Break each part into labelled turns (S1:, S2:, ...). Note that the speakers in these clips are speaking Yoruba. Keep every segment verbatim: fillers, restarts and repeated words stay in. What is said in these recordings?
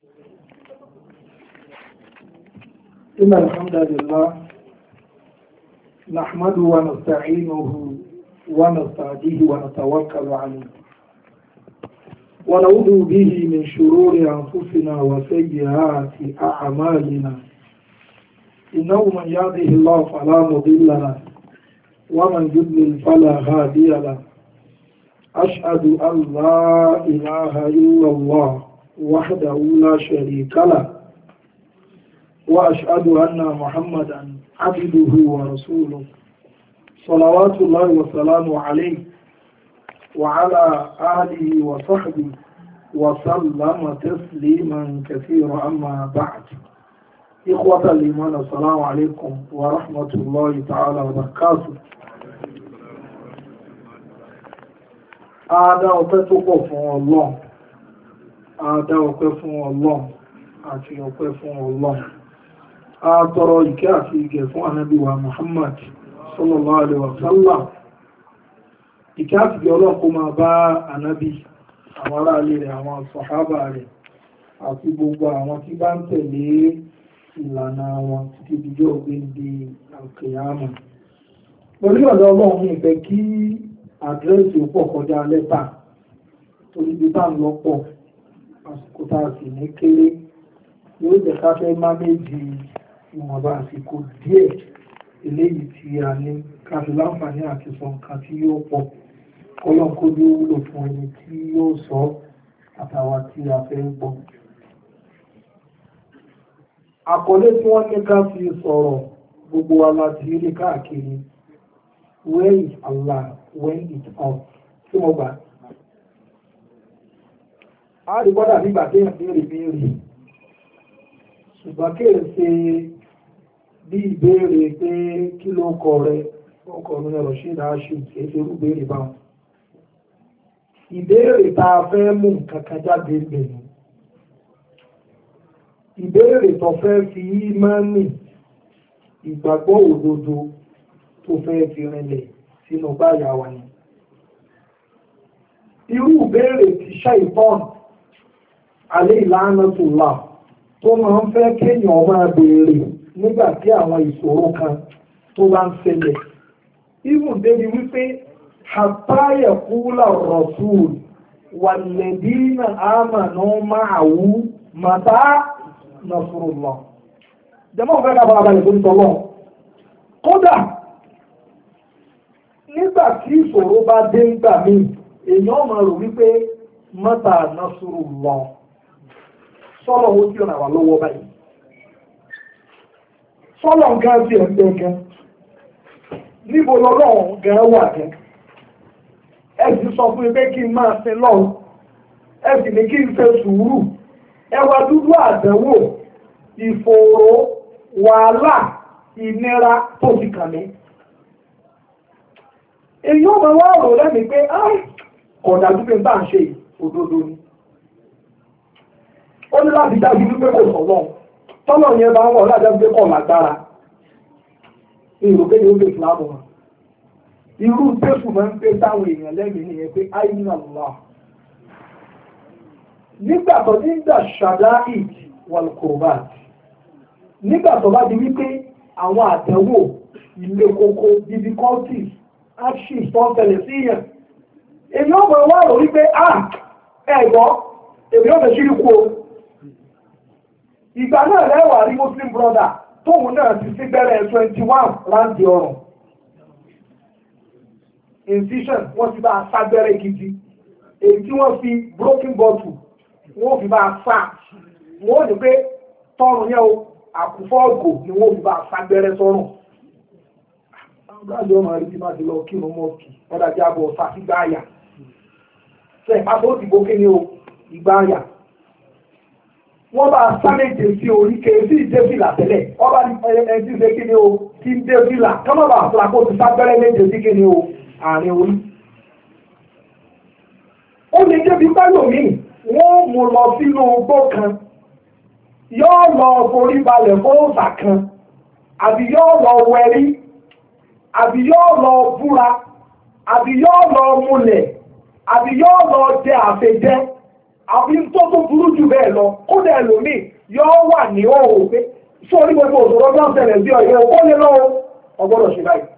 S1: إن الحمد لله نحمده ونستعينه ونستهديه ونتوكل عليه ونعوذ به من شرور أنفسنا وسيئات أعمالنا إنه من يهده الله فلا مضل له ومن يضلل فلا هادي له أشهد أن لا إله إلا الله وحده لا شريك له وأشهد أن محمدا عبده ورسوله صلوات الله وسلامه عليه وعلى آله وصحبه وسلم تسليما كثيرا. أما بعد، إخوة الإيمان، السلام عليكم ورحمة الله تعالى وبركاته. Adá ọpẹ́ tó pọ̀ fún Ọlọ́run, adá ọpẹ́ fún Ọlọ́run àti ọpẹ́ fún Ọlọ́run. A tọrọ ìkẹ́ àti ìgẹ̀ fún Ànábì wa Muhammad sallallahu alaihi wa sallam. Ìkẹ́ àti ìgẹ̀ Ọlọ́run kó máa bá Ànábì, àwọn ará ilé rẹ̀, àwọn sàhábà rẹ̀ àti gbogbo àwọn tí bá ń tẹ̀lé ìlànà wọn títí dijọ́ gbéǹde al-qiyamah. Pẹ̀lú ọ̀dọ̀ Ọlọ́run ní ìfẹ́ kí àdírẹ́sì pọ̀ kọjá lẹ́tà torí bí bá ń lọ́pọ̀ àsìkò tá a sì ní kéré yóò jẹ́ ká fẹ́ mánéjì ìwọ̀nba àsìkò díẹ̀ eléyìí tí a ní ká fi láǹfààní àti sọ nǹkan tí yóò pọ̀ kọ́lọ́n kó ló wúlò fún ẹni tí yóò sọ àtàwà tí a fẹ́ gbọ́. Àkọlé tí wọ́n ní ká fi sọ̀rọ̀ gbogbo wa láti rí káàkiri. Where is Allah when it's off? Tí mo gbà. A rí gbọ́dọ̀ nígbà tí èèyàn béèrè béèrè. Ṣùgbọ́n kéèrè ṣe bí ìbéèrè pé kí ló kọ rẹ, ọkọ̀ mi lọ sí ìdáṣù kìí ṣe irú béèrè báwọn. Ìbéèrè tá a fẹ́ mú nǹkan kan jáde gbẹ̀yìn. Ìbéèrè tó fẹ́ fi ímánì ìgbàgbọ́ òdodo tó fẹ́ fi rinlẹ̀ sínú báyà wa ni. Irú ìbéèrè tí ṣàìtọ́n alẹ́ ìlànà tó là tó máa ń fẹ́ kéèyàn máa béèrè nígbà tí àwọn ìṣòro kan tó bá ń ṣẹlẹ̀. Irú débi wípé àtàyẹ̀ kúlà rọ̀sùl wàlẹ̀dínà àmànà máa wú màtá nasrullah. Jẹ́mọ́ òfẹ́ ká fara balẹ̀ fún ìtọ́lọ́. Kódà nígbà tí ìṣòro bá dé ńgbà míì èèyàn máa rò wípé mọ́tà nasrullah sọ́lọ̀ ó tí ọ̀nà wà lọ́wọ́ báyìí. Sọ́lọ̀ nǹkan ti ẹ̀ ń bẹ́ gan. Níbo lọ́lọ́run gan wà gan. Ẹ sì sọ fún mi pé kí n máa sin lọ́run. Ẹ sì ní kí n ṣe sùúrù. Ẹ wá dúdú àdánwò, ìfòòró, wàhálà, ìnira tó ti kàn mí. Èyí ó máa wá rò lẹ́mìí pé ọ̀dà tó fi ń bá ń ṣe òdodo ni. Ó ní láti dájú wípé kò sọ̀lọ́. Tọ́lọ̀ yẹn bá ń wọ̀ láti dájú pé kọ̀ lágbára. Ìròkè ni ó lè fìlà wọn. Irú tẹ́sù máa ń pé táwọn èèyàn lẹ́mìí nìyẹn pé àìní Allah. Nígbà tó nígbà ṣàdáìd wal kurbat. Nígbà tó bá di wípé àwọn àtẹ̀wò ilé kókó difficulties action tó ń tẹ̀lé sí yẹn. Èmi ó mọ̀ wá rò wípé ah ẹ̀gbọ́n èmi ó fẹ́ ṣírí kú o. Ìgbà náà lẹ́wà rí Muslim brother tóun náà ti sí bẹ̀rẹ̀ twenty one láǹdì ọrùn. Incision wọ́n ti bá a sá bẹ̀rẹ̀ gidi. Èyí tí wọ́n fi broken bottle wọ́n fi bá a sá. Wọ́n ní pé tọrùn yẹn o àkùfọ́ ọ̀gò ni wọ́n fi bá a sá bẹ̀rẹ̀ sọ́rùn. Gbáàjọ́ máa rí tí máa ti lọ kí mo mọ́ kí ọ̀dà jẹ́ àbọ̀ ọ̀sá sí gbáàyà. Ṣé ìpapọ̀ ó ti bó kí ni o ìgbáàyà. Wọ́n bá sáméje sí orí kèé sí ìdébìlà tẹ́lẹ̀. Ọba ẹni tí ń ṣe kí ni o ti ń débìlà. Kọ́mọ̀ bá fúnra kó ti sábẹ́rẹ́ méje sí kí ni o àárín orí. Ó lè débi pẹ́lú mi, wọ́n mú lọ sínú igbó kan. Yóò lọ forí balẹ̀ fóòsà kan. Àbí yóò lọ wẹ̀rí. Àbí yóò lọ búra, àbí yóò lọ múlẹ̀, àbí yóò lọ jẹ àfẹ́jẹ́, àbí tó tó burú jù bẹ́ẹ̀ lọ kódà ẹlòmíì yóò wà ní òòrùn pé sórí gbogbo òṣòro tó ń ṣẹlẹ̀ sí ọ̀yẹ́ ó lé lọ́wọ́ ọgbọ́dọ̀ ṣe báyìí.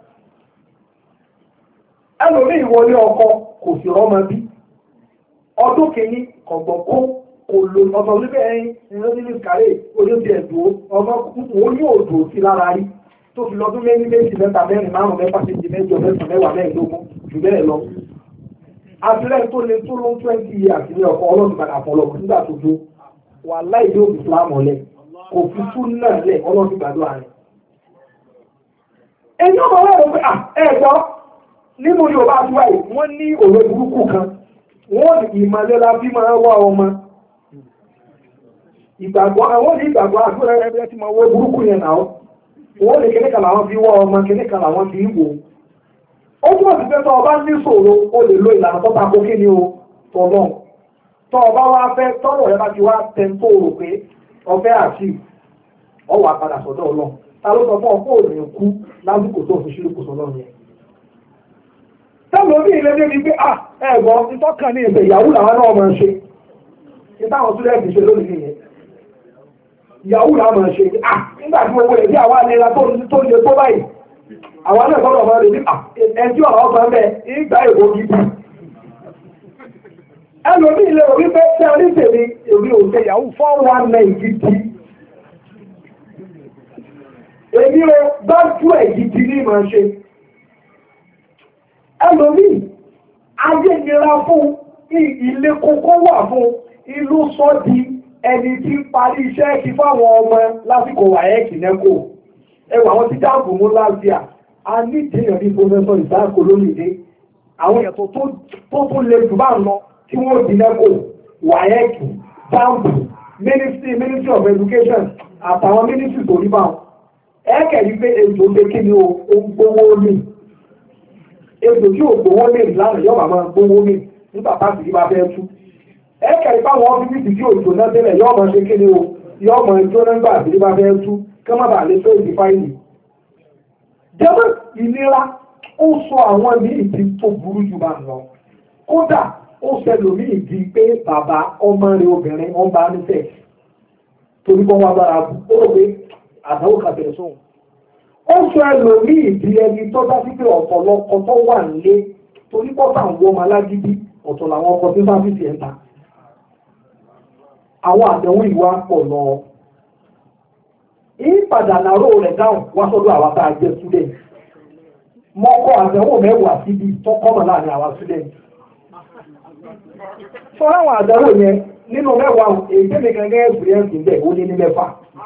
S1: ẹlòmíì wọlé ọkọ kò sì rọ́mọ bí ọdún kìíní kọ̀gbọ̀n kó kò lò ọmọ oníbẹ̀ ẹyin ìran nínú ìkàrẹ́ olóòtú ẹ̀dùn ọmọ òun yóò dùn sí lára rí tó fi lọ́dún mẹ́rin méjì mẹ́ta mẹ́rin márùn mẹ́fà méjì mẹ́jọ mẹ́sàn mẹ́wàá mẹ́ẹ̀ẹ́dógún jù bẹ́ẹ̀ lọ. àtìlẹ́yìn tó lé tó ló ń twenty years ní ọkọ̀ ọlọ́run padà fọlọ́ nígbà tó dó wà láì dé òbí fúlàmù ọ̀lẹ́ kò fi tún náà lẹ̀ ọlọ́run gbàdúrà rẹ̀. ẹni ọmọ ọlọ́run pé ẹ gbọ́ nínú Yorùbá àdúrà yìí wọ́n ní òwe burúkú kan wọ́n ní ìmọ̀lẹ́la bí máa wá ọmọ ìgbàgbọ́ àwọn ní ìgbàgbọ́ àdúrà ẹgbẹ́ tí máa wọ́ burúkú yẹn náà wọ́n lè kíníkà làwọn fi wọ́ ọmọ kíníkà làwọn fi wò ó túnbọ̀ sí pé tọ́ ọba ní ṣòro ó lè lo ìlànà tó tako kí ni o tọ̀nà tọ́ ọba wá fẹ́ tọ́rọ̀ rẹ bá ti wá tẹ́ tó rò pé ọfẹ́ àti ọwọ́ àpadà sọ́dọ̀ Ọlọ́run ta ló sọ fún ọkọ̀ òní kú lásìkò tó fi ṣílùkù sọ́dọ̀ yẹn. tẹ́lẹ̀ omi ilé débi pé à ẹ̀gbọ́n nítọ́kàn ní ìfẹ́ ìyàwó làwọn náà máa ń ṣe ìtàwọn tó lẹ́ẹ̀kì ṣe lónìí nìyẹn ìyàwó làwọn máa ń ṣe à nígbà tí gbogbo ẹ̀bí àwa nira tó le tó báyìí àwọn náà gbọ́dọ̀ máa lè ní ẹjí ọ̀rọ̀ ọ̀sán bẹ́ẹ̀ ìgbà èbó gidi. ẹlòmí ilé orí pé tí a ní tèmi èmi ò ṣe yahoo four one nine gidi. èmi ò gbájú ẹ̀ gidi ní ìmọ̀ ṣe. ẹlòmí ayé nira fún ilé kókó wà fún ìlú sọ di ẹni tí ń parí iṣẹ́ kí fáwọn ọmọ lásìkò wáyẹ́kì nẹ́kò ẹwà àwọn tí dáàbò mú láàbíà a ní ìdíyàn bí pọfẹsọ ìsáàkó lónìí àwọn èèyàn tó tó lè jù bá ń lọ tí wọ́n di nẹ́kò wáyẹ́kì dáàbò ministry ministry of education àtàwọn ministry tó rí báwọn ẹ̀ẹ́kẹ̀rí pé ètò ń gbé kí ni ó ń gbówó ní ètò tí ò gbówó ní ìlànà yọ̀bà máa gbówó ní nígbà pàṣẹ bá fẹ́ tú ẹ̀ẹ́kẹ̀rí báwọn ọ́fíìsì tí òjò náà tẹ́lẹ̀ yọ́ máa ṣe kí ni o yọ́ máa jó nígbà tí bá fẹ́ tú kí wọ́n bá lè fẹ́ ìdí fáìlì. jẹ́mọ́ ìnira ó sọ àwọn ní ìdí tó burú jù bá ń lọ kódà ó ṣẹlòmí ìdí pé bàbá ọmọ rẹ̀ obìnrin wọn bá ní fẹ́ torí bọ́ wá bára bù ó rò pé àdáwò kàbẹ̀rẹ̀ sóhun. ó sọ ẹlòmí ìdí ẹni tó bá sí pé ọ̀pọ̀lọpọ̀ tó wà nílé torí pọ́tà ń wọ́n alágídí ọ̀tọ̀ làwọn ọkọ̀ tí bá fi ti ẹ̀ ta. àwọn àdánwò ìwà pọ̀ lọ. ìpadà nàró rẹ̀ dáhùn wá sọ́dọ̀ àwọn tá a jẹ́ student. mọ́kọ́ àdánwò mẹ́wàá síbi tó kọ́mọ̀ láàrin àwọn student. sọ àwọn àdánwò yẹn nínú mẹ́wàá èyí tẹ́lẹ̀ gẹ́gẹ́ experience ń bẹ̀ ó ní ní mẹ́fà.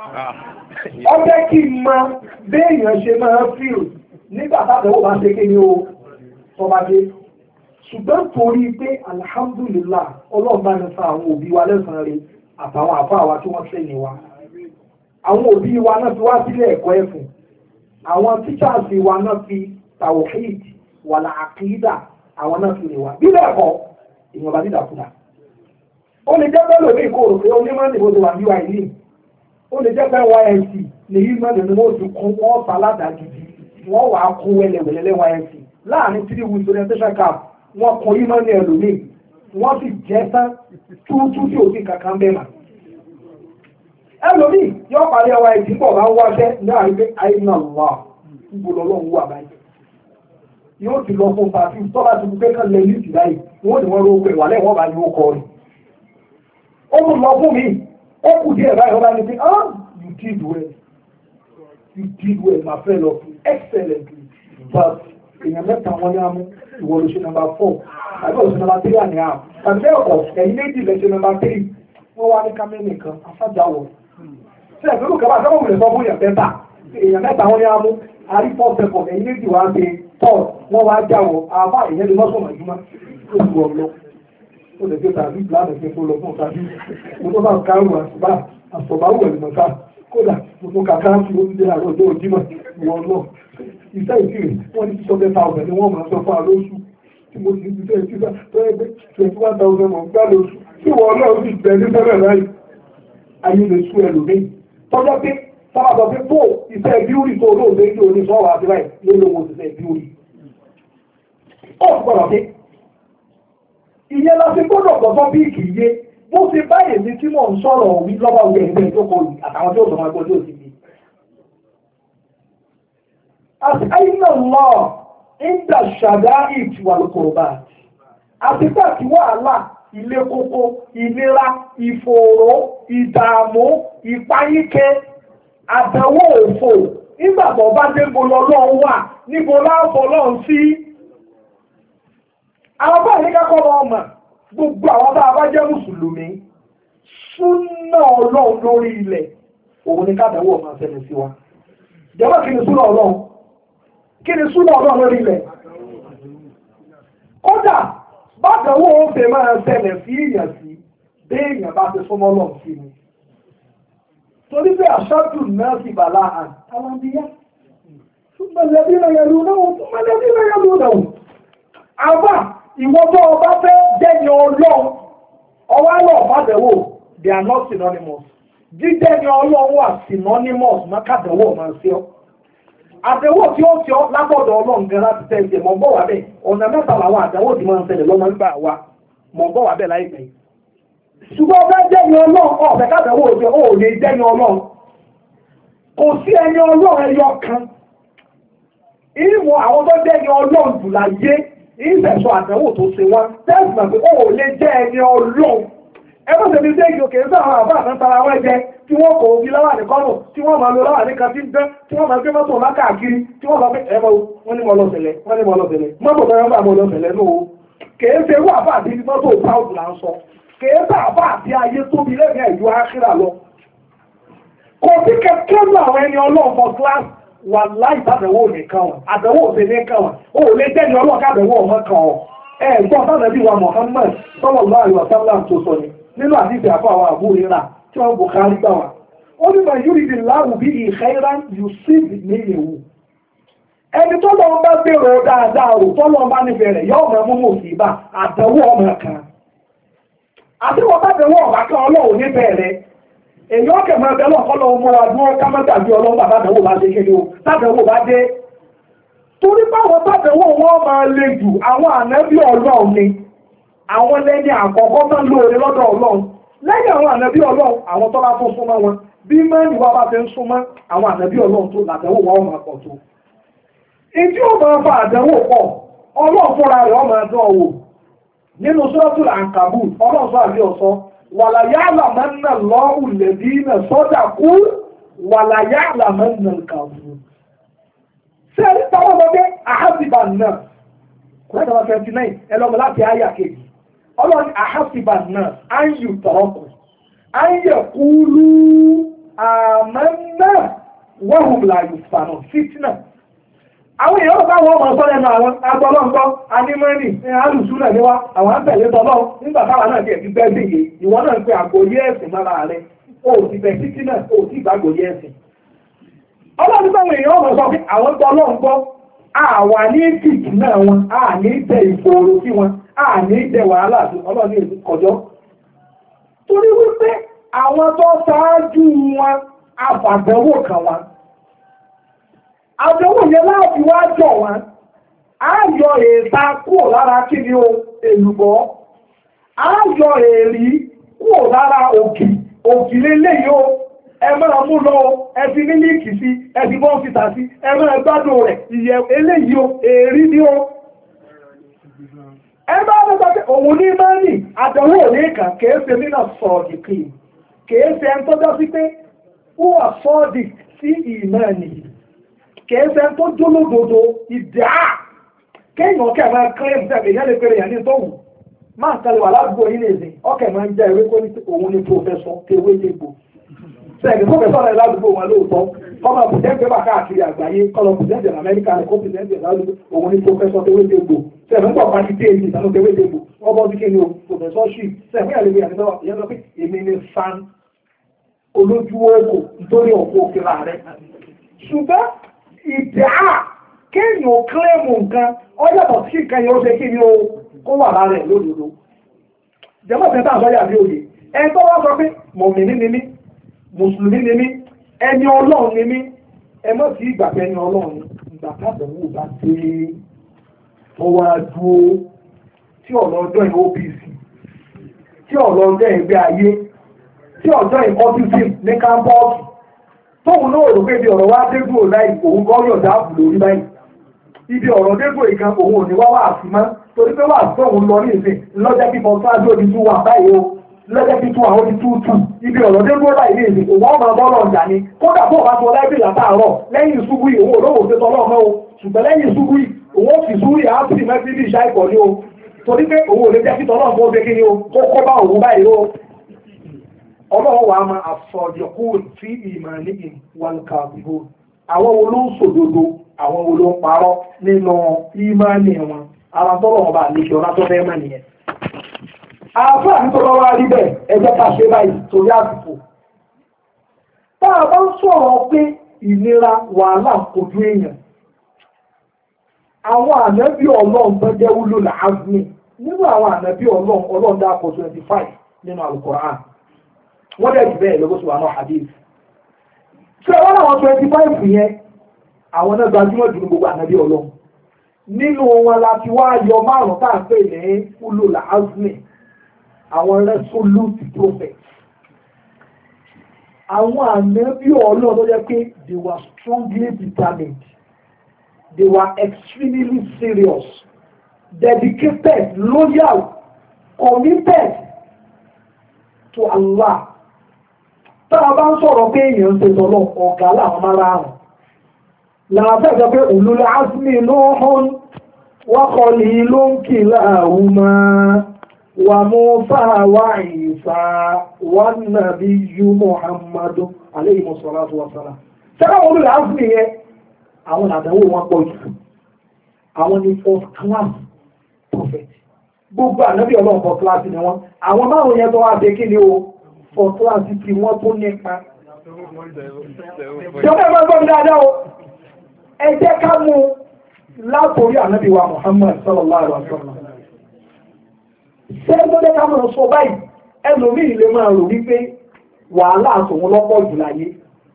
S1: ọbẹ̀ kí n mọ béèyàn ṣe máa fíl nígbà tàbẹ̀wò bá ṣe kí ni o tọ́badé. ṣùgbọ́n torí pé alhamdulillah ọlọ́run bá ní sa àwọn òbí wa lẹ́sàn-án rẹ̀ àtàwọn àfáà wa tí wọ́n tẹ̀lé wa. àwọn òbí wa náà fi wá sílé ẹ̀kọ́ ẹ̀fún. àwọn tíṣàsì wa náà fi tawhid wàlà àkídà àwọn náà fi lè wá. bí bẹ́ẹ̀ kọ́ èèyàn bá dídàkudà. ó lè jẹ́ pẹ́lú òbí ìkóró pé onímọ̀ nìbò ti wà ní wa ìlú. ó lè jẹ́ pé Y S C lèyí mọ́lẹ̀ ni wọ́n ti kún wọ́n sáládà gidi wọ́n wàá kún wẹ́lẹ̀wẹ̀lẹ̀ lẹ́ Y S C láàrin three weeks orientation camp wọ́n kún yí mọ́lẹ̀ ẹlòmíì wọ́n sì jẹ́ tán túútú tí òbí kankan bẹ́ẹ̀ mà. ẹlòmíì yóò parí Y S C pọ̀ bá ń wáṣẹ́ ní àrígbé àìnà wà níbo lọ́lọ́run wà báyìí. yóò ti lọ fún pàtí tọ́lá ti gbé kan lẹ́yìn ìtìláyì wọ́n ní wọ́n rógbé wà lẹ́wọ̀n bá ní ó kọ rẹ̀. ó mú lọ fún mi ó kù díẹ̀ báyìí wọ́n bá ní pé ah you did well you did well my fellow excellently but èèyàn mẹ́ta wọ́n ní amú ìwọ ló ṣe number four àbí ọ̀sẹ̀ number three àní àmú tàbí ọ̀pọ̀ ẹ̀yìn méjì lẹ́sẹ̀ number three wọ́n wá ní kámẹ́nì kan afájáwọ̀ ṣe ẹ̀fẹ́ ló kẹ́bà sọ́kọ̀ wùlẹ̀ sọ fún èèyàn mẹ́ta èèyàn mẹ́ta wọ́n ní amú àrí four second ẹ̀yìn méjì wá ṣe four wọ́n wá jáwọ̀ àbá èèyàn lè mọ́sọ̀mọ̀ ìjúmọ́ ó ti wọ̀ lọ ó lè gbé tàbí ìlànà ìfẹ́ tó lọ fún tàbí mo tó bá kárùn àṣùbá àṣọ̀báwò ẹ̀lùmọ̀ká kódà mo kàkà fi ó ti dé àrò ọjọ́ òjímọ̀ ìwọ̀n lọ iṣẹ́ ìkìrì wọ́n ní six hundred thousand ni wọ́n máa sọ fún àlóṣù tí mo sì ti fẹ́ sísá tó ẹgbẹ́ twenty one thousand mọ̀ gbá lóṣù tí wọ́n náà sì bẹ̀ ní sẹ́rẹ̀ láì ayé lè sú ẹlòmíì tọ́jọ́ pé sábà sọ pé tó iṣẹ́ bíúrì tó olóògbé ní oníṣọ́wọ́ àti láì ló lówó iṣẹ́ bíúrì. ó gbọ́dọ̀ pé ìyẹn la fi gbọ́dọ̀ gbọ́dọ̀ bí kì í yé mo fi báyìí ní tí mò ń sọ̀rọ̀ wí lọ́wọ́ wí ẹgbẹ́ ìjókòó yìí àtàwọn tí ó sọ̀rọ̀ ẹgbẹ́ òsì mi. àṣìkáyínà lọ ìdá ṣàdá ìtìwà lókòròbá àṣìkà tí wàhálà ilé kókó ìnira ìfòòró ìdààmú ìpáyíkẹ àdánwò òfò nígbà tó bá dé bo lọ́lọ́run wà níbo láàbọ̀ lọ́run sí. àwọn bá ní kákọ́ wọn mọ̀ gbogbo àwọn bá a bá jẹ́ mùsùlùmí súnà ọlọ́run lórí ilẹ̀ òun ni kádàwó máa ṣẹlẹ̀ sí wa. jẹ́wọ́ kí ni súnà ọlọ́run kí ni súnà ọlọ́run lórí ilẹ̀. kódà bádàwó ó fẹ́ máa ṣẹlẹ̀ sí èèyàn sí béèyàn bá ti súnmọ́ ọlọ́run sí ni. torí pé àṣáájú náà sì bàlá àn àwọn bíyá ṣùgbọ́n lẹ́bí náà yẹ lónà òun ṣùgbọ́n lẹ́bí náà yẹ lónà òun. àbá ìwọ́n tó ọba fẹ́ jẹ́ni ọlọ́run ọwọ́ àlọ́ ọ̀bádẹ́wò they are not synonymous. jíjẹ́ni ọlọ́run wà synonymous mákàdẹ́wò máa ń ṣe ọ́. àdẹ́wò tí ó ṣe ọ́ lápọ̀dọ̀ ọlọ́run gan láti tẹ̀ ṣe mọ̀ ń bọ̀ wá bẹ́ẹ̀ ọ̀nà mẹ́ta làwọn àdẹ́wò tí máa ń ṣẹlẹ̀ lọ́mọ nígbà wa mọ̀ ń bọ̀ wá bẹ́ẹ̀ láìpẹ́. ṣùgbọ́n ọba jẹ́ni ọlọ́run ọ̀fẹ́ kàdẹ́wò ṣe ó lè jẹ́ni ọlọ́run. kò sí ẹni ọlọ́run ẹyọ kan. ìmọ̀ àwọn tó jẹ́ni ọlọ́run jù láyé ìfẹ̀sọ̀ àdánwò tó ṣe wá tẹ́sìmọ̀ pé ó lè jẹ́ ẹni ọlọ́run ẹgbẹ́ tẹ̀lé dé ìjòkè ń sáwọn àbá àtàntara wọn jẹ tí wọ́n kò bí láwà ní kọ́nù tí wọ́n máa lo láwà ní kan tí ń dán tí wọ́n máa gbé mọ́tò ńlá káàkiri tí wọ́n lọ pé ẹ̀mọ́ wọn ní mọ́ lọ tẹ̀lẹ̀ wọ́n ní mọ́ lọ tẹ̀lẹ̀ mọ́tò tó yẹ fún àmọ́ lọ tẹ̀lẹ̀ ní o kèé ṣe wọ́n àbá àti mọ́tò proud là ń sọ kèé ṣe àbá àti ayé tóbi lẹ́gbẹ̀ẹ́ ìlú ákírà lọ. kò sí kẹ́kẹ́ lọ àwọn ẹni ọlọ́run for class wà láì bàbẹ̀wò nìkan wọn àbẹ̀wò òfin nìkan wọn ó lè jẹ́ni ọlọ́kàbẹ̀wò ọmọ kan ọ ẹ gbọ́n sábẹ̀ bí wa Muhammad sallallahu alaihi wasallam tó sọ ni nínú àdìsí àpá àwọn àbúrò rírà tí wọ́n Bukhari gbà wá ó ní mà yúrìdì láwù bí khairan yusuf ní ìwù ẹni tó lọ́wọ́ bá bèrò dáadáa rò tó lọ́wọ́ bá nífẹ̀ẹ́ rẹ̀ yóò máa mú mọ̀ sí ibà àdẹ̀wò ọmọ kan àti wọ́n bá bẹ̀wò ọ̀bá kan ọlọ́run nífẹ̀ẹ́ rẹ̀ èyí ọkẹ̀ máa bẹ̀rẹ̀ ọ̀kọ́lọ̀ ọmọ wa dúró kámẹ́tàbí ọlọ́run bàbá àdánwò bá dé kéde o tàbẹ̀wò bá dé torí báwọn tàbẹ̀wò wọn máa le jù àwọn ànábì ọlọ́run ni àwọn lẹ́ni àkọ́kọ́ máa ń lóore lọ́dọ̀ ọlọ́run lẹ́yìn àwọn ànábì ọlọ́run àwọn tó bá tún súnmọ́ wọn bí mẹ́rin wa bá ti ń súnmọ́ àwọn ànábì ọlọ́run tó làbẹ̀wò wọn máa pọ̀ tó ìdí ò máa fa àdánwò pọ̀ ọlọ́run fúnra rẹ̀ ọ máa dán wò nínú Suratul Ankabut ọlọ́run sọ àbí ọ̀sọ́ wàlàyé àlàmánà lọ́rùn lẹ́bí náà sọ́dà kú wàlàyé àlàmánà kàwù. ṣé ẹni táwọn ọmọdé àhásìbà náà kúrẹ́dà wọn twenty nine ẹlọ́mọ láti àyà kejì ọlọ́run àhásìbà náà á ń yù tọ́ọ̀kù á ń yẹ kúlú àmánà wọ́hùn làyù fànà fìtínà. àwọn èèyàn bá wọn mọ̀ sọ́lẹ̀ náà àwọn agbọ́lọ́ǹkọ́ anímọ́nì alùsúnà níwá àwọn àtẹ̀lé tọ́lọ́ nígbà táwọn náà tiẹ̀ ti bẹ́ sí iye ìwọ náà ń pe àgbòyé ẹ̀sìn mára rẹ̀ o ti bẹ̀ títí náà o ti gbàgbòyé ẹ̀sìn. ọlọ́run táwọn èèyàn mọ̀ sọ pé àwọn tọ́lọ́ǹkọ́ àwa ní tìtì náà wọn a ní tẹ ìfòòró sí wọn a ní tẹ wàhálà sí ọlọ́run èsì kọjọ́. torí wípé àwọn tó ṣáájú wọn àfàdánwò kan wọn àdánwò yẹn láti wá jọ wọn á yọ èèta kúrò lára kí ni o èlùbọ́ á yọ èrí kúrò lára òkì òkì lélẹ́yìí o ẹ máa mú lọ ẹ fi mílíkì sí ẹ fi bọ́ǹfìtà sí ẹ máa gbádùn rẹ̀ ìyẹ eléyìí o èrí ni o ẹ bá bá bá òun ní máa nì àdánwò ní ìkà kèé ṣe nínà sọ̀ọ̀dì kì í kèé ṣe ẹni tó dá sí pé ó wà sọ́ọ̀dì sí ìmọ̀ nìyí kẹ́ẹ̀fẹ́ tó jólódodo ìdá kéèyàn kẹ́ máa kílẹ̀mù tẹ́lẹ̀ ìyá lè pèrè yàn ní tó wù máa ń kalẹ̀ wà ládùúgbò yìí nìyí ọkẹ́ máa ń já ewé kó ní òun ní pòfẹ́sọ̀ kéwé lébo sẹ́ẹ̀kì pòfẹ́sọ̀ rẹ̀ ládùúgbò wọn lóòótọ́ kọ́mọ pùtẹ́ǹtì bá káàkiri àgbáyé kọ́lọ pùtẹ́ǹtì Amẹ́ríkà rẹ̀ kó pùtẹ́ǹtì ládùúgbò òun ní pòfẹ́sọ̀ kéwé lébo sẹ́ẹ̀kì ń pọ̀ pàtí tí èyí ìtànú kéwé lébo ọbọ̀ sí kéwé pòfẹ́sọ̀ ṣì sẹ́ẹ̀kì àlejò yàtọ̀ ìyẹn lọ pé èmi ni fan olójú owó nítorí ọ̀pọ̀ òkèlà rẹ̀ ṣùgbọ́n ìdá kéèyàn kílẹ̀mù nǹkan ọjọ́bọ̀ sí nǹkan yóò ṣe kí ni ó kó wà lára ẹ̀ lódodo jẹ́mọ́ tẹ́ta àṣọ́yà bí òye ẹni tó wá sọ pé mọ̀mìnì ni mí mùsùlùmí ni mí ẹni ọlọ́run ni mí ẹ mọ́ sí ìgbàgbẹ́ ẹni ọlọ́run ìgbà kábẹ̀wò bá dé ọwọ́ adúró tí ọ̀nà ọjọ́ ìwé O P C tí ọ̀lọ́ jẹ́ ẹgbẹ́ ayé tí ọjọ́ ìkọ́tísìm ní kámpọ́ọ̀sì tóun náà rò pé ibi ọ̀rọ̀ wá dégbò láì òun kọ́ yọ̀dá àbù lórí báyìí ibi ọ̀rọ̀ dégbò ìkan òun ò ní wá wá àfi mọ́ torí pé wà tó òun lọ ní ìsìn lọ́jọ́ bí bọ́ sáájú òdi tú wà báyìí o lọ́jọ́ bí tú àwọn òdi tú tù ibi ọ̀rọ̀ dégbò láì ní ìsìn òun ọmọ bọ́ọ̀lù ọ̀jà ni kódà bó bá tó láìpẹ́ látàárọ̀ lẹ́yìn ìṣubú yìí òun olówó ṣe tọ́lọ́ ọmọ o ṣùgbọ́n lẹ́yìn ìṣubú yìí òun ó fi ṣúrì áàpì mẹ́fìlì ìṣá ìkọ̀ ní o torí pé òun ò lè jẹ́ kí tọ́lọ́ ọmọ ó ṣe kí ni o kó kó bá òun báyìí o ọlọ́run wa máa àfọ̀dẹ̀kú tí ìmọ̀ níbi wọn kà bíbó àwọn wo ló ń sòdodo àwọn wo ló ń parọ́ nínú ìmọ̀ọ́nì wọn ara tọ́lọ̀ wọn bá àlejò ọ̀nà tó fẹ́ mọ̀ nìyẹn. àáfàá ní tọ́lọ́ wá rí bẹ́ẹ̀ ẹjẹ́ ká ṣe báyìí torí àsìkò. tá a bá ń sọ̀rọ̀ pé ìnira wàhálà kojú èèyàn àwọn ànábì ọlọ́run tó jẹ́ wúlò làásùmí nínú àwọn ànábì ọlọ́run ọlọ́run dáàpọ̀ twenty five nínú Al-Qur'an wọ́n dẹ̀ jù bẹ́ẹ̀ lọ́gọ́sù wà náà hadith. ṣé wọ́n láwọn twenty five yẹn àwọn náà gbajúmọ̀ jù ní gbogbo ànábì ọlọ́run nínú wọn láti wá yọ márùn-ún tá à ń pè ní ulul azmi àwọn resolute prophets àwọn ànábì ọlọ́run tó jẹ́ pé they were strongly determined they were extremely serious dedicated loyal committed to Allah. Tá a bá ń sọ̀rọ̀ pé èèyàn ń ṣe tọ́lọ̀ ọ̀gá láwọn mára àrùn. Làbẹ́gbẹ́ pé ulul azmi Nuhun wa Khalilun kilahuma wa Musa wa Isa wa Nabiyyu Muhammadu alayhi salatu wa salam. Ṣẹ́ká ulul azmi yẹn, àwọn àdánwò wọn pọ̀ jù. Àwọn ni first class prophet. Gbogbo ànábì ọlọ́run first class ni wọ́n. Àwọn márùn-ún yẹn tó wá dé kí ni o? For class tí wọ́n tó nípa. Jọba ẹgbẹ́ gbọ́n dáadáa o, ẹ jẹ́ ká mú látòrí ànábì wa Muhammad sallallahu alaihi wasallam. Ṣé gbọ́dọ̀ ká mọ̀ sọ báyìí, ẹlòmíì lè máa rò wípé wàhálà àtòun lọ́pọ̀ jù láyé.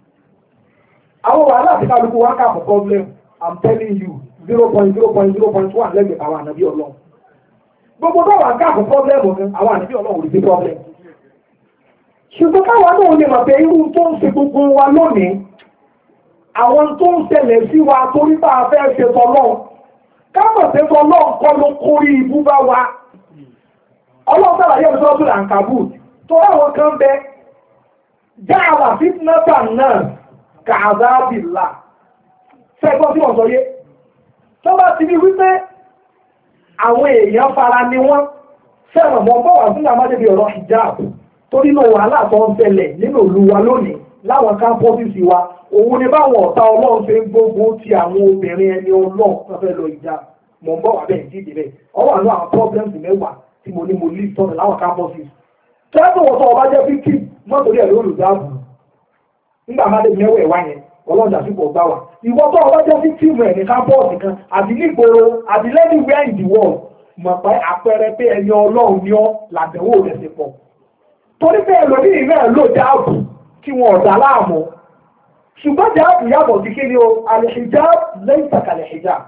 S1: Àwọn wàhálà àti kálukú wá kà fún problem, I'm telling you, zero point zero point zero point one lẹ́gbẹ̀ẹ́ àwọn ànábì ọlọ́run. Gbogbo tó wà kà fún problem ọ̀gán, àwọn ànábì ọlọ́run ò rí sí problem. Ṣùgbọ́n káwa náà lè mọ̀ pé irú tó ń ṣe gbogbo wa lónìí, àwọn tó ń ṣẹlẹ̀ sí wa torí bá a fẹ́ ṣe tọ́lọ́, káàmọ̀ ṣe tọ́lọ́ kọ́ ló kórí ibú bá wa. Ọlọ́run sábà yẹ́ ìṣọ́ ọdún àǹkàbù tó ráwọn kan bẹ, já àwà fitnata náà kàzábìlà. Ṣẹ́gbọ́n tí wọ́n sọ yé, tó bá ti rí wípé àwọn èèyàn fara ni wọ́n, fẹ́ràn mọ́ bọ́ wà fún àmọ́débí ọ̀rọ̀ hijab. Torí náà wàhálà tó ń ṣẹlẹ̀ nínú ìlú wa lónìí láwọn kámpọ́sìsì wa òun ni báwọn ọ̀tá ọlọ́run ṣe ń gbógun ti àwọn obìnrin ẹni ọlọ́run tó fẹ́ lọ ìjà mọ̀ ń bọ̀ wá bẹ́ẹ̀ jíde bẹ́ẹ̀ ọwọ́ àánú àwọn problems mẹ́wàá tí mo ní mo lè tọ́nà láwọn kámpọ́sìsì. tẹ́lẹ̀ wọ́n tó ọba jẹ́ victim mọ́tòrí ẹ̀ lórí ìdáàbò nígbà má dé mẹ́wàá ẹ̀wá yẹn ọlọ́jà sípò gbá wa. ìwọ tó ọba jẹ́ victim ẹ̀ ní kámpọ́sì kan àbí nígboro àbí anywhere in the world mọ̀ pé àpẹẹrẹ pé ẹni ọlọ́run ni ọ́ làbẹ̀wò rẹ̀ ti pọ̀. Torí pé ẹlòmí ìrẹ́ ló jáàbù kí wọn ọ̀dà láàmú. Ṣùgbọ́n jáàbù yàbọ̀ sí kí ni o, al-hijab laysa kal-hijab.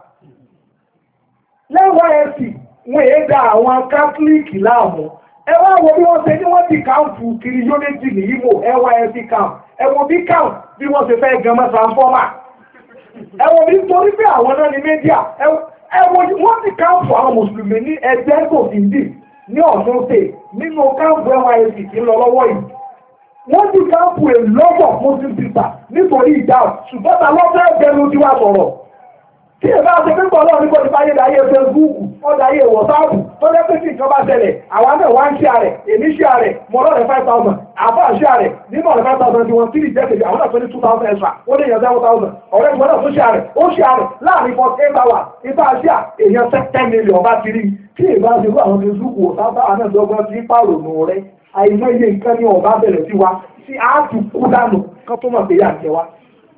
S1: Lẹ́wọ̀n ẹ̀sì, wọ́n èé da àwọn Kátólíìkì láàmú. Ẹ wá wo bí wọ́n ṣe ní wọ́n ti káàmpù kiri yónéjì ní Ìgbò, ẹ wá ẹ̀sì káàmpù. Ẹ wo bí káàmpù bí wọ́n ṣe fẹ́ gan mọ́ transformer. Ẹ wo bí torí pé àwọn náà ní médíà. Ẹ wo wọ́n ti káàmpù àwọn Mùsùlùmí ní ẹgbẹ́ gòkìndì ní ọ̀ṣun ṣe nínú káàpù N Y S C tí ń lọ lọ́wọ́ yìí. Wọ́n ti káàpù a lot of Muslim people nítorí ìdá ṣùgbọ́n ta lọ́fẹ́ ẹgbẹ̀rún tí wà sọ̀rọ̀. Tí èbá ṣe pé pọ̀ lọ́wọ́ nípa ìpáyé dáyé Facebook, ọjà ayé WhatsApp, tó jẹ́ pé tí nǹkan bá ṣẹlẹ̀, àwọn náà wá ń ṣe àrẹ̀, èmi ṣe àrẹ̀, mọ̀ lọ́rẹ̀ five thousand, àbá ṣe àrẹ̀, nínú ọ̀rẹ́ five thousand tí wọ́n tí ì jẹ́kẹ̀ẹ́ àwọn náà tó ní two thousand extra, ó lè yàn seven thousand, ọ̀rẹ́ ìwọ́n náà tó ṣe àrẹ̀, ó ṣe àrẹ̀ láàrin forty eight hours, ìta ṣe à èèyàn ten million bá ti rí. Tí èbá ṣe fún àwọn Facebook WhatsApp àwọn náà dọ́gbọ́n ti pàrònú rẹ̀, àìmọye nǹkan ní ọ̀bá bẹ̀rẹ̀ sí wa, tí a ti kú dànù kan tó mọ̀ pé yà jẹ wa.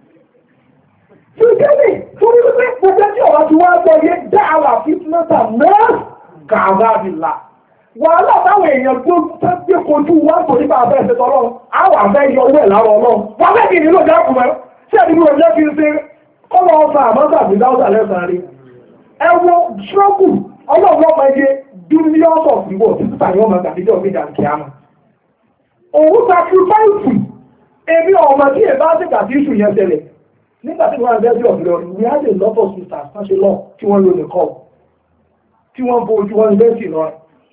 S1: Ṣùgbọ́n torí wípé gbogbo tí ọ̀rọ̀ ti wá gbọ́ yé dá àwà fitnata náà kàzábìlà. Wàhálà táwọn èèyàn tó gbé kojú wá torí bá abẹ́ ẹ̀sẹ̀ tọ́lọ́ àwọn abẹ́ yọ owó ẹ̀ lára ọlọ́run. Wọ́n fẹ́ kí ni ló dákùn mọ́? Ṣé ẹni bí wọ́n jẹ́ kí n ṣe kọ́lọ́ ọ̀sán àmọ́sà àbí dáúsà lẹ́sàn-án rí? Ẹ wo ṣọ́ọ̀bù ọlọ́run ọmọ ẹyẹ billions of reward tí sísà yóò máa gbàdéjọ́ gbé dànù kí á mọ̀. òun sacrifice ebi ọmọ tí ẹ bá ṣèkà tí ìṣù yẹn ṣẹlẹ̀ nígbà tí wọ́n rẹ̀ bí ọ̀dọ́ we had a lot of sisters kan ṣe lọ tí wọ́n lò nìkan tí wọ́n bo ojú wọn lẹ́sìn lọ.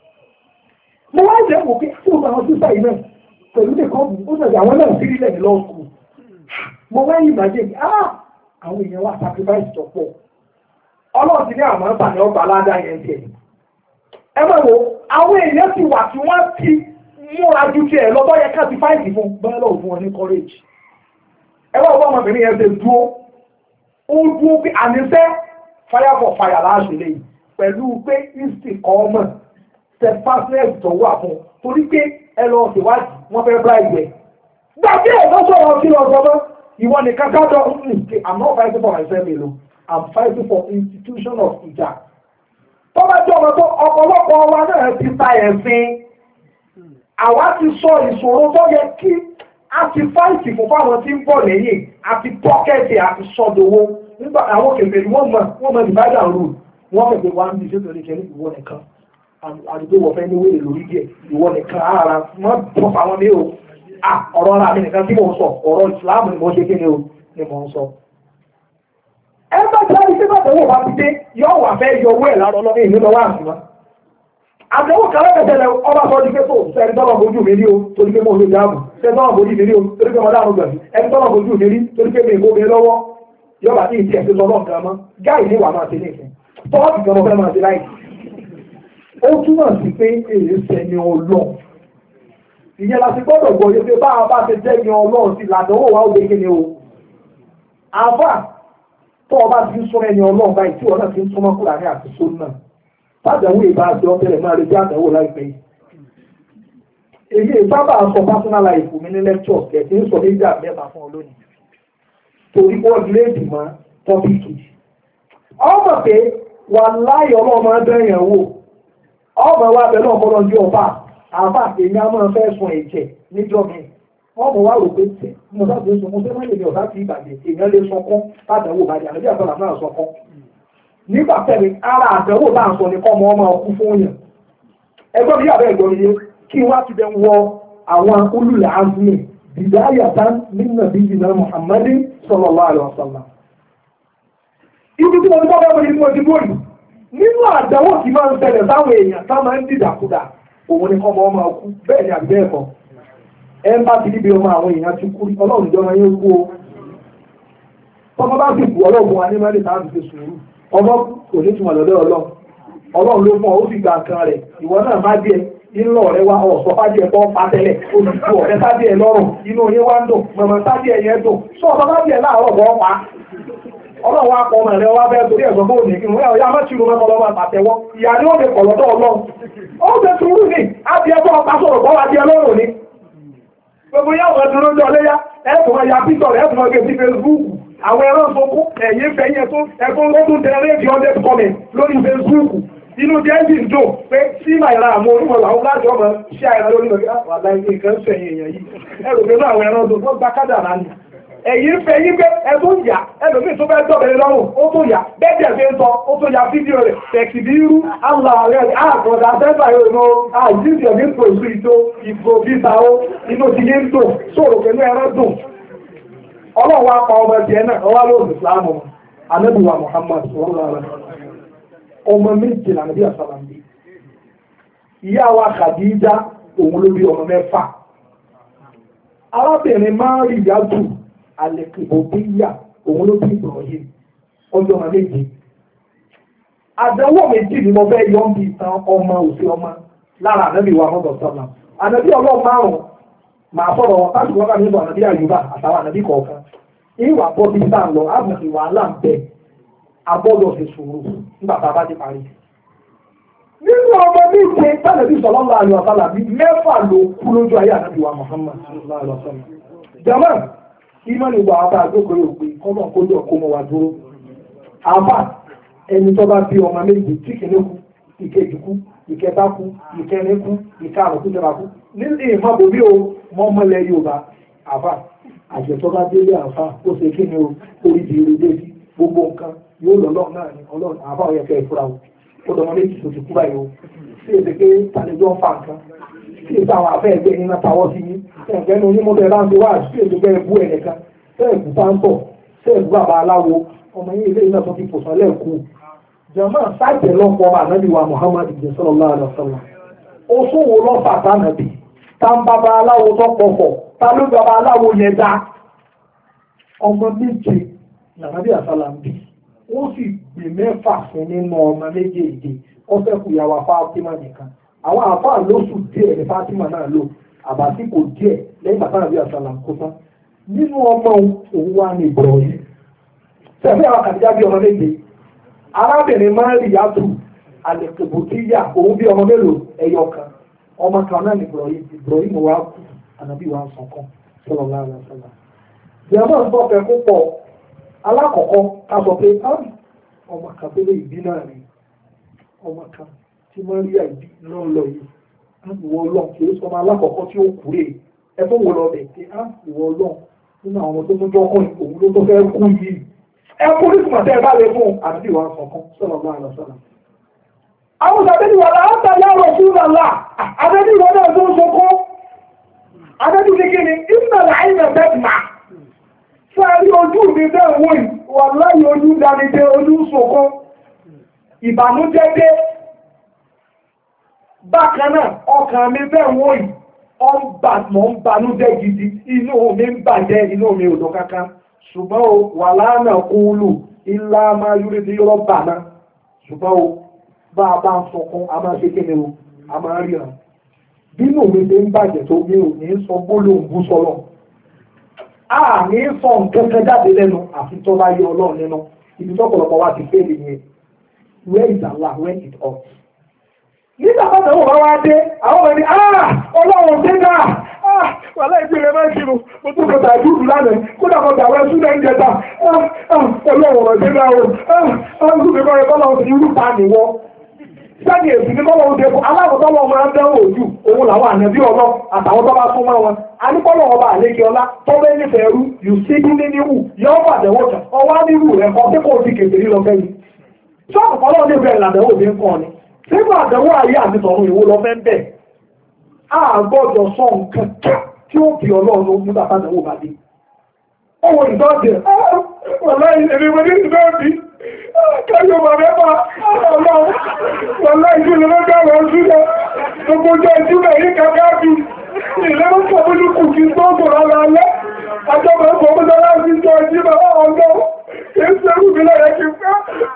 S1: mo wá jẹ́ wò pé fún àwọn sísà yìí náà pẹ̀lú nìkan ó sọ̀rọ̀ àwọn náà sírí lẹ̀ ní law school. mo wá yìí bàjẹ́ ah àwọn èèyàn wá sacrifice tó pọ̀ ọlọ́run ti ní àmọ́ ń pàdé ọgbà aládá yẹn tiẹ̀. ẹ máa wo àwọn èèyàn ti wà tí wọ́n ti múra ju tiẹ̀ lọ́tọ́ yẹ ká ti fáìtì fún bẹ́ẹ̀ lọ́wọ́ fún wọn ní courage. ẹ wá wọ́n ọmọbìnrin yẹn ṣe dúró ó dúró pé àníṣe fire for fire láàṣẹ lẹ́yìn pẹ̀lú pé instinct kọ́ ọmọ steadfastness tó wà fún torí pé ẹ lọ ṣèwádìí wọ́n fẹ́ bribe ẹ̀. gbàgbé ẹ̀ lọ́sọ̀rọ̀ kí lọ sọ ìwọ nìkan ká dọ̀ I'm not fighting for myself alone. I'm fighting for institution of ìjà. Tó bá jẹ́ ọmọ tó ọ̀pọ̀lọpọ̀ wa náà ti ta ẹ̀sìn. Àwa ti sọ ìṣòro tó yẹ kí a ti fáìtì fún fáwọn tí ń bọ̀ lẹ́yìn àti pọ́kẹ́tì àti sọ́dọ̀wọ́. Nígbà àwọn kèfèrè wọ́n mọ̀ wọ́n mọ̀ divide and rule. Wọ́n mọ̀ pé wọ́n á ń bí ṣètò ìṣẹ́ ní ìwọ nìkan. Àdúgbò wọ̀ fẹ́ ní wèrè lórí díẹ̀. Ìwọ nìkan ara wọ́n bọ̀ fáwọn ní o. Ọ̀rọ̀ ara mi nìkan tí mò ń sọ. Ọ̀rọ̀ ìsìláàmù ni mo ṣe kí ni o ni mò ń sọ. Ẹgbẹ́ tí a rí sígbà tó wò wá ti dé yóò wà fẹ́ yọ owó ẹ̀ lárọ́ lọ́wọ́ èyí lọ́wọ́ àmì wọn. Àdéhùn kan lẹ́kẹ̀ẹ́ tẹ́lẹ̀ ọba sọ di pé tó ẹni tọ́lọ̀ bojú mi rí o torí pé mo lè dáàbò ẹni tọ́lọ̀ bojú mi rí o torí pé mo dáàbò gbàgbé ẹni tọ́lọ̀ bojú mi rí torí pé mi ìbò mi lọ́wọ́ yóò bá ní ìdí ẹ̀ tó sọ lọ́ọ̀ kan mọ́ gáì ní wà máa ṣe ní ìfẹ́ tọ́ọ̀tì kan mo fẹ́ máa ṣe láì. Ó túmọ̀ sí pé èyí sẹ́ni ọlọ́ ìyẹn la ti gbọ́dọ̀ gbọ́ yẹ pé bá a bá ṣe jẹ́ ní ọlọ́run sí làdánwò wa ó gbé kí ni o. Àfà tó ọba ti ń súnmọ́ ẹni ọlọ́run báyìí tí ọ̀nà ti ń súnmọ́ kúrò ní àtúnṣe náà sádàwó ìbá àti ọ̀tẹ̀lẹ̀ máa rí bí àdánwò láìpẹ́ yìí. èyí ìsábà sọ personal life mi ní lecture kẹ̀kẹ́ ń sọ méjì àbẹ́ta fún ọ lónìí torí wọ́n lé ìdìmọ̀ tọ́pìkì. ọmọ pé wà láyé ọlọ́run máa ń dẹ́yìn wò ọmọ wa bẹ̀ náà kọ́lọ́ ní ọba àbá èmi á máa fẹ́ sun ẹ̀jẹ̀ níjọ́ mi ọmọ wa rò pé tẹ mo bá gbé sun mo fẹ́ má lè ní ọ̀dá ti ìbàdàn èèyàn lè sọkún ládàáwò bàjẹ́ àlejò àtọ́là náà sọkún. nígbà tẹ̀lé ara àdánwò náà sọ ní kọ́ ọmọ ọmọ ọkú fún yàn. ẹgbẹ́ mi yàrá ẹ̀gbọ́n mi yé kí wọ́n ti bẹ̀ wọ àwọn olùlẹ̀ azmi bidayatan min nabiyyina Muhammadin sallallahu alaihi wasallam. ibi tí mo ti bọ́ bẹ́ẹ̀ mo ti bóyì nínú àdánwò tí máa ń ṣẹlẹ̀ sáwọn èèyàn tá máa ń dìdàkudà òun ni kọ́ ọmọ ọmọ ọkú bẹ́ẹ̀ ni àbí bẹ́ẹ̀ kọ́ ẹ ń bá ti níbi ọmọ àwọn èèyàn ti kú ọlọ́run ìjọba yẹn kú o tọ́mọ bá sì kú ọlọ́run wa ní mẹ́rin tá a ti fi sùúrù ọmọ kò ní túmọ̀ lọ́dọ̀ ọlọ́run ọlọ́run ló fún ọ ó sì gba nǹkan rẹ̀ ìwọ náà má díẹ̀ nínú ọ̀rẹ́ wa ọ̀sọ́ fádìẹ̀ tó pa tẹ́lẹ̀ olùkú ọ̀rẹ́ fádìẹ̀ lọ́rùn inú oyin wá ń dùn mọ̀mọ́ fádìẹ̀ yẹn dùn sọ ọ̀sọ́ fádìẹ̀ láàárọ̀ bọ́ pa ọlọ́run wa pọ̀ ọmọ rẹ̀ wá bẹ́ẹ̀ torí ẹ̀sọ́ bóòní kí wọ́n yà má tìrú mẹ́kọ̀ọ́ lọ́wọ́ àtàtẹ̀wọ́ ìyá ni ó lè pọ̀ lọ́dọ̀ ọlọ́run ó ṣe sùúrù ní adìẹ bọ́ ọ̀pá sọ̀rọ̀ bọ́ adìẹ lọ́rùn ni gbogbo yàwó ẹ̀dùn lójú ọlẹ́yà ẹ̀sùn ọ̀yà pítọ̀ rẹ̀ ẹ̀sùn ọ̀gẹ̀ sí Facebook àwọn ẹran sọkún ẹ̀yìn fẹ̀yìn ẹ̀tún ẹ̀tún lọ́dún tẹ̀lé di hundred comment lórí Facebook inú jẹ́ǹdì ń dùn pé sí màìlá àmọ́ onímọ̀ làwọn láti ọmọ ṣé àìrán lórí ọ̀gá àwàlá ilé nǹkan ń sẹ̀yìn èèyàn yìí ẹ̀rù pé náà àwọn ẹran tó wọ́n gba kádàrá ni ẹ̀yìn fẹ̀yìn pé ẹ̀tún yà ẹlòmíì tó fẹ́ dọ̀bẹ̀rẹ̀ lọ́rùn ó tó yà bẹ́ẹ̀ bí ẹ̀ sọ ó tó ya fídíò rẹ̀ tẹ̀kì bí irú àlà rẹ̀ àkọ̀dà sẹ́fà yóò lọ àìsíṣì ọ̀gbìn ní pòṣù ìtò ìfò fíta ó inú ti yé ń dùn sóòrò pẹ̀lú ẹran dùn ọlọ́wọ́ apá ọmọ ẹ̀jẹ̀ náà ọwá lóòrùn ìsìlámù anábìwà Muhammad sọ́lọ́rọ̀ ọmọ méjì lànàbí àsàlàmì ìyá wa Khadija òun ló bí ọmọ mẹ́fà arábìnrin máa rí ìyájú alẹ́kìbòbíyà òun ló bí Ibrahim ọjọ́ ọmọ méjì àdánwò méjì ni mo fẹ́ yọ ń bí ìtàn ọmọ òsì ọmọ lára ànábìwà mọ́tò sọ́lá ànábì ọlọ́ọ̀ márùn-ún màá sọ̀rọ̀ wọn láti wọ́n kàmí ìbọn ànábì àyùbá àtàwọn ànábì kọ̀ọ̀kan ìwà bọ́ bí sáà lọ àbùkù wàhálà ń bẹ agbọ́dọ̀ fi sùúrù nígbà tá a bá ti parí. nínú ọmọ bí ṣe tánàbí sallallahu alaihi wasallam mẹ́fà ló kú lójú ayé ànábì wa Muhammad sallallahu alaihi wasallam. jama ìmọ̀ nígbà àbá àgbókò yóò pé kọ́nà kójú ọkọ̀ mọ́ wa dúró. àbá ẹni tó bá bí ọmọ méjì tí kìíní kú ìkejì kú ìkẹta kú ìkẹrin kú ìkarùn kú jọba kú nínú ìmọ̀ bòbí o mọ́mọ́lẹ̀ Yorùbá àbá àjẹtọ́ bá délé àfa ó ṣe kí ni o orí di eré dé sí gbogbo nǹkan yóò lọ lọ́ọ̀ náà ní ọlọ́run àbá ọ̀yẹ́ kẹ́ ìfura o ó dọ̀mọ́ méjì tó ti kú báyìí o sí èdè pé tàlejò ń fa nǹkan sí èdè àwọn afẹ́ ẹgbẹ́ yín náà tawọ́ sí yín ẹgbẹ́ ní onímọ̀tò ẹ̀ bá ń ṣe wá sí èdè pé ẹbú ẹ̀nìkan sẹ́ẹ̀kú pàǹtọ̀ sẹ́ẹ̀kú bàbá aláwo ọmọ yín ilé iná tó ti pòsàn lẹ́ẹ̀kú jọ̀mọ́ sáàjẹ̀ lọ́pọ̀ ọmọ ànábì wa Muhammad sallallahu alaihi wasallam ó sówó lọ́fà tánàbì tá ń bàbá aláwo tó pọ̀pọ̀ ta ló bàbá aláwo yẹn dá ọmọ méje nàbàbí àsálà ń bí wọ́n sì gbé mẹ́fà fún nínú ọmọ méjèèjì wọ́n fẹ́ kú ìyàwó Fátímà nìkan àwọn àfáà lóṣù díẹ̀ ní Fátímà náà lò àbàtì kò díẹ̀ lẹ́yìn bàtà nàbí àsálà ń kó tán nínú ọmọ òun wà ní ìbọ̀rọ̀ yìí sẹ́fẹ́ àwọn kàdíjà bí ọmọ méje arábìnrin máa ń rí yàtù àlèkèbòtíyà òun bí ọmọ mélòó ẹyọ kan ọmọ kan náà ní ìbọ̀rọ̀ yìí ìbọ̀rọ̀ yìí mo wá kú ànàbí wa ń sọ̀kan sallallahu alaihi wasallam jẹ́mọ́ ń bọ́ fẹ́ púpọ̀ alákọ̀ọ́kọ́ ká sọ pé ọmọ kan tó lè ìbí náà ni ọmọ kan tí máa ń rí àìbí náà lọ yìí ìwọ ọlọ́run kì í sọ ọmọ alákọ̀ọ́kọ́ tí ó kúrè ẹ tó wọ lọ bẹ̀ pé ìwọ ọlọ́run nínú àwọn tó tún jọ́kọ́ òun ló tó fẹ́ kú yìí ẹ kú ní tùmọ̀tẹ́ ẹ bá lè fún àdúgbò wa sọ̀kan sallallahu alaihi wasallam. àwọn sàbẹ́ni wà láwọn tàbí àwọn ọ̀ṣun lọ́la àbẹ́ni ìwọ náà tó ń sọkọ́ àbẹ́ni ní kíni ìmọ̀lá àìmọ̀ bẹ́ẹ̀ Sáré ojú mi bẹ́ẹ̀ wò yìí, wà láyé ojú dánídé ojú sọ̀kọ́. Ìbànújẹ́ dé. Bákan náà, ọkàn mi bẹ́ẹ̀ wò yìí, ọ ń bà mọ́ ń banújẹ́ gidi, inú mi ń bàjẹ́, inú mi ò dùn kankan. Ṣùgbọ́n o, wà lánà kúlù, ilá máa yúrí ní Yúrọ́pà náà. Ṣùgbọ́n o, bá a bá ń sọkún, a máa ṣe kéde o, a máa ríran. Bínú mi ṣe ń bàjẹ́ tó mi ò ní sọ gbólóhùn bú sọ́lọ̀. A ní sọ nǹkan kan jáde lẹ́nu àfi tó bá yẹ ọlọ́run nínú ibi tó pọ̀lọpọ̀ wá ti fẹ́ẹ̀lì yẹn where is Allah where is us. nígbà tó tẹ̀wọ̀ bá wá dé àwọn ọmọ ẹni ọlọ́run ṣe dá wàhálà ìpínlẹ̀ máa ń kiri mo tún kọta ìdúró lánàá kódà kọta àwọn ẹṣú náà ń jẹta ọlọ́run ọ̀rọ̀ ṣe dá o ọlọ́run ṣe kọ́ ẹ bọ́lá òsì irú pa nìwọ. Sẹ́ni èsì ní kọ́lọ̀ oúnjẹ fún aláwọ̀tọ́lọ́ máa ń dánwò ojú òun làwọn ànàbí ọlọ́ àtàwọn tó bá fún mọ́ wọn. A ní kọ́lọ̀ ọba àlékè ọlá tó bẹ́ nífẹ̀ẹ́ rú yù sí ní níwù yọ pàdéwò kan ọwá nírú rẹ̀ kọ́ tí kò sí kèfèrí lọ fẹ́ yìí. Ṣọ́ọ̀kù kọ́lọ̀ ní ìbẹ̀rẹ̀ làdẹ̀wò mi ń kọ́ ni. Sígbà àdẹ̀wò ayé àti tọ̀run ìwó lọ fẹ́ ń bẹ̀. A gbọ́dọ̀ sọ nǹkan tí ó bí ọlọ́run nígbà tàdẹ̀wò bá dé. Ó wo ìdọ́jẹ̀ Káyọ̀ bàbẹ́bà ọlọ́run wọ̀lá ìjúlẹ̀ lọ́jọ́ àwọn ọdúnlẹ̀ gbogbo jẹ́ ìjúlẹ̀ yìí kàkáàbì ìlẹ́wọ́n pọ̀bọ́lù kù kí gbọ́gbọ̀ rárá alẹ́ àjọba pọ̀bọ́lù láti jọ ìjíbà ọgbọ́ ìṣẹ́rù bí lọ́yẹ̀ kí fẹ́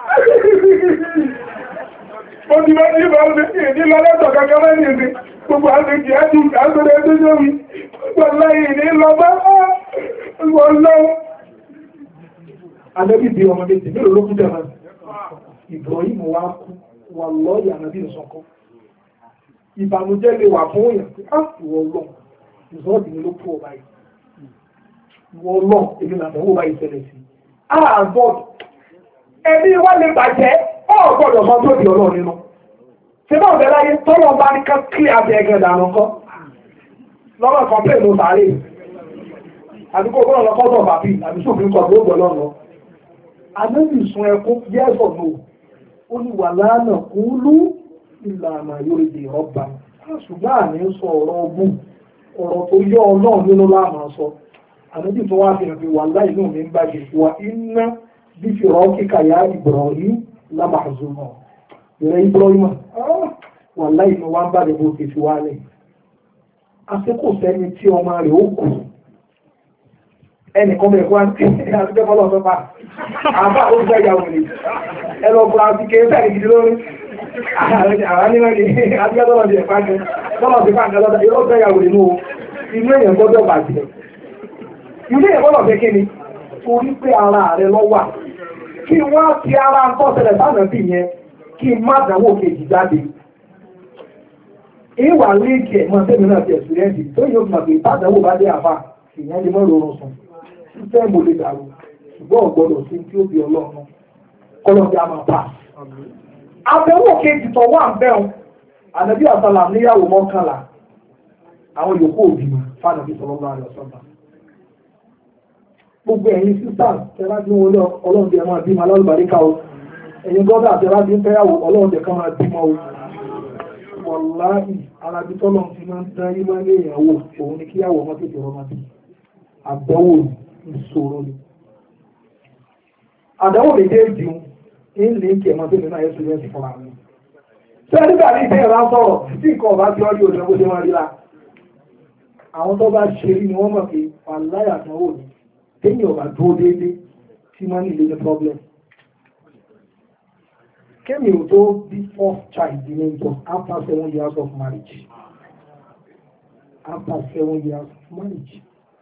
S1: ó ti bá jíbà ní lọ́lẹ́tọ̀ kankan mẹ́rin ìdí gbogbo àgbèjì àti àgbẹ̀rẹ̀ ẹgbẹ́ lórí wọ̀lá ìní lọ́gbà wọ̀lá Ànábì bí ọmọdé tí mélòó ló kú jẹ́ máa Ibrahim wá kú wà lọ́ọ̀yà ànábì ìsọ̀kọ́. Ìbànújẹ́ lè wà fún òyìn pé á ìwọ ọlọ́run ìsọ́ọ̀dì ni ló kú ọba yìí. Ìwọ ọlọ́run èmi làbẹ̀wò bá ìṣẹ̀lẹ̀ sí. Ah God! Ẹni wá lè bàjẹ́ ọ̀ gbọ́dọ̀ sọ tó di ọlọ́run nínú. Ṣé bá ọ̀bẹ láyé tọ́lọ̀ bá ní ká kí àbẹ̀ ẹgẹ dànù kọ́? Lọ́wọ́ kan pè ló sáré. Àdúgbò gbọ́dọ̀ lọ kọ́tọ̀ bàbí àbí sófin kọ̀ ló gbọ́ lọ́nà. Ànábì sun ẹkún yes or no ó ní wà lánà kúlú ìlànà yóò di ọba ṣùgbọ́n àní sọ ọ̀rọ̀ ọgbùn ọ̀rọ̀ tó yọ ọlọ́run nínú láàmà sọ Ànábì tó wá fi hàn pé wà láì inú mi ń bàjẹ́ wà iná bí fi rọ́ kíkà yá Ibrahim lámàzùmọ̀ ìrẹ́ Ibrahim wà láì inú wá ń bàjẹ́ bó ti fi wálẹ̀ àsìkò sẹ́ni tí ọmọ rẹ̀ ó kù ẹnì kan bẹ̀rẹ̀ wá ní àtúgbẹ́ fọ́lọ́ sọ́pá àbá ó gbẹ́ ìyàwó ni ẹlọ bùrọ̀ àti kéèfẹ́ ìgidi lórí àwọn níwọ̀n ni àtúgbẹ́ tọ́lọ̀ ti ẹ̀fà jẹ́ tọ́lọ̀ ti fà ń gẹ́lọ́dá yóò gbẹ́ ìyàwó nínú inú èèyàn gbọ́dọ̀ bàjẹ́ inú èèyàn gbọ́dọ̀ fẹ́ kíni torí pé ara rẹ lọ wà kí wọ́n ti ara ń tọ́ ṣẹlẹ̀ sáànà bí yẹn kí má dánwò kejì jáde ìwà léèkì ẹ̀mọ́ tẹ́mi náà ti ẹ̀sìrẹ́ǹtì tó yóò mọ̀ pé ìbádánwò bá dé àfà ìyẹn lè mọ́ lórun sùn sísẹ́ mo lè dàrú ṣùgbọ́n ọ̀gbọ́dọ̀ sí tí ó bí ọlọ́run kọ́lọ́dé a máa pa. Àbẹ̀wò kejì tó wà ń bẹ̀rù ànàbí àsálà níyàwó mọ́kànlá àwọn yòókù òbí fànàbí sallallahu alaihi wasallam. Gbogbo ẹ̀yin sísá tẹ́lá tí wọ́n lọ ọlọ́run bí ẹ máa bí malálùbáríkà o ẹ̀yin gọ́dà àti ẹ̀rá ti ń fẹ́yàwó ọlọ́run jẹ́ ká máa bímọ o wàláhì alábí tọ́lọ̀ ti máa ń dán yí máa ń lé ìyàwó òun ni kíyàwó ọmọ tètè rọmọ bí àdánwò ìṣòro ni àdánwò lè dé ìdíun ní ilé ìkè ẹ̀mọ́ tó nínú ayé tó yẹ sí fún àwọn ṣé nígbà ní ìdí ẹ̀rá sọ̀rọ̀ tí nǹkan ọba ti ọdí òjò bó ṣe máa rí la àwọn tó bá ṣe rí ni wọ́n mọ̀ pé wàláhì àdánwò ni téèyàn ọba dúró déédéé tí máa ń nílé ní problem Kémi ò tó bí fourth child ní ìjọ after seven years of marriage. After seven years of marriage.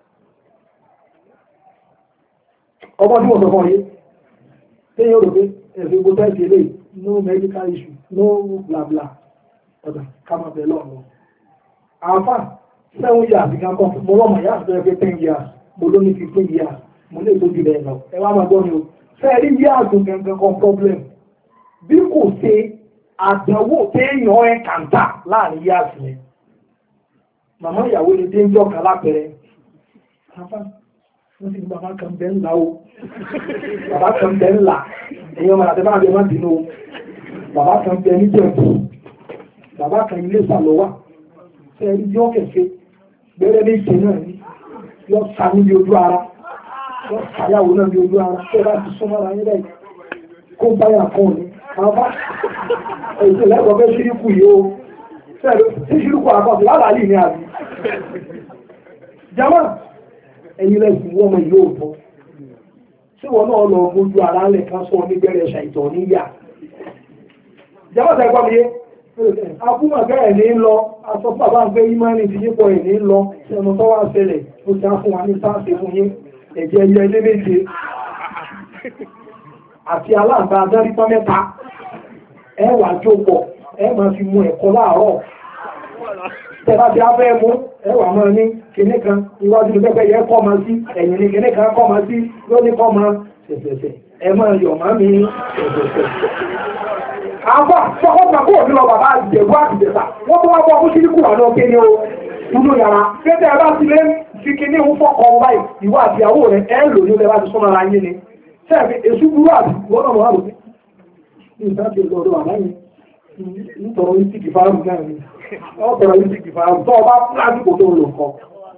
S1: Ọmọ tí mo sọ fún ọ yé, téèyàn rò pé ẹ̀sìn gbogbo ẹ̀sìn eléyìí, no medical issue, no bla bla. Ọ̀dà ká máa bẹ̀ lọ́ọ̀lọ́. Àfà seven years kan kọ́, mo lọ́mọ ìyá àti ẹgbẹ́ ten years, mo ló ní fifteen years, mo lè tóbi bẹ́ẹ̀ lọ. Ẹ wá máa gbọ́ mi o. Fẹ́ẹ̀rí yíyá àtún gangan kan problem. Bí kò ṣe àdánwò téèyàn ẹ̀ kàńtà láàrin yá sí ẹ. Màmá ìyàwó lè dé ń jọ kan lápẹẹrẹ. Wọ́n ti ní bàbá kan bẹ́ ńlá o. Bàbá kan bẹ́ ńlá. Èèyàn máa tẹ́ bá bẹ má dínú o. Bàbá kan bẹ níjẹ̀bù. Bàbá kan ilé sàlọ́wà. Ṣé ẹni yọ kẹ̀kẹ́? Gbẹ́rẹ́ ní ìṣe náà ni. Yọ sa níbi ojú ara. Yọ sàyàwó náà ní ojú ara. Ṣé ẹ bá ti súnmọ́ ara yín bẹ́ẹ̀? Kó báyà fún òní. Bàbá ètò lẹ́kọ̀ọ́ fẹ́ ṣíríkù yìí ó fẹ́rẹ̀ tí ṣíríkù àkọsí lálàálì ní àbí jama ẹ̀yìn lẹ́sìn wọ́n mọ̀ yóò bọ́ tí wọ́n náà lọ mójú ara lẹ̀ kan sọ nígbẹ̀rẹ̀ ṣàìtọ̀ níyà jama tẹ́ gbọ́ mi yé akúmọ̀ bẹ́ẹ̀ ní lọ aṣọ bàbá gbé ìmánì ti yípo ẹ̀ ní lọ ẹnu tó wá ṣẹlẹ̀ ó ti á fún wa ní sáàsì fún yín ẹ̀jẹ̀ ẹyẹ ilé méje àti aláǹgbá adárípá mẹ́ta ẹ wà jókòó ẹ máa fi mú ẹ̀kọ́ láàárọ̀ tẹ́lá ti abẹ́ mú ẹ wà máa ní kinní kan iwájú ní pẹ́pẹ́ yẹ kọ́ máa sí ẹ̀yìn ní kinní kan kọ́ máa sí lóní kọ́ máa ṣẹ̀ṣẹ̀ṣẹ̀ ẹ máa yọ̀ máa mi ṣẹ̀ṣẹ̀ṣẹ̀. àbá sọ́kọ́ pàkó òfin lọ bàbá ìjẹ̀bú àtìjẹ̀sà wọ́n tó wá bọ́ fún síríkù àná kéde o nínú yàrá kéde ẹ bá ti lé fi kinní ń fọ́kọ̀ báyìí ìwọ àtìyàwó rẹ ẹ lò ní ẹ bá ti súnmọ́ ara yín ni sẹ́ẹ̀fì èṣù burú àti wọ́n náà mọ̀ wá lòdì ìsáàtì lọ́dọ̀ àbáyé nítorọ̀ ìsìnkì fáàrù náà ni ọ́pọ̀rọ̀ ìsìnkì fáàrù tó ọba lásìkò tó lò kọ́.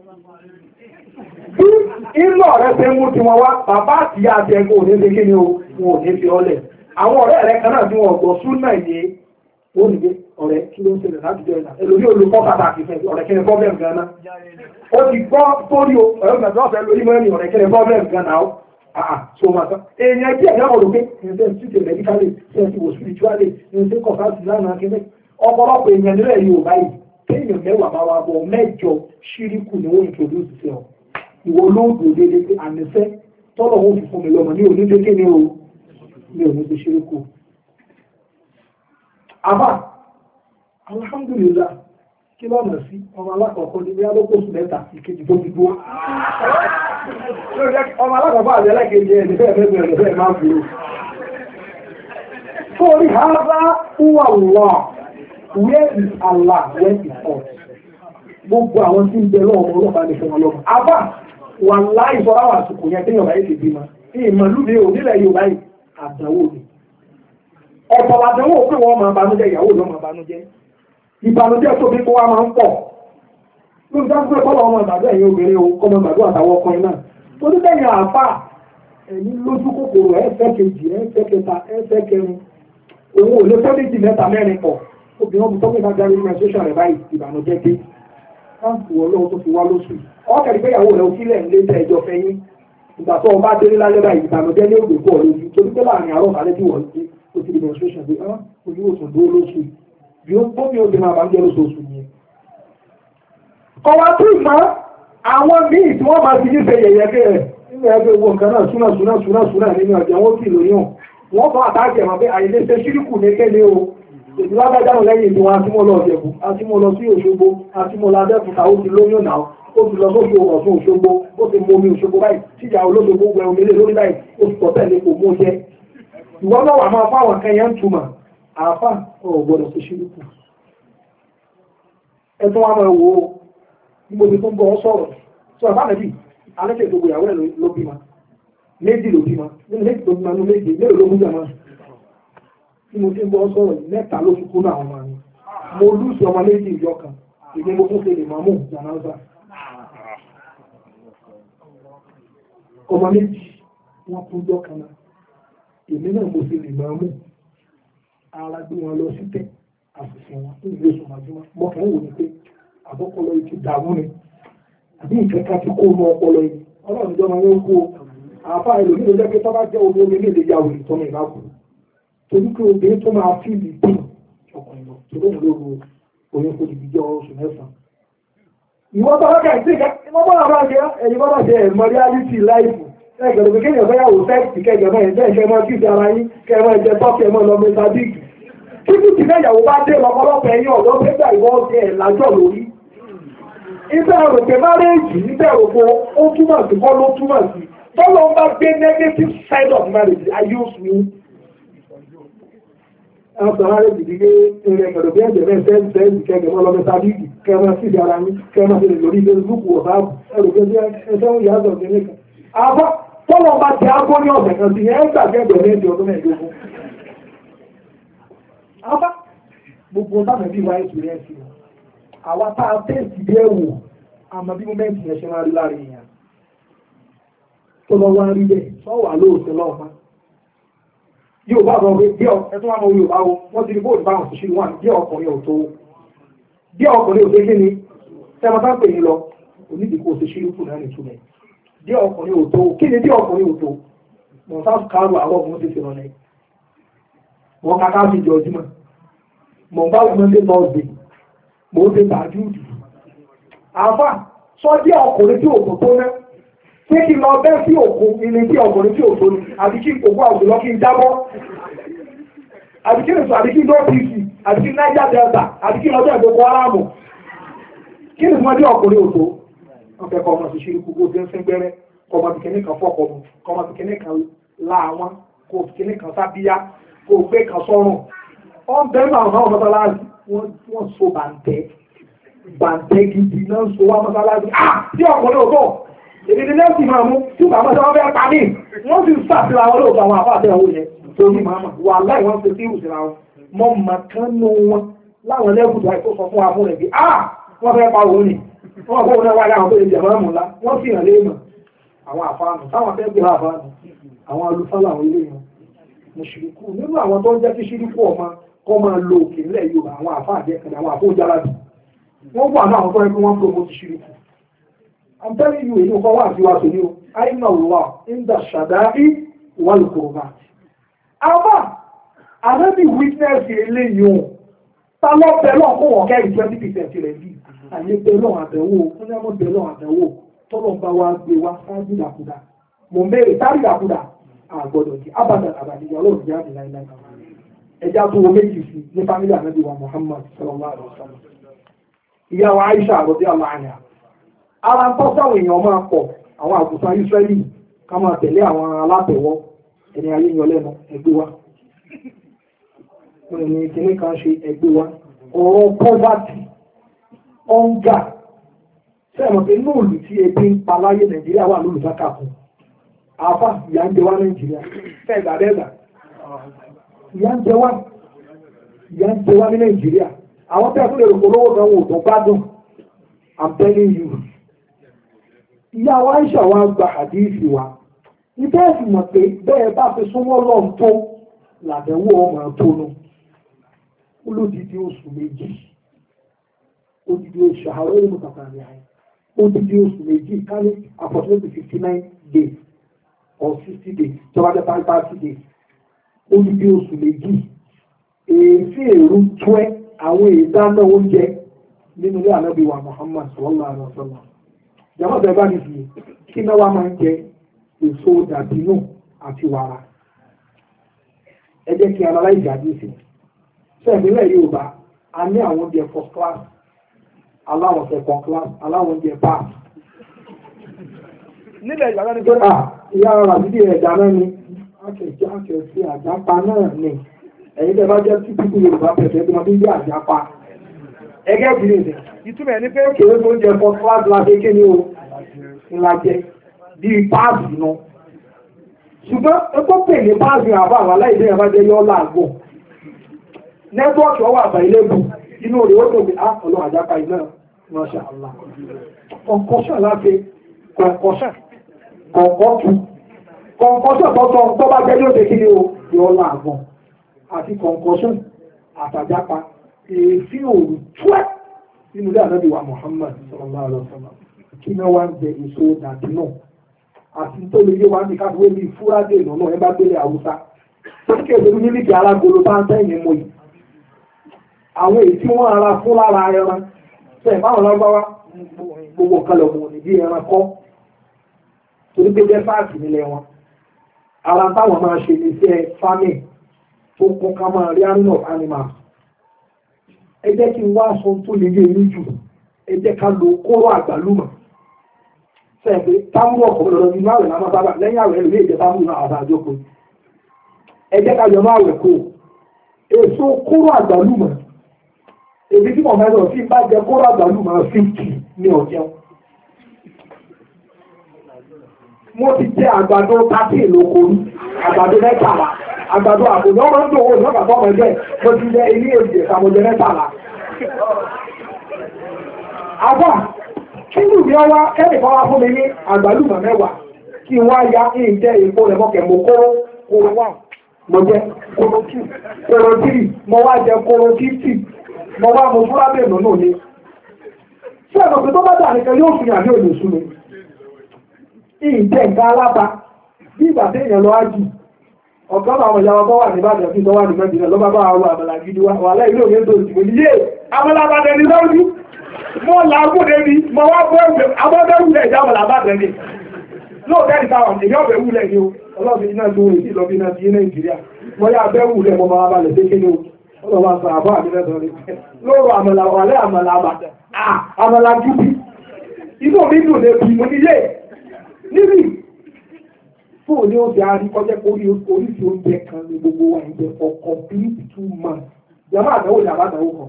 S1: bí ìlọ rẹ̀ ṣe mú ti wọn wá bàbá àti ìyá àti ẹgbẹ́ òní ṣe kí ni o wọn ò ní fi ọlẹ̀ àwọn ọ̀rẹ́ rẹ̀ kan náà tí wọn gbọ́ sún náà yé ó nìgbé ọ̀rẹ́ kí ló ń ṣẹlẹ̀ láti jọ ìlà ẹlòmí olùkọ́ pàtàkì fẹ́ ọ̀rẹ́ kí ni problem gan náà ó ti gbọ́ sórí o ọ̀rẹ́ gbàgbọ́ ọ̀fẹ́ lórí mọ́ni ọ̀rẹ́ kí ni problem gan náà ah so ma sọ èèyàn tí ẹ̀yà ọ̀rọ̀ pé ẹ̀yìn tí ṣe medically ṣe ti wò spiritually ẹ̀yìn tí kọ̀ọ̀ká sí lánàá kí ọ̀pọ̀lọpọ̀ èèyàn nílẹ̀ yóò báyìí téèyàn mẹ́wàá bá wa bọ̀ mẹ́jọ ṣíríkù ni wọ́n introduce sí ọ ìwọ lóògùn òdede pé àmìfẹ́ tọ́lọ̀ wọn fi fún mi lọ́mọ ní òní dékè ní o ní òní ti ṣíríkù. àbá alhamdulillah kí lọ́nà sí ọmọ alákọ̀ọ́kọ́ ní bí alókòsù mẹ́ta ìkejì tó ti dúró. ọmọ alákọ̀ọ́kọ́ àti ẹlẹ́kejì ẹ̀ nífẹ̀ẹ́ fẹ́ bẹ̀rẹ̀ fẹ́ máa fi rú. sórí hàrá wà wà where is Allah where is God. gbogbo àwọn tí ń bẹ lọ́wọ́ ọlọ́pàá ní fún wọn lọ́wọ́. àbá wà láì sọ àwọn àsìkò yẹn tí yorùbá yìí ti bímọ. ìmọ̀lúbi ò nílẹ̀ yorùbá yìí àdánwò ni. ọ̀pọ̀ àdánwò pé wọ́n máa banújẹ́ ìyàwó ló máa banújẹ́. ìbànújẹ́ tó bí kó wá máa ń pọ̀ ló ń dájú pé kọ́lọ̀ ọmọ ìgbàdú ẹ̀yìn obìnrin o kọ́mọ ìgbàdú àtàwọn ọkùnrin náà tó ní bẹ́yìn àfà ẹ̀yìn lójú kòkòrò ẹ̀fẹ́ kejì ẹ̀fẹ́ kẹta ẹ̀fẹ́ kẹrin òun ò lè fẹ́ méjì mẹ́ta mẹ́rin pọ̀ obìnrin ọmọ tọ́gbìn náà darí ní ṣóṣà rẹ̀ báyìí ìbànújẹ́ dé káàkiri ọlọ́wọ́ tó fi wá lóṣù ọkẹ́rì pé ìyàwó rẹ̀ òfìlẹ̀ ń lé tẹ́ ẹjọ́ fẹ́yìn ìgbà tó ọba délé lálẹ́ báyìí ìbànújẹ́ ní ògbè pọ̀ lójú torí pé láàrin àárọ̀ alẹ́ tí wọ́n ti ó ti di menstruation pé ah ojú òsùn dúró lóṣù bí ó bómi ó ti máa bá ń jẹ́ lóṣooṣù yẹn. kọ̀wá tí ìmọ̀ àwọn míì tí wọ́n máa ti ní ṣe yẹ̀yẹ́ kẹ́ ẹ̀ nínú ẹgbẹ́ owó nǹkan náà súná súná súná súná nínú ọjà wọn sì lóyún wọ́n kọ́ àtàkì ẹ̀mọ́ pé àyè lè ṣe ṣíríkù ní kéde o èdè lágbájá lẹ́yìn ìdí wọn àtìmọ́ lọ ọ̀jẹ̀bù àtìmọ́ lọ sí Òṣogbo àtìmọ́ lọ Abẹ́òkúta ó ti lóyún náà ó ti lọ sóṣù Ọ̀ṣun Òṣogbo ó ti mú omi Òṣogbo báyìí tíjà olóṣogbo gbẹ omi lé lórí báyìí ó ti tọ̀tẹ̀ ní kò mú jẹ ìwọ náà wà máa fáwọn kẹyẹ ń túmọ̀ àáfà ọ̀ gbọ́dọ̀ ṣe ṣíríkù ẹ̀tún wa máa wo gbogbo tó ń bọ́ sọ̀rọ̀ tí wọ́n bá lẹ́bí alẹ́kẹ̀ẹ́ gbogbo ìyàwó ẹ̀ ló bímọ méjì ló bímọ nínú méjì tó bímọ nínú méjì mélòó ló bímọ tí mo ti ń bọ́ sọ̀rọ̀ mẹ́ta ló fi kú náà ọmọ mi mo lùsì ọmọ méjì ìjọ kan ìdí mo tún ṣe lè máa mú jànáza ọmọ méjì wọ́n kú ìjọ kan náà èmi náà mo ṣe lè máa mú ara gbé wọn lọ sí tẹ́ àṣìṣe wọn ní ìlú oṣù màjúmọ́ mo kàn ń wò ní pé àbọ̀kọlọ yìí ti dààmú ni àbí nǹkan kan ti kó nu ọpọlọ yìí ọlọ́run ìjọba yóò kó àáfàá ẹlòmíì ló jẹ́ pé tọ́ba jẹ́ omi omi léde ya òrì tọ́mọ ìbá kù torí pé obìnrin tó máa fi lè dín ọkùnrin lọ tó lóun lóru oyún kò dìbí jẹ́ oṣù mẹ́sàn-án. ìwọ́n bá wákà sí ìka wọ́n bá wà bá jẹ́ ẹ̀yin bá bá jẹ́ ẹ̀mọ́ reality life ẹgbẹ̀rún pé kéèyàn fẹ́ yàwó sẹ́ẹ̀tì kẹjọ náà ẹ̀jẹ̀ ìṣẹ́ mọ́ kí ìṣẹ́ ara yín kẹmọ́ ẹ̀jẹ̀ tọ́kì ẹ̀mọ́ lọ mẹ́ta bíìgì títí tí fẹ́yàwó bá dé lọ́pọ̀lọpọ̀ ẹ̀yìn ọ̀dọ́ pé gbà ìwọ́ ọ̀sẹ̀ ẹ̀ lájọ́ lórí ibẹ̀ rò pé márẹ́jì níbẹ̀ rò pé ó túmọ̀ sí kọ́ ló túmọ̀ sí tọ́lọ́ bá gbé negative side of marriage ayé oṣù yín. Àwọn márẹ́jì dídé ẹ̀rẹ̀ ẹ̀gbẹ̀rún bí ẹ̀jẹ̀ bẹ́ẹ̀ sẹ́ẹ̀sì sẹ́ẹ̀sì kẹ́gẹ̀ mọ́ lọ́mẹ́ta bíìgì kẹ́mọ́ sí ara yín kẹ́mọ́ sí lórí Facebook WhatsApp ẹ̀rọ pé ẹ̀sẹ̀ ń yà sọ̀rọ̀ nìkan. Àbọ̀ tọ́lọ́ bá ti ágbó ní ọ̀sẹ̀ kan sí ẹ̀ ń gbàgbé ẹgbẹ̀rún ẹ̀jẹ̀ ọdún mẹ́ẹ̀ẹ́dógún. Àbá gbogbo táwọn ẹbí wa ètò rẹ̀ sí àwa tá a tẹ̀sí bí ẹ̀wò àmọ́ bí mọ́mẹ́ǹtì yẹn ṣe máa rí láàrin èèyàn tó lọ wá rí bẹ́ẹ̀ sọ wà lóòótọ́ lọ́ọ̀mọ́ yóò bá wọn bí ẹ tó wà mọ Yorùbá wo wọ́n ti rí bóòdù báwọn tó ṣe wà bí ọkùnrin ò tó bí ọkùnrin ò tó kí ni tẹ́lẹ̀ bá pè ní lọ onídìí kò ṣe ṣírí kù náà nìtúmẹ̀ bí ọkùnrin ò tó kí ni bí ọkùnrin ò tó mọ̀ sáà kárò àwọn ọmọ ti fi rọ̀ lẹ́yìn wọ́n ká ká fi jọ ọdún mọ̀ bá wọn lé lọ́ọ̀dẹ̀ mọ̀ ó dé bàájú jù. àfà sọ jẹ́ ọkùnrin tí òkú tó ná ṣé kí lọ bẹ́ sí òkú ilé tí ọkùnrin tí òkú ni àbí kí òkú àwùjọ lọ kí n jábọ́ àbí kí nìṣó àbí kí n lọ́ọ̀tìsì àbí kí Niger Delta àbí kí lọ́jọ́ ìgbókò aráàmù kí ni wọ́n jẹ́ ọkùnrin òtó wọ́n fẹ́ kọ́ ọmọ sí ṣírí kúkú bí ó ń fẹ́ gbẹ́rẹ́ kọ́ ọmọ bìkínní kan fọ́kọ̀ mu kọ́ ọmọ bìkínní kan láàwọn kó bìkínní kan sábíyá kò gbé kan sọ́rùn wọ́n bẹ̀rù àwọn ọmọ mọ́sálásí wọ́n so bàǹtẹ́ bàǹtẹ́ gidi náà so wá mọ́sálásí ah tí ọkùnrin ò bọ̀ èdè ní lẹ́sìn máa mú tí bàbá tí wọ́n fẹ́ pa mí wọ́n sì sàfihàn àwọn olóòtú àwọn àfáà tẹ̀wọ́ yẹn torí màmá wà láì wọ́n ṣe sí ìwòsàn àwọn mọ́ màkánú wọn láwọn lẹ́gùdù àìkó sọ fún wa fún rẹ̀ bí ah wọ́n fẹ́ pa òun ni wọ́n kó wọn náà wáyé àwọn tó lè jẹ̀ mọ́ ńlá wọ́n sì hàn léèmọ̀ àwọn àfáànù táwọn fẹ́ gbé àfáànù àwọn alùfáà làwọn ilé yẹn mùsùlùkù nínú àwọn tó ń jẹ́ kí ṣíríkù ọmọ kọ́ máa lo òkè nílẹ̀ Yorùbá àwọn àfáà jẹ́ kan àwọn àfóò jálábì wọ́n wà náà àwọn tó yẹ kí wọ́n promote ṣíríkù. I'm telling you èyí kọ́ wà sí wa sóní o àìmọ̀ wà ìndà ṣàdáì wà lùkùrùbà. àbá àbẹ́bí witness eléyìí o ta lọ bẹ̀lọ́ kó wọ́n kẹ́rì twenty percent rẹ̀ bí àyè bẹ̀lọ́ àbẹ̀wò ó ní àmọ́ bẹ̀lọ́ àbẹ̀wò tọ́lọ̀ bá wa gbé wa sáájú dàkúdà mò ń bẹ̀rẹ̀ sáré dàkúdà àgbọ̀dọ̀ di abadan àbàdìyà ọlọ́run jáde láìláì ẹjá tó wo méjì sí ní fámílì ànábì wa Muhammad sallallahu alaihi wasallam ìyá wa Aisha radiyallahu anha ara ń tọ́ sáwọn èèyàn máa pọ̀ àwọn àgùntàn Israẹli ká máa tẹ̀lé àwọn alátẹ̀wọ́ ẹni ayé yan lẹ́nu ẹgbẹ́ wa ẹni kìíní kan ṣe ẹgbẹ́ wa ọ̀rọ̀ poverty hunger sẹ́wọ̀n pé nóòlù tí ebi ń pa láyé Nàìjíríà wà lóòlù sákàkùn àfà ìyà ń jẹ wá Nàìjíríà fẹ́ ìgbàdẹ́gbà ìyà ń jẹ wá ìyà ń jẹ wá ní Nàìjíríà àwọn tẹ́ fún èrò olówó gan wò tó gbádùn I'm telling you ìyá wa ń ṣàwọn àgbà àdíìsì wa ibẹ̀ ẹ̀sìn mọ̀ pé bẹ́ẹ̀ bá fi súnmọ́ lọ́n tó làbẹ̀wò ọmọ tó nù olódìdí oṣù méjì odidi oṣù àwọn èrò mọ̀tàkàrí àyè odidi oṣù méjì ká ní approximately fifty nine days or sixty days tọ́wọ́ jẹ́ five thirty days odidi oṣù méjì èéfín èrú tuẹ́ àwọn ìdáná oúnjẹ nínú ilé ànábì wa Muhammad sallallahu alaihi wasallam jàmọ́ bẹ́ẹ̀ bá nìyí kí náà wá máa ń jẹ èso dàbínú àti wàrà ẹ jẹ́ kí ara láì jáde sí sẹ́ẹ̀mílẹ̀ Yorùbá a ní àwọn oúnjẹ first class aláwọn second class aláwọn oúnjẹ pass nílẹ̀ ìgbàgbọ́ ni pé à ìyá ara bíbí ẹ̀dá náà ni akẹ́kẹ́ akẹ́kẹ́ àjápa náà ni ẹ̀yin tẹ́ bá jẹ́ tí pípú Yorùbá pẹ̀sẹ̀ tí wọ́n bí jẹ́ àjápa ẹgẹ́ ìbílẹ̀ ìsẹ̀ ìtumẹ̀ ní pé kèrè tó ń jẹ first class láti ké ní o ńlájẹ bíi páàsì náà ṣùgbọ́n ẹgbọ́ pè ní páàsì àbá àwọn aláìsẹ́ yẹn bá jẹ́ yọ́ láàgbọ̀ nẹ́tíwọ́ọ̀kì ọwọ́ àbá ilé bù inú rẹ̀ ó tóbi á ọlọ́run àjápa iná Masha Allah kọ̀ǹkọ́ṣọ̀ láti kọ̀ǹkọ́ṣọ̀ kọ̀ǹkọ́tù kọ̀ǹkọ́ṣọ̀ tọ́tọ́ tó bá jẹ́ yóò ṣe kí ni o yọ láàgbọ̀n àti kọ̀ǹkọ́ṣọ̀ àtàjápa èéfì òòrùn túẹ́ nínú ilé ànábì wa Muhammad sallallahu alaihi wasallam kí náà wá ń jẹ èso dàbí náà àti tó lè yé wa ní káfíwé bíi fúrádé ìnáwó ẹ bá gbélé Haúsá tó kí èdè mílíkì alágolo bá ń tẹ̀yìn mọ́ yìí àwọn èyí tí wọ́n ara fún lára ẹran sẹ́yìn báwọn lágbáwá gbogbo nǹkan lọ́mọ òní bí ẹran kọ́ torí pé jẹ́ fáàtì nílẹ̀ wọn ara táwọn máa ṣe ní iṣẹ́ farming tó kún ká máa rí animal of animals ẹ jẹ́ kí n wá aṣọ tó lè yé yín jù ẹ jẹ́ ká lo kóró àgbálùmọ̀ sẹ́yìn pé táwọn ọkọ̀ lọ́dọ̀ nínú àwẹ̀ lámọ́ sábà lẹ́yìn àwẹ̀ lè jẹ́ táwọn náà àbá àjọpọ̀ ẹ jẹ́ ká yọ máa wẹ̀ kó èso kóró àgbálùmọ̀ èdè tí mo mẹ́rin ọ̀sí bá jẹ kóró àgbálùmọ̀ fífì ní ọ̀jẹun mo ti jẹ àgbàdo tàbí ìlòkòrú àgbàdo mẹ́tàlá àgbàdo àbòdó ọmọ ń dòwò ní ọ̀gá fọ́mọ ẹgbẹ́ mo ti jẹ ilé èdè ìsàmójẹ mẹ́tàlá àbá kí ní ìwé ọwá kẹ́nìkan wá fún mi ní àgbálùmọ̀ mẹ́wàá kí wá ya ní ìjẹ́ èpo rẹ̀ mọ́kẹ̀ mo kóró kóró wà mo jẹ kóró tù kóró tírì mo wá jẹ kóró fífì mo wá mo fúra bẹ́ẹ̀ lọ́nà ní ṣé ẹ̀nà pé tó bá dà nìkan yóò fi àbí òní sú mi ìjẹ́ nǹkan alába bí ìgbà tí èèyàn lọ á jù ọ̀kan àwọn ìyàwó tó wà ní Ìbàdàn sí tó wà ní Mẹ́dínà ló bá bá àwọn àmàlà gidi wà wà lẹ́yìn ilé òní tó ti wò ní yé àmàlà bàdẹ̀ ní lọ́rùn mo làágùn débi mo wá bọ́ ẹgbẹ̀ abọ́dẹ́wùlẹ̀ ìjà àmàlà bàdẹ̀ ní lóòtẹ́ ìtawọ̀n èyí ọ̀bẹ̀ wùlẹ̀ ni o ọlọ́bìn iná tó wò sí lọ́bìn iná sí Nàìjíríà mo yá abẹ́ wùlẹ̀ mo máa balẹ̀ sí kéde o ọlọ́wọ́ àṣà àbọ̀ àdínẹ́sọ̀ rẹ̀ lóòrò àmàlà wà lẹ́ àmàlà àbàdẹ̀ àmàlà júbí inú mi dùn débi mo ní yé níbi fún òní oúnjẹ àríkọ́jẹ́ orí oríṣi oúnjẹ kan ní gbogbo wa ìjẹ for complete two months yàrá àdáwò ní àbádáwò kan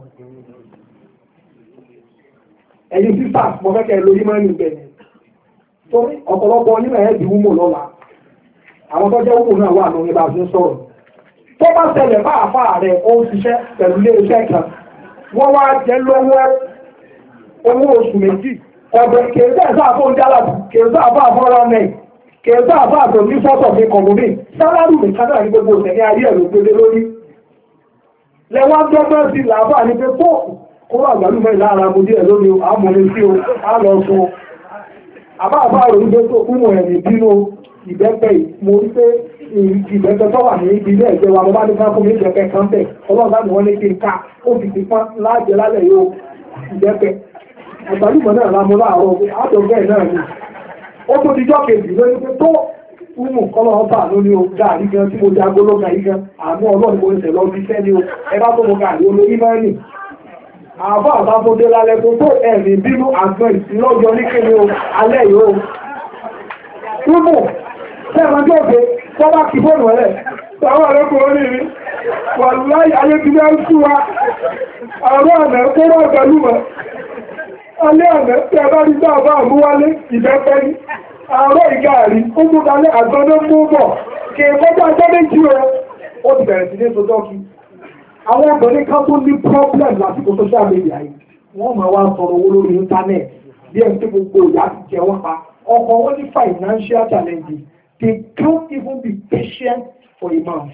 S1: ẹ̀yin sísà mo fẹ́ kẹ́ lórí máa ń gbẹ̀ ní torí ọ̀pọ̀lọpọ̀ nínú ẹ̀ di wúmọ̀ lọ́la àwọn tó jẹ́ wúmọ̀ náà wà lórí bá a fi ń sọ̀rọ̀ tó bá ṣẹlẹ̀ bá àfà rẹ̀ ó ń ṣiṣẹ́ pẹ̀lú ilé iṣẹ́ kan wọ́n wá jẹ́ lọ́wọ́ owó oṣù méjì ọ̀bẹ̀ kèéjẹ́ sáà fún jálàbù kèéjẹ́ àbá àfọ́rọ́ mẹ́rin kẹ̀ẹ́sọ́ àbá àtọ̀ ní fọ́tọ̀ fi kọ̀mùmí sálárù nìkan náà ní gbogbo òṣèlú ayé ẹ̀rọ gbélé lórí lẹ́wọ́n dọ́gbọ́n sí làbá ní pé tó kúrò àgbàlùmọ̀ ìlànà mo díẹ̀ lórí àmọ́lé sí o á lọ sọ àbá àbá rò ní pé tó kúmọ̀ ẹ̀rìn bínú ìbẹ́pẹ́ mo rí pé ìbẹ́pẹ́ tó wà ní ibi ilé ẹ̀jẹ̀ wa mo bá ní ká fún mi ìbẹ́pẹ́ kan bẹ̀ ọlọ́run bá ní wọ́n ní kí n ká ó fi ti pọ́n láàjẹ lálẹ́ yóò ìbẹ́pẹ́ àgbàlùmọ̀ náà lámú láàárọ̀ àtọ̀gbẹ́ náà ni ó tó dijọ́ kejì lórí pé tó fúnmù kọ́lọ̀ ọba lórí o gààrí gan tí mo jẹ agológa yìí gan àmú ọlọ́run mo ṣẹ̀ lọ bí iṣẹ́ ni o ẹ bá tó mo gààrí olórí máa nì àbá àbá tó dé lálẹ́ tó tó ẹ̀rìn bínú àgbọn ìlọ́jọ ní kéde o alẹ́ yìí o fúnmù sẹ́wọ̀n tó gbé tọ́lá kí fóònù ẹ̀rẹ̀ táwọn ọ̀rẹ́kùn orí mi wà láyé ayé ti bá ń sú wa àwọn ọ̀nà kóró ọ̀gbẹ̀lúmọ̀ alẹ́ ọ̀nà tí a bá rí bá bá àmúwálé ìbẹ́pẹ́ ní àárọ̀ ìgáàrí ó mú dalẹ́ àgbọ́dọ́ mú bọ̀ kí ẹgbọ́dọ́ ajọ́ méjì o ó ti bẹ̀rẹ̀ sí ní sọ́dọ́kì àwọn obìnrin kan tó ní problem lásìkò social media yìí wọ́n máa wá sọ̀rọ̀ owó lórí internet bí ẹni tí gbogbo ìyá ti jẹ wọ́n pa ọkọ̀ wọn ní financial challenges they can't even be patient for a month.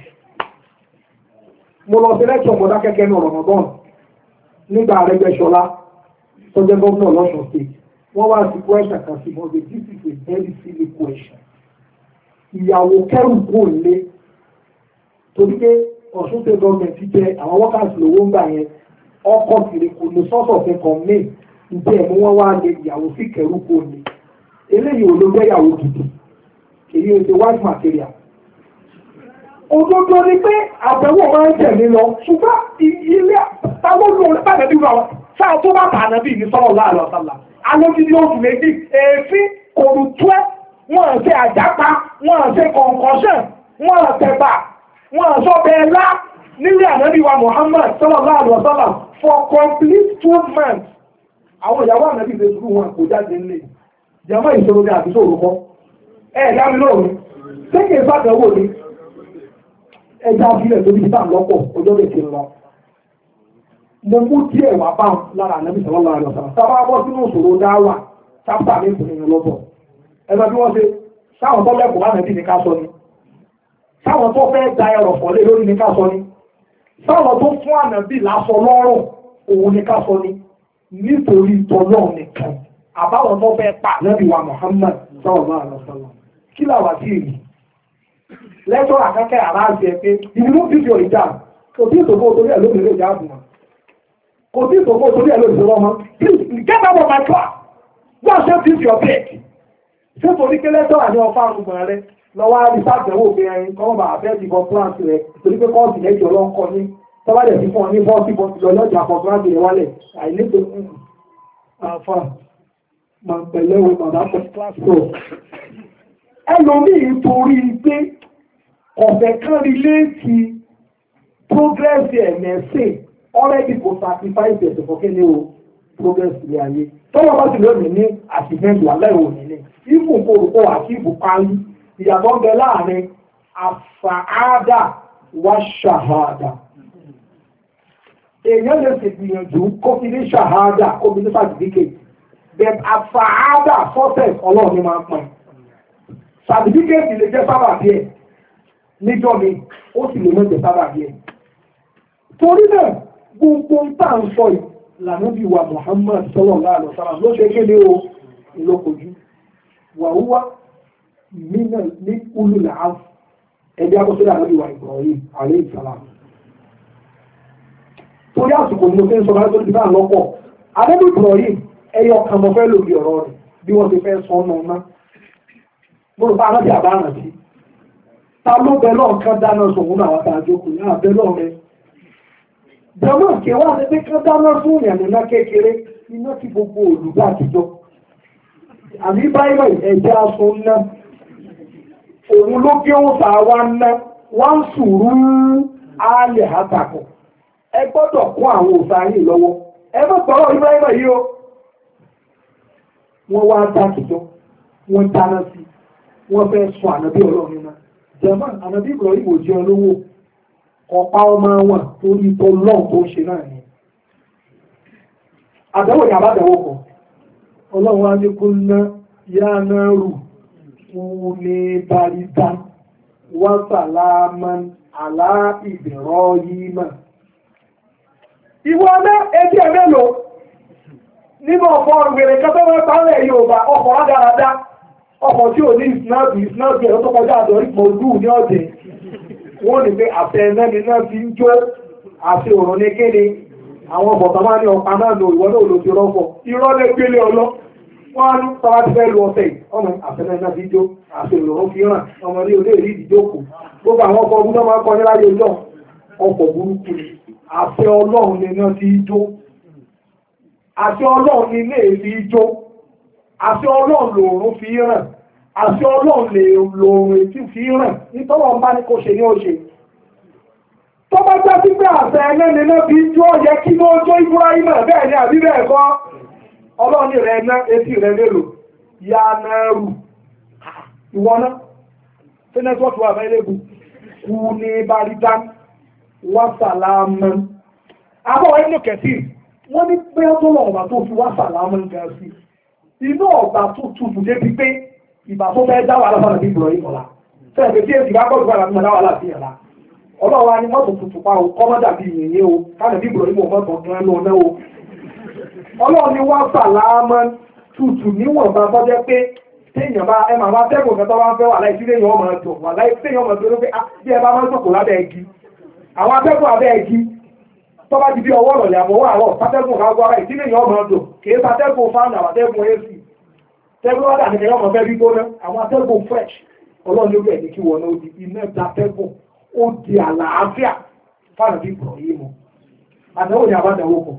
S1: mo lọ sí lẹ́tọ̀ ọmọdé kẹ́kẹ́ ní Ramadan nígbà Arẹ́gbẹ́ṣọlá tó jẹ́ gómìnà lọ́sùn state wọ́n wá sí question kan sí mọ́tò this is a very silly question. ìyàwó kẹrù kò lé torí pé Ọ̀ṣun state government ti jẹ àwọn workers lówó ń gbà yẹn ọkọ̀ kiri kò ní sọ́sọ̀ fẹ́ kàn mí ìdí ẹ̀mú wọn wá lé ìyàwó sí kẹrù kò lé eléyìí ò ló jẹ́ ìyàwó gidi èyí ò ti white material. òdodo ni pé àbẹ̀wò máa ń tẹ̀lé lọ ṣùgbọ́n ilé táwọn olóòrùn bá dẹ̀ bí wọn sáà tó bá tà nàbí ní sọ́rọ̀ láàrín ọ̀sánlá alójídé oṣù méjì èéfín kòrò tó wọ́n ṣe àjápa wọ́n ṣe kọ̀ǹkọ̀ṣẹ̀ wọ́n tẹ̀bà wọ́n sọ bẹ́ẹ̀ lá nílé ànábì wa Muhammad sọ́rọ̀ láàrín ọ̀sánlá for complete two months àwọn ìyàwó ànábì ṣe sùúrù wọn kò jáde nílé jẹ́mọ́ ìṣòro ní àbíṣò òrùkọ́ ẹ̀ dámi lóòrùn tẹ́kẹ̀ ìfàdánwò ni ẹja abílẹ̀ tó bí títà lọ́pọ̀ ọjọ́ lè ti lọ mo mú díẹ̀ wá bá lára ànábì sallallahu alaihi wasallam sábà bọ́ sínú òṣòro dáwà sábà ní ìpínlẹ̀ lọ́bọ̀ ẹgbẹ́ bí wọ́n ṣe sáwọn tó lẹ́kọ̀ọ́ ànábì ní ká sọ ni sáwọn tó fẹ́ da ẹrọ̀ fọ́lé lórí ní ká sọ ni sáwọn tó fún ànábì lásọ lọ́rùn òun ní ká sọ ni nítorí tọ́lọ́ nìkan àbáwọn tó fẹ́ pa ànábì wa Muhammad sallallahu alaihi wasallam kí làwà sí èyí lẹ́tọ́ àkẹ́kẹ́ àráàzì ẹ̀ pé ìlú fídíò ìjà kò tí ìtòkó torí ẹ̀ lóbìnrin ìjà àbùmọ̀ kò tí ìtòkó torí ẹ̀ lóbìnrin ọmọ get out of my class go and save this your bed ṣé torí pé lẹ́tọ́ àní ọfà àrùgbọ̀n rẹ lọ́wọ́ àdìsàgbẹ̀wò pé ẹyin kọ́ bá fẹ́ dìbọn plant rẹ torí pé kọ́ọ̀sì lẹ́jọ́ ọlọ́kọ ní tọ́bàdẹ̀ sí fún ọ ní bọ́ọ̀sì bọ́ọ̀sì lọ́lọ́jà fọ́ plant rẹ wálẹ̀ àìníṣe àfà máa pẹ̀lẹ́ o bàbá first class tó ẹlòmíì torí pé ọ̀fẹ́ kan rí léèkì progress ẹ̀mẹ́sìn already kò sacrifice ẹ̀sẹ̀ fọ́kẹ́ ní o progress ilé ayé tọ́wọ́ bá ti lónìí ní àtìmẹ́lù aláìwò nílé ìfún kòròkó àti ìbò parí ìyàtọ̀ ń bẹ láàrin àfàádà wá ṣàhádà èèyàn lè ṣe gbìyànjú kó fi ní ṣàhádà kó fi ní certificate but àfàádà success ọlọ́run ní máa ń pín certificate lè jẹ́ sábà díẹ̀ níjọ́ mi ó sì lè mọ́ jẹ́ sábà díẹ̀ torí náà gbogbo ń tà ń sọ yìí lànàbí wa Muhammad sallallahu alaihi wasallam ló ṣe kéde o ìlókojú wàhúwá mínà ní ulul azm ẹgbẹ́ akọ́sílẹ̀ ànábì wa Ibrahim alayhi salam torí àsìkò ní mo fẹ́ sọ láti ti bá lọ́pọ̀ ànábì Ibrahim ẹyọ kan mo fẹ́ lòdì ọ̀rọ̀ rẹ̀ bí wọ́n ti fẹ́ sọ ọ́nà ọ̀nà mo rò pé ànábì àbáàrà sí ta ló bẹ lọ́ọ̀ kan dáná sọ̀hún náà wọ́n ta àjókòó ní àbẹ́ lọ́ọ̀ rẹ̀ jọmọ́ kí wọ́n ti pé kí wọ́n dáná fún ìrìn àná kékeré iná tí gbogbo olùgbà àtijọ́ àbí báyìí ẹ̀jẹ̀ aṣọ ńlá òun ló gé wọn bá wa ná wọ́n ń sùúrù áálẹ̀ àtàkùn ẹ gbọ́dọ̀ kún àwọn òṣàyè lọ́wọ́ ẹ má gbọ́rọ̀ Ibrahim yìí o wọ́n wá dákìjọ́ wọ́n dáná sí wọ́n fẹ́ sọ ànábì ọlọ́run náà jọmọ́ ànábì Ibrahim ò jẹ́ olówó ọ̀pá ọmọ wọn torí tó lọ́n tó ṣe náà ni. Àdẹ́wò ni àbádẹ́wò kan. Ọlọ́run á ní kó ná yá náà rù fún ní barita wá sàlámà àlá ìbẹ̀rọ yìí mà. Ìwọ ọ̀nà etí ẹ̀ mélòó nínú ọ̀pọ̀ ìwèrè kẹtọ́wọ́ pálẹ̀ Yorùbá ọkọ̀ rádaràdá ọkọ̀ tí ò ní ìsináàbì ìsináàbì ẹ̀rọ tó kọjá àdọ̀ ìpọ̀ ojú ní ọ̀dẹ̀. Wọ́n ní pé àfẹ́ ẹ̀mẹ́ni náà fi ń jó àti òrùn ní kéde àwọn bọ̀tọ̀ máa ní ọpa náà lò ìwọ́n náà lò ti rọ́pọ̀ irọ́ lé gbélé ọlọ́ wọ́n á ní tọ́wá ti fẹ́ lu ọ̀sẹ̀ ọmọ àfẹ́mẹ́ náà fi jó àti òrùn fi hàn ọmọ ní olé ìrí ìdíjókòó gbogbo àwọn ọkọ̀ ọdún tó máa ń kọ ní láyé ọjọ́ ọkọ̀ burúkú àfẹ́ ọlọ́run ní náà fi jó àfẹ́ ọlọ́run ní ilé fi jó àfẹ́ ọlọ́run lòrùn fi hàn àti ọlọ́run lè lòrùn ètí fi ràn nítọ́wọ́ ń bá ní kò ṣe ní òṣè tó bá jẹ́ sí pé àṣẹ ẹlẹ́ni náà fi jó yẹ kí ló jó Ibrahim bẹ́ẹ̀ ni àbí bẹ́ẹ̀ kọ́ ọlọ́run rẹ̀ ná etí rẹ̀ lélò ya náírù ìwọ náà tí nẹ́tíwọ́ọ̀kì wà fẹ́ lébù kú ní barita wàsàlámù abọ́wọ́ inú kẹsì wọ́n ní pé tó lọ́ọ̀bà tó fi wàsàlámù gan sí inú ọ̀gbà tó tutù débi pé ìgbà tó fẹ́ dá wà lọ́fà nàbí Ibrahim ọ̀la fẹ́ẹ̀ tí èsì bá gbọ́dọ̀ wà láti dá wà láti yàrá ọlọ́wà ni mọ́tò tuntun pa o kọ́mọ́dà bí yìnyín o káàdì Ibrahim mọ́tò gan ló náà o ọlọ́wà ni wọ́n sàlámà tutù níwọ̀n bá bọ́jẹ́ pé téèyàn bá ẹ màá bá tẹ́gùn kan tó bá ń fẹ́ wà láì sí léèyàn ọmọ ẹ̀dùn wà láì téèyàn ọmọ ẹ̀dùn pé bí ẹ bá máa ń sòkò lábẹ́ igi àwọn atẹ́gùn abẹ́ igi tó bá ti bí ọwọ́ rọ̀lẹ́ àbọ̀wọ́ àárọ̀ pátẹ́gùn kan gbọ́ ara ìdílé yẹn ọmọ ẹ̀dùn kì í pátẹ́gùn fáànù àbátẹ́gùn ac tẹ́gbọ́n wádà ní ẹ̀yọ́ ọmọ fẹ́ bí gbóná àwọn atẹ́gùn fresh ọlọ́run ló bẹ̀ẹ̀ ní kí wọ́n náà di iná da atẹ́gùn ó di àlàáfíà fáwọn bí bọ̀ yìí mọ́ àtẹ́wò ni àbádẹ́wò kan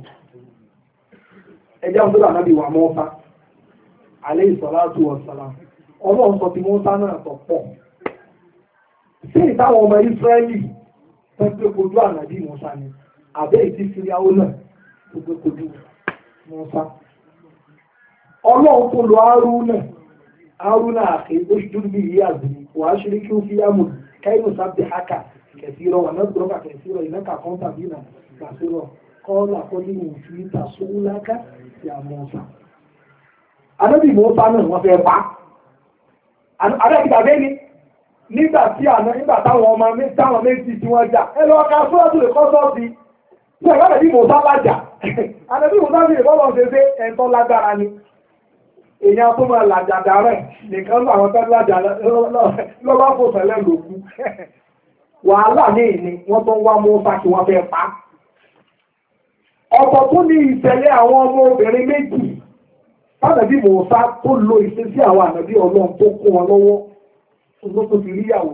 S1: ẹjẹ́ ọdún ànábì wà mọ́ ọ́fà alẹ́ ìsọ̀láàtù ọ̀sàlá ọlọ́run sọ ti mọ́sá náà tọ̀ pọ̀ sí ìtàwọn ọmọ Ísírẹ́lì tó gbé kojú ànábì mọ́sá ni àbẹ́ ìtì síríáwó náà tó gbé kojú mọ́sá ọlọ́run tó lọ Hárúnà Hárúnà àkè oṣù bí ìyá àzìní wà á ṣeré kí ó fi yámù káyọ̀ sábẹ̀ haka kẹsìrọ̀ wà náà gbọ́dọ̀ kẹsìrọ̀ ìnáka kan tàbí nà kàṣírọ̀ kọ́lá kọ́lí òfin ìtàsówúláká ti àmọ́sà. Ànábì Mùsá náà wọ́n fẹ́ pa. Ànábì tàbí ní nígbà tí àná nígbà táwọn ọmọ táwọn méjì tí wọ́n jà ẹ lọ́ọ́ ká sọ́ọ́tù lè kọ́ sọ́ọ̀tì. Bí ẹ̀ka ànábì Mùsá bá jà ànábì Mùsá sì lè bọ́lọ̀ ṣe ṣe ẹ̀ńtọ́ lágbára ni. Èèyàn tó máa làjàdà rẹ̀ nìkan lọ àwọn tẹ́lẹ̀ lájà lọ́ba fò sẹ́lẹ̀ lòkú. Wàhálà ní ìní wọ́n tó ń wá Mùsá kí wọ́n fẹ́ pa. Ọ̀pọ̀ tó ní ìṣẹ̀lẹ̀ àwọn ọmọ obìnrin méjì Ànábì Mùsá tó lo ìṣesí àwọn ànábì Ọlọ́run tó kó wọn lọ́wọ́ tó tó fi ríyàwó.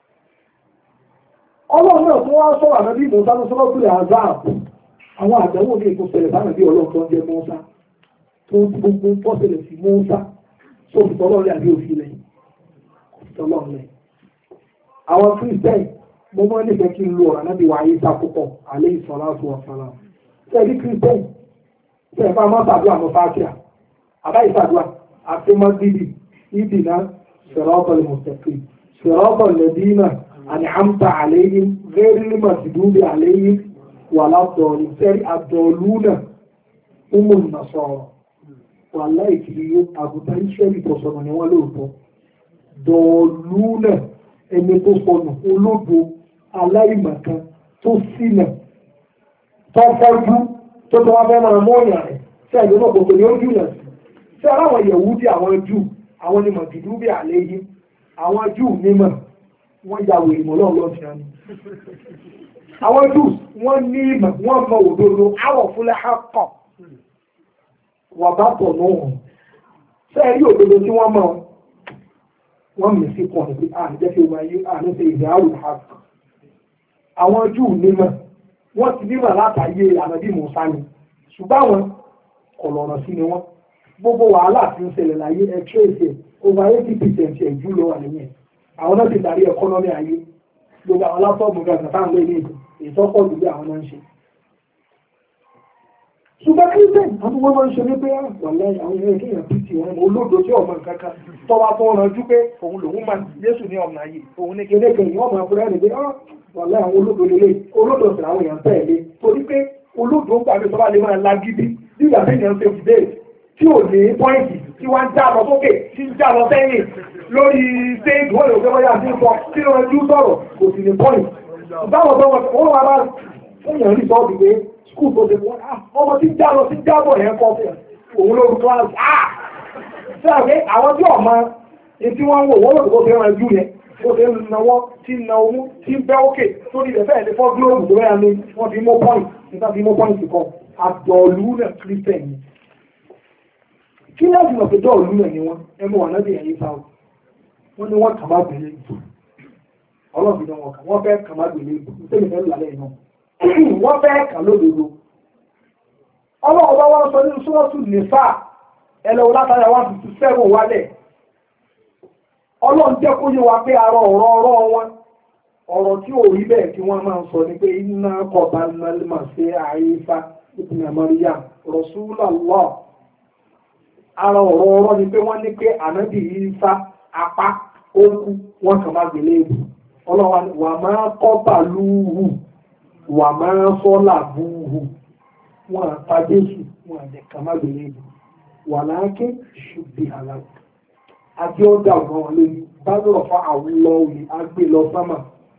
S1: Ọlọ́run náà tó wá sọ̀rọ̀ ànábì Mùsá tó sọ́rọ́ sílẹ̀ Azab. Àwọn àdánwò ní ètò ṣẹlẹ̀ ànábì Ọlọ́run tó ń jẹ́ Mùsá tó ń gbogbo pọ́sẹ̀lẹ̀ sí Mùsá tó fi tọ́lọ́rẹ́ àbí òfin lẹ̀ tọ́lọ́rẹ́. Àwọn Kírísítẹ́nì mo máa ń nífẹ̀ẹ́ kí n lo ànábì wa ayé sákòpọ̀ alẹ́ ìsọ̀lá àti wàsálà. Ṣẹ́ẹ̀dí Kírísítẹ́nì ṣẹ́ẹ̀fà máa ṣàdúrà mọ́ fáàkìá. Àbá ìsàdúrà àti mọ́gídì ìdìnà sirātal mustaqīm sirātal ladhīna an'amta 'alayhim ghayril maghḍūbi 'alayhim walad-ḍāllīn sẹ́rí ad-ḍāllūna umun nasārā wàhálà ìkìlì yóò àgùntàn Ísírẹ́lì tọ̀sọ̀nà ni wọ́n lóòótọ́ dọ̀ọ̀lúnà ẹni tó sọnù olódo aláìmọ̀kan tó ṣìnà tó fọ́jú tó tó wá fẹ́ máa mọ́ ìyà rẹ̀ tí àjọ náà gbogbo ni ó jùlọ sí. Ṣé aláwọ̀ Yẹ̀húdí àwọn Júù àwọn ni mọ̀jìdú bí àléyé àwọn Júù mímọ̀ wọ́n ya wèrè mọ́ lọ́wọ́ lọ́sí àná. Àwọn Júù wọ́n ní ìmọ̀ wọ́n mọ òdodo àwọ̀ fúnlẹ̀ hákọ̀ wà bá tọ̀ náà. Ṣé ẹ rí òdodo tí wọ́n mọ̀ wọ́n mì sí kan ní pé à ń jẹ́ kí wọ́n ayé à ń ṣe ìdá àrùn hákọ̀. Àwọn Júù mímọ̀ wọ́n ti mímọ̀ látàyè Ànábì Mùsá ni ṣùgbọ́n àwọn ọ̀lọ́rọ̀ sí ni wọ́n. Gbogbo wàhálà tí ń ṣẹlẹ̀ láyé ẹ tírèsì over eighty percent ẹ̀ jù lọ wà nìyẹn. Àwọn náà ti darí ẹkọ́nọ́mì ayé. Gbogbo àwọn látọ́ọ̀bù gàgà táwọn lé ní èdè ìtọ́pọ̀ jù bí àwọn náà ń ṣe. Ṣùgbọ́n kírísítẹ̀n àwọn ọmọ máa ń ṣe wípé wàlẹ́ àwọn ẹgbẹ́ kéèyàn bí ti wọn olódo tí ọmọ nǹkan kan tọ́wá tó ń ranjú pé òun lòun máa Jésù ní ọ̀nà ayé òun ní kéde kẹyìn ọmọ afúrẹ́ rẹ̀ pé wàlẹ́ àwọn olódo lélẹ̀ olódo sì àwọn èèyàn tẹ̀lé torí pé olódo ń gbàgbé tọ́ba lè máa lágídí bí ìgbà tí èèyàn ń ṣe fìdé tí ò ní pọ́ìntì tí wọ́n ń já lọ sókè tí ń já lọ sẹ́yìn lórí stéèjì wọ́n lè gbé wáyà sí sọ tí wọ́n ju sọ̀rọ̀ kò sì ní pọ́ìntì. Báwo tó wọ́n wá bá fún yàn rí sọ́ọ̀dì pé skul tó ṣe fún ọmọ tí ń já lọ sí jábọ̀ yẹn kọ́ fún òun lórí kíláàsì. Ṣé àgbẹ̀ àwọn tí ọ̀ma etí wọ́n ń wò wọ́n lòdì kó fẹ́ ran ju yẹn ó ṣe ń nawọ́ tí ń na owó tí ń bẹ́ òkè sórí ilẹ̀ fẹ́ẹ̀ lè fọ́ gílóòbù tó bẹ́yà ní wọ́n fi mú pọ́ìntì nígbà fi mú pọ́ìntì kan àdọ̀ọ̀lù náà kírísítẹ̀nì. Kí láti lọ pẹ̀jọ́ òlú rẹ̀ ni wọ́n ẹmú wà náà bí ẹ̀yìn sáwọ́ wọ́n ní wọ́n kàmá gbèlé ìbò ọlọ́bìn náà wọ́n kà wọ́n fẹ́ kàmá gbèlé ìbò nítorí fẹ́ lálẹ́ iná wọ́n fẹ́ kà lódodo ọlọ́run bá wọ́n sọ nínú sọ́ọ̀tù nìfà ẹlẹ́wọ̀n látara wá fi sẹ́wọ̀n wálẹ̀ ọlọ́run jẹ́ kó yé wa pé arọ ọ̀rọ̀ ọ̀rọ̀ wọn ọ̀rọ̀ tí ò rí bẹ́ẹ̀ tí wọ́n máa ń sọ ni pé iná kọ̀ọ̀bá nàlímà sí àyífá ibn Maryam Rasulullah ara ọ̀rọ̀ ọ̀rọ̀ ni pé wọ́n ní pé ànábì Ìsá apá ókú wọ́n kàn máa gbélé ìbò ọlọ́wà wà máa kọ́bà lúhù wà máa sọ́là búhù wọ́n àpá Jésù wọ́n àjẹ́ kàn máa gbélé ìbò wà láàkẹ́ ṣùgbì àlàkù àti ọjà ọ̀gbọ̀n wọn lórí bá lọ́rọ̀ fún àwọn lọ òye agbé lọ sámà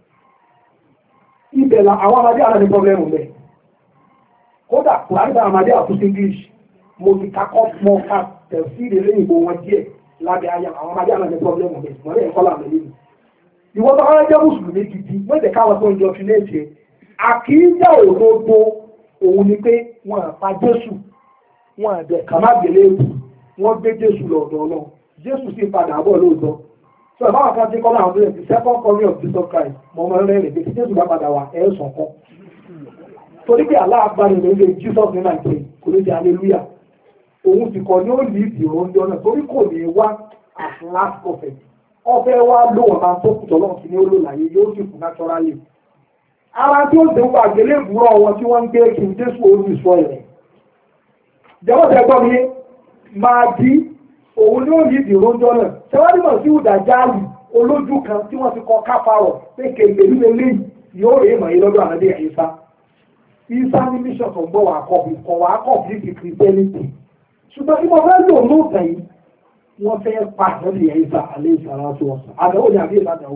S1: ibẹ̀ la àwọn amadé àná ní pọ́blẹ́mù bẹ́ẹ̀ kódà kùránì bá amadé àtúnṣe English mo ti kakọ́ mọ́ ká tẹ̀sí ìdílé ìbò wọn díẹ̀ lábẹ́ ayé àwọn ọmọdé àwọn ẹgbẹ́ pọ́blẹ́mù bẹ́ẹ̀ wọ́n lè kọ́ làmì lẹ́nu. Ìwọ́n tó wọ́n jẹ́ mùsùlùmí gidi wọ́n jẹ́ káwọn tó ń jọ fi léèṣe. Àkíyà òdodo òun ni pé wọ́n àpá Jésù wọ́n àdẹ̀ kàmágbélé èbù wọ́n gbé Jésù lọ́dọ̀ Ọlọ́run Jésù sì padà bọ̀ lóòótọ́. Sọ ìbáwọ̀ kan ti kọ́ láwọn ọdún the second coming of Jesus Christ mọ̀ ọmọ rẹ̀ rẹ̀ pé Jésù bá padà wà ẹ̀ sàn kan. Torí pé aláàgbáni ló ń lé Jesus ní Nàìjíríà kò ní ti hallelujah. Òun ti kọ ní ó lè dì oúnjẹ náà torí kò ní wá as last prophet ọfẹ wa ló wọn máa tó kùtọ lọ́wọ́ sí ní ó lò láyé yóò sì kú naturally. Ara tí ó dé wà gẹ́lẹ́ ìbúrọ̀ wọn tí wọ́n ń gbé kí n Jésù olú ìsọ rẹ̀. Jẹ́wọ́n tẹ gbọ́ mi yé máa di òun ní ó lè dì oúnjẹ náà tẹ́wọ́n mọ̀ sí ìdájáàlì olójú kan tí wọ́n ti kọ káfàrọ̀ pé kéèké líle léyìí yóò rèé mọ̀ yín lọ́dọ̀ àmọ́dé Ìsá. Ìsáni mission tó ń bọ̀ wá kọ́ kọ̀ wá complete Christianity. Ṣùgbọ́n tí mo fẹ́ lò lóòótọ́ yìí, wọ́n fẹ́ pa lórí ẹ̀yìnsá àlẹ́ ìsàrà tó wọ́n sọ. Àdánwò ni àbí ìbàdàwò.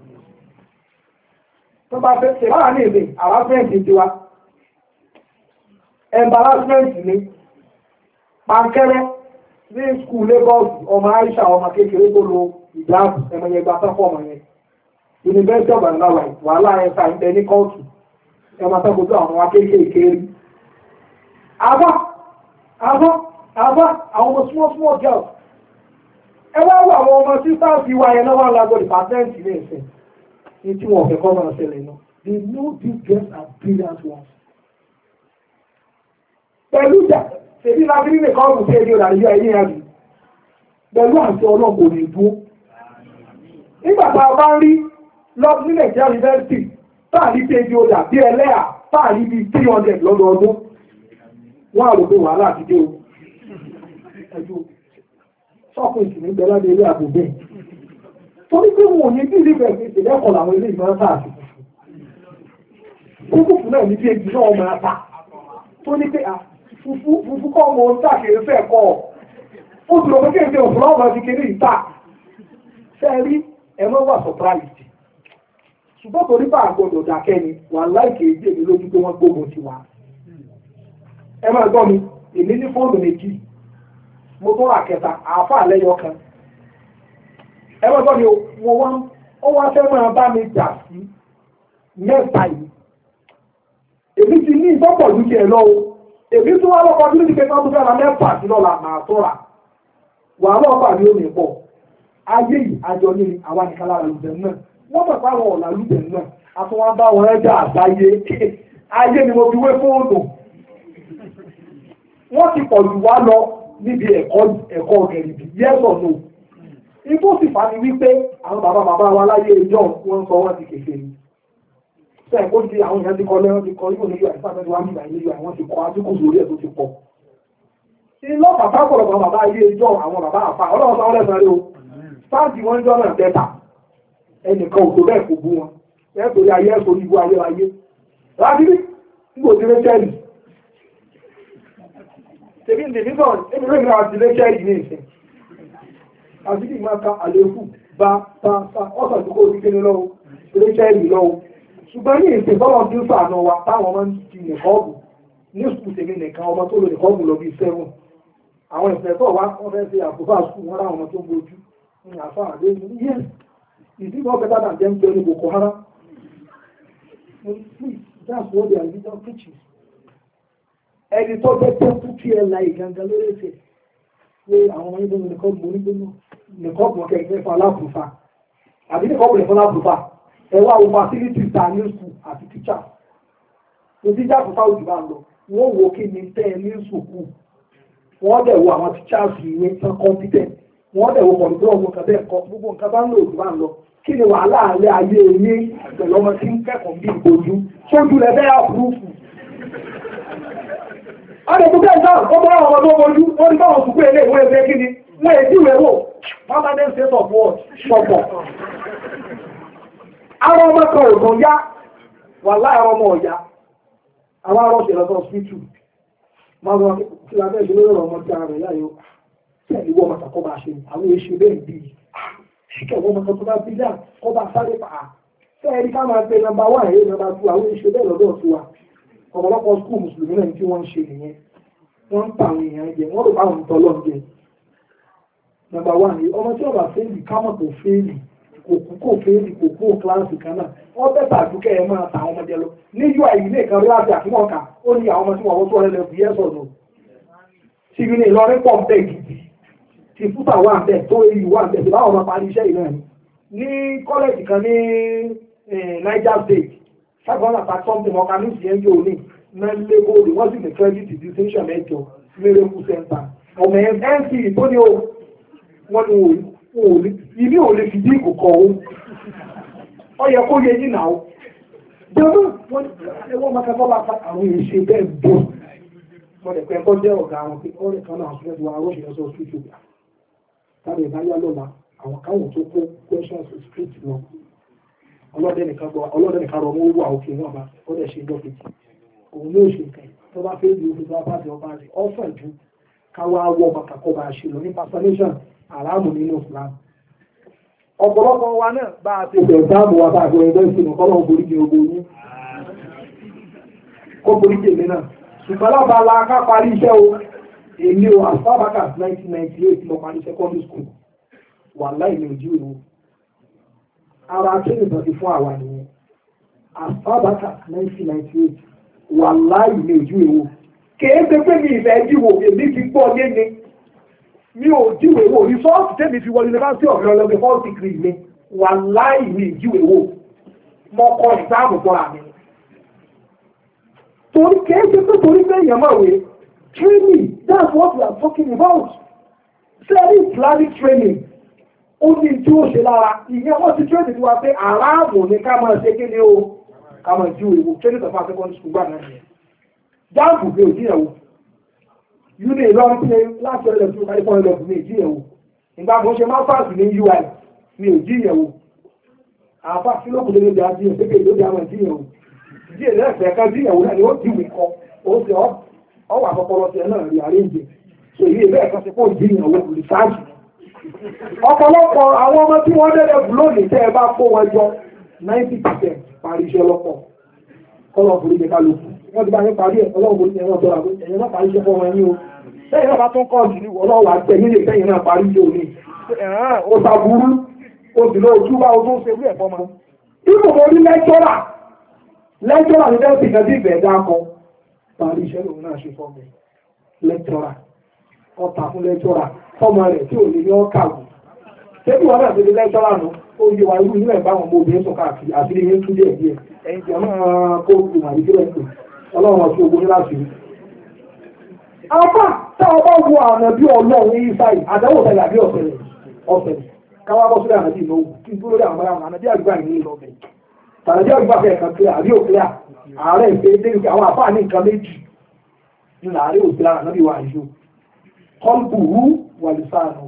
S1: Tó bá fẹ́ ṣe lára ní èdè, àwọn fẹ́ǹsì tiwa. Embarrassment ni. Pankẹ́rẹ́ ní skul Lagos, ọmọ Aisha, ọmọ kékeré tó lo ìjáàbù, ẹmọ yẹn gba sáfọ́ ọmọ yẹn. University of Anambra wàhálà ẹ̀ fà ń bẹ ní kóòtù. Ẹmọ sọ́kòtò àwọn akéékèèké. Àbá, àbá, àbá, àwọn ọmọ small small girls. Ẹ wá wọ àwọn ọmọ sísá fi wá yẹn lọ́wọ́ lágbo department ní ẹ̀sìn. Ní tí wọ́n fẹ́ kọ́ máa ṣẹlẹ̀ náà. They know these girls are brilliant ones. Pẹ̀lú ìjà, ṣèbí lábírí nìkan ọ̀gùn sí èdè òdàríyọ ẹ̀yìn àbí. Pẹ̀lú àti ọlọ́gbò lè dúró. Nígbà tá a bá ń rí lọ ní Nàìjíríà University, táàrí tí èdè òdà bí ẹlẹ́à, táàrí bí three hundred lọ́dọọdún. Wọ́n àrò pé wàhálà àti dé o. Ẹjọ́ sọ́kùn ìsìn ní bẹ́lá ilé àbò bẹ́ẹ̀. Torí pé wọn ò ní bí ìlú ẹ̀sìn ìlẹ́kọ̀ọ́ làwọn ilé ìmọ̀ sáàsì. Kúkúkú náà ní bí èjì náà máa ta. Tó ní pé fúfú kọ́ ọmọ sáàkiri fẹ́ kọ́ ọ. Ó ti lọ pé kéèké òfurufú ọmọ ti kéré ìta. Fẹ́ rí ẹ̀mọ́ wà surprised. Ṣùgbọ́n torí bá àgbọ̀dọ̀ dákẹ́ ni wà láìkè èdè mi lójú pé wọ́n gbógun ti wà. Ẹ máa gbọ́ mi, èmi ní fóònù méjì. Mo tún rà kẹta, àáfà lẹ́yọ kan. Ẹ máa gbọ́ mi, wọ́n wá ó wá fẹ́ máa bá mi jà sí mẹ́ta yìí. Èmi ti ní ìtọ́pọ̀ ju tiẹ̀ lọ o. Èmi tún wá lọ́kọ̀ tí ó ti kẹta tó fẹ́ ra mẹ́fà sí lọ́la màá tó rà. Wà á lọ́ọ̀pá ní omi pọ̀. Ayé yìí àjọ ní àwa nìkan lára lùbẹ̀ náà. Wọ́n mọ̀ pé àwọn ọ̀la lùbẹ̀ náà. A tún wá bá wọn ẹja àgbáyé. Ayé ni mo fi wé fóònù. Wọ́n ti pọ̀ jù wá lọ níbi ẹ̀kọ́ ẹ̀kọ́ gẹ̀rìbì. Yes or no? Ibó sì fà ní wípé àwọn bàbá bàbá wa láyé ìjọ wọn sọ wọ́n ti kéfèé ni. Ṣé ẹ̀kọ́ ti àwọn èèyàn ti kọ́ lẹ́wọ́n ti kọ́ yóò nílò àìsàn àti wàá nígbà nílò àwọn ti kọ́ adúkù lórí ẹ̀ tó ti pọ̀. Ilé bàbá pọ̀lọpọ̀ bàbá ayé ìjọ àwọn bàbá àfà ọlọ́run sáwọn lẹ́sàn rí o. Sáàtì wọn jọ náà bẹ́tà. Ẹnìkan ò tó bẹ́ẹ̀ kò bú wọn. Ẹ torí ayé ẹ̀ sórí ibú ayé ayé. Rábírí nígbò tí lé tẹ́lì. Tèmi ní nígbà èmi lóyún àti lé tẹ́lì ní ìsìn. Àti kí máa ka àlékù bá bá bá ọ̀sán tó kó orí kéde lọ́wọ́ lé tẹ́lì lọ́wọ́. Ṣùgbọ́n ní ìsìn bọ́lọ̀ tí ó sàánú wa táwọn ọmọ ti nìkọ́ọ̀bù ní sùkúù tèmi nìkan ọmọ tó lò nìkọ́ọ̀bù lọ bí sẹ́wọ̀n. Àwọn ìfẹ̀tọ̀ wa wọ́n fẹ́ ṣe àkóbá sùkúù wọn láwọn ọmọ tó ń bojú ní àfà àdéhùn. Yes, is it not better than them telling Boko Haram? Please, that's what their religion preaches. Ẹni tó bẹ́ tó kú kí ẹ la ìgangan lórí ẹsẹ̀ pé àwọn ọmọ yìí nìkọ́ọ̀bù onígbóná nìkọ́ọ̀bù kẹ̀kẹ́ fún aláàbùfà àbí nìkọ́ọ̀bù fún aláàbùfà. Ẹwà àwọn facilities ta ní school àti teacher. Ní teacher kò sáwọ́ jù bá ń lọ. Wọ́n wo kí ni tẹ́ ẹ ní school. Wọ́n dẹ̀ wo àwọn teachers ìwé tán competent. Wọ́n dẹ̀ wo pọ̀lùpọ̀ ọmọ nǹkan bẹ́ẹ̀ kọ́ gbogbo nǹkan bá ń lò jù bá ń lọ. Kí ni wàhálà alẹ́ ayé ní pẹ̀lú ọmọ tí ń kẹ́kọ̀ọ́ bí ìbojú? Sójú lẹ bẹ́ẹ̀ àpúrúfù. Ọdẹ tó bẹ́ẹ̀ náà, ó bọ́ àwọn ọmọ tó bojú, ó ní báwọn sùkú ilé ìwé ẹgbẹ́ kí ni? Wọ́n èdè ìwé wò. Permanent state of what? Ṣọ̀pọ̀. Àwọn ọmọ kan ò tán yá, wà láàárọ̀ ọmọ ọ̀yá. Àwọn arọ́ ṣe lọ́sọ̀ hospital. Máa wọ́n kí la bẹ́ẹ̀ ṣe lórí ọmọ tí ara rẹ̀ láyò. Ṣé ìwọ ọmọ kan kọ́ bá ṣe àwọn èṣù bẹ́ẹ̀ bí i? Ṣíkẹ̀ wọ́n ọmọ kan tó bá bí dá kọ́ bá sáré pa á. Ṣé ẹni ká máa pe nọ́mbà wà èyí nọ́mbà two àwọn èṣù bẹ́ẹ̀ lọ́dọ̀ sí wa? Ọ̀pọ̀lọpọ̀ skul Mùsùlùmí náà tí wọ́n ń ṣe nìyẹn. Wọ́n ń pa àwọn èèyàn jẹ, wọ́n rò báwọn ń tọ́lọ́ jẹ. Nọ́mbà wà ní ọmọ tí ọba fẹ́ẹ̀lì kámọ̀ tó fẹ́ẹ̀lì kòkú kò fẹ́ẹ̀lì kòkú kíláàsì kan náà wọ́n bẹ́ẹ̀ àdúkẹ́ ẹ máa ta àwọn ọmọdé lọ ní yóò àyè ilé ìkan láti àfihànká ó ní àwọn ọmọ tí wọ́n wọ́n tó ọ̀rẹ́lẹ̀ fi yẹ́ sọ̀rọ̀ síbi ní Ìlọrin pọ̀ bẹ́ẹ̀ gidi ti fúta wà bẹ́ẹ̀ tó èyí wà bẹ́ẹ̀ báwọn ọmọ parí iṣẹ́ ìlànà ní kọ́lẹ́jì kan ní Niger State five hundred and something ọkà ní ìsìn ẹjọ́ òní mẹ́lẹ́ góòlù wọ́n sì ní credit distinction mẹ́jọ miracle center ọmọ ẹ̀ ń fi tó ní o wọ́n ní òòlù ilé ò lè fi dí ìkòkò ọ̀hún ọ yẹ kó yẹ yín náà jẹ́wọ́ wọ́n máa kẹ́kọ̀ọ́ bá àwọn èṣe bẹ́ẹ̀ bọ̀ wọ́n dẹ̀ pẹ́ kọ́ jẹ́ ọ̀gá àwọn pé ọ̀rẹ́ kan náà fún ẹ̀dùn àwọn òṣèlú ọ̀sọ̀ street ọ̀gá tàbí ìbáyá lọ́la àwọn káwọn tó kó questions street lọ ọlọ́dẹ nìkan rọ mọ́ owó àwọn òkè wọn bá ọdẹ ṣe ìjọ kejì òun ló ṣe nǹkan tó bá fẹ́ di oṣù tó bá ti ọba rẹ̀ ọ̀fẹ́ ju káwá wọ bàtà kọ́ bá ṣe lọ ní impersonation aráàmù nínú Islam. ọ̀pọ̀lọpọ̀ wa náà bá a ti bẹ̀rẹ̀ dáàbò wa bá a gbọ́ ẹgbẹ́ ìsìn kọ́ lọ́wọ́ borí ní ogun yín kó borí kèmí náà ṣùgbọ́n lábala ká parí iṣẹ́ o èmi o àfábàkà nineteen ninety eight lọ parí secondary school wà láì ní ojú ìlú ara akéwì tó ti fún àwa nìyẹn àfábàkà nineteen ninety eight wà láì ní ojú ìlú kèé ṣe pé mi ìfẹ́ jíwò èmi ti gbọ́ yé ni mi ò jíwèé wò rìsọ́ọ̀tì tẹ́mi fi wọ University of London first degree mi wà láì ní ìjíwèé wò mo kọ ìsáàmù fúnra mi torí kèé ṣe pé torí pé èèyàn máa wé training that's what we are talking about sẹ́ẹ̀rì Islamic training ó ní tí ó ṣe lára ìyẹn wọ́n ti training wa pé aráàmù ni ká máa ṣe kí ni o ká máa jíwèé wò training tó fà secondary school gbà náà nìyẹn jáàbù mi ò jíyàwó uni ìlọrin pé láti ọ̀rẹ́ lẹ́tọ́ kárífọ́n ẹlẹ́bù mi ò jíyàwó ìgbà mo ṣe masters ní U I mi ò jíyàwó àfa kílókùn lóde àjíyàn pépè lóde àwọn ìjíyàwó jíyàn lẹ́fẹ̀ẹ́ ká jíyàwó náà ni ó jíwèé kọ ó sì ọwọ́ àkọ́kọ́rọ́ tiẹ̀ náà rí àríǹjẹ so ìyé bẹ́ẹ̀ kan ṣe kó jíyàwó rìsáàjì ọ̀pọ̀lọpọ̀ àwọn ọmọ tí wọ́n dẹ́dẹ̀ bù lónìí tẹ́ ẹ bá kó wọn jọ ninety percent parí iṣẹ́ lọ́pọ̀ kọ́lọ̀ fún ìgbẹ́ká lókù wọ́n ti bá yín parí ẹ̀ ọlọ́run bó ti ẹ̀rọ ọ̀dọ́ àbí ẹ̀yìn náà parí iṣẹ́ fún ọmọ yín o lẹ́yìn náà bá tún kọ́ ọ̀dùn ọlọ́run àti ẹ̀yìn lè fẹ́yìn náà parí iṣẹ́ òní ó sàbúrú ó sì lọ ojú bá ojú ṣe wí ẹ̀fọ́ mọ́. ibò mo rí lẹ́jọ́rà lẹ́jọ́rà ní dẹ́sì kan bí ìbẹ̀ẹ́dá kan parí iṣẹ́ lòun náà ṣe fọ́ mi lẹ́jọ́rà ọ̀tà fún lẹ́jọ́rà fọ́mọ rẹ̀ tí ò lè ní ọ́kàwù ṣébí wọn náà ti di lẹ́jọ́rà nù ó yẹ wa irú nílẹ̀ báwọn ọmọ obìnrin sọ káàkiri àti ilé tún díẹ̀ díẹ̀ ẹ̀yìn tí ọmọ kó kù màrí kílẹ̀ pé ọlọ́run ọ̀tí ogun ní láti rí. apá tá a bá wo àná bí ọlọ́run ní ìsáì àdáwò tẹ̀lé àbí ọ̀sẹ̀lẹ̀ ọ̀sẹ̀lẹ̀ káwá bọ́ sílẹ̀ àná bí ìnáwó kí n tó lórí àwọn ọmọ àná bí àgbà ní ìlú ọbẹ̀ tàbí àgbà fẹ́ kan kílẹ̀ àbí òkúlẹ̀ ààrẹ ìfẹ́ débi àwọn àfáà ní nǹkan méjì ní ààrẹ òkúlẹ̀ àná bí wà yìí kọ́ńbùrú wà lè sáà nù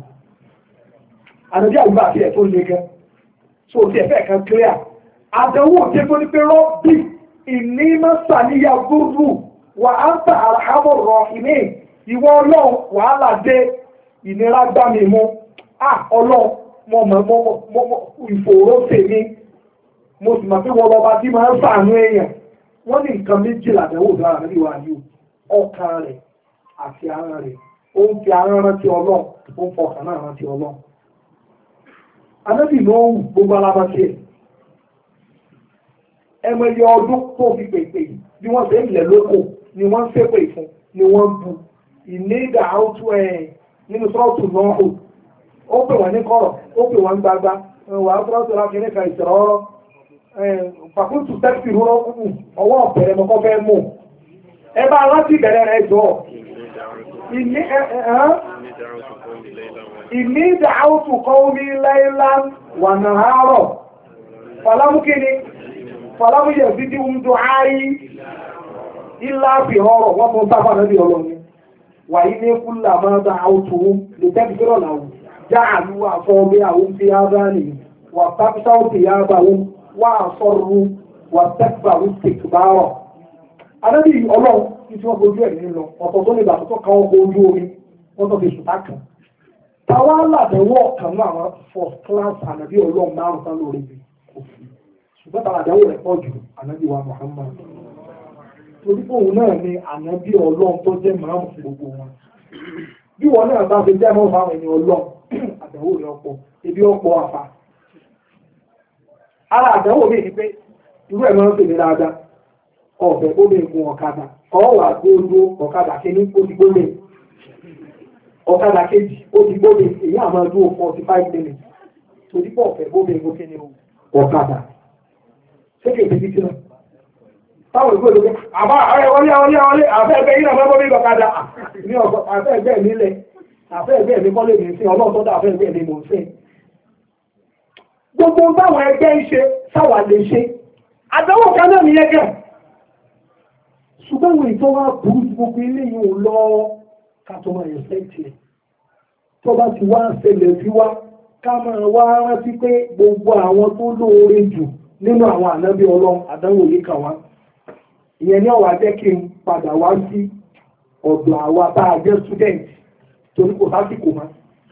S1: àná bí àgbà fẹ́ tó le gan so ti ẹ̀fẹ́ kan clear àdánwò tí tó ní pé rọ́bì ìní mọ́sàníyà gúrú wà á ń ta àràhámọ̀ rọ̀ ìní ìwọ ọlọ́run wàhálà dé ìnira gbá mi mú à ọlọ́run mo mọ̀ mọ́ mọ́ ìfòòró tèmi mo sì mọ̀ pé wọ́n lọ́ba tí máa ń sàánú èèyàn wọ́n ní nǹkan méjì làdánwò dára níbi wà ní ọkàn rẹ̀ àti ara rẹ̀ ó ń fi ara rántí ọlọ́run ó ń fọkàn náà rántí ọlọ́run anábì ló ń gbogbo alábàtì ẹ̀ ẹmọye ọdún tó fi pèpè bí wọ́n ṣe ń lẹ̀ lóko ni wọ́n ń ṣépè fún ni wọ́n bu ìnédà áwùtú ẹ̀ nínú sọ́ọ̀tù náà hù ó pè wọ́n ní kọ̀rọ̀ ó pè wọ́n gbagba wà á tọ́lá tọ́lá kí ní ka ìṣẹ̀rọ̀ ọ̀rọ̀ pàkúntù tẹ́kì rúrọ́ ọwọ́ ọ̀bẹ̀rẹ̀ mọ́kọ́ fẹ́ mú ẹ bá rántí ìbẹ̀rẹ̀ rẹ̀ jọ ìní da'awtu qawmi laylan wa naharan falamu kini falamu yazidhum du'ai illa firara wọ́n tó sáfà náà bí ọlọ́ni wà ní kullama da'awtuhum litaghfira lahum ja'alu asabi'ahum fi adhanihim واستبشروا ثيابهم وأصروا واستكبروا استكبارا. Ànábì Ọlọ́run ní tí wọ́n fojú ẹ̀ nínú ọ̀tọ̀ tó lè bà tó kàn ọkọ̀ ojú omi wọ́n tó fi sùn tákàn. Táwa aládẹ́wọ̀ kan náà àwọn first class ànábì Ọlọ́run márùn-ún tán lórí ibi kò fi. Ṣùgbọ́n táwa àdáwọ̀ rẹ̀ pọ̀ jù ànábì wa Muhammad. Torí òun náà ni ànábì Ọlọ́run tó jẹ́ márùn-ún fún gbogbo wọn. Bí wọn náà bá fi jẹ́ mọ́ fáwọn ẹni Ọlọ́run àdáwọ̀ rẹ̀ ọ̀pọ̀ ebi ọ̀pọ̀ àfà. Ara àdánwò mi ni pé irú ẹ̀ máa ń tèmi dáadáa ọ̀fẹ́ ó lè gun ọ̀kadà ọ̀wà gbóòdó ọ̀kadà kíní ó ti gbóòdè ọ̀kadà kejì ó ti gbóòdè èyí àmọ́ dúró forty five minutes torí pọ̀ ọ̀fẹ́ ó lè gun kíní ọ̀kadà sékè ìdíjí kí náà táwọn ìgbó ìlú pé àbá ọ̀rẹ́ wọlé wọlé wọlé àfẹ́ ẹgbẹ́ yìí náà máa bọ́ bí ọ̀kadà ní àfẹ́ ẹgbẹ́ mi lẹ̀ àfẹ́ ẹgbẹ́ mi kọ́lé mi sí ọlọ́ọ̀tọ́dọ̀ àfẹ́ ẹgbẹ́ mi mò ń sìn gbogbo báwọn ẹgbẹ́ ń ṣe sáwà lè ṣe àdánwò kan náà nìyẹn gẹ̀ ṣùgbọ́n ìwé tó wá burú gbogbo ilé yìí ò lọ kàtó máa yẹ sẹ́ẹ̀tì ẹ̀ tó bá ti wá ṣẹlẹ̀ sí wá ká máa wá rántí pé gbogbo àwọn tó lóore jù nínú àwọn ànábì Ọlọ́run àdánwò yìí kàn wá ìyẹn ní ọ̀wà jẹ́ kí n padà wá sí ọ̀dọ̀ àwa tá a jẹ́ student torí kò sásìkò mọ́.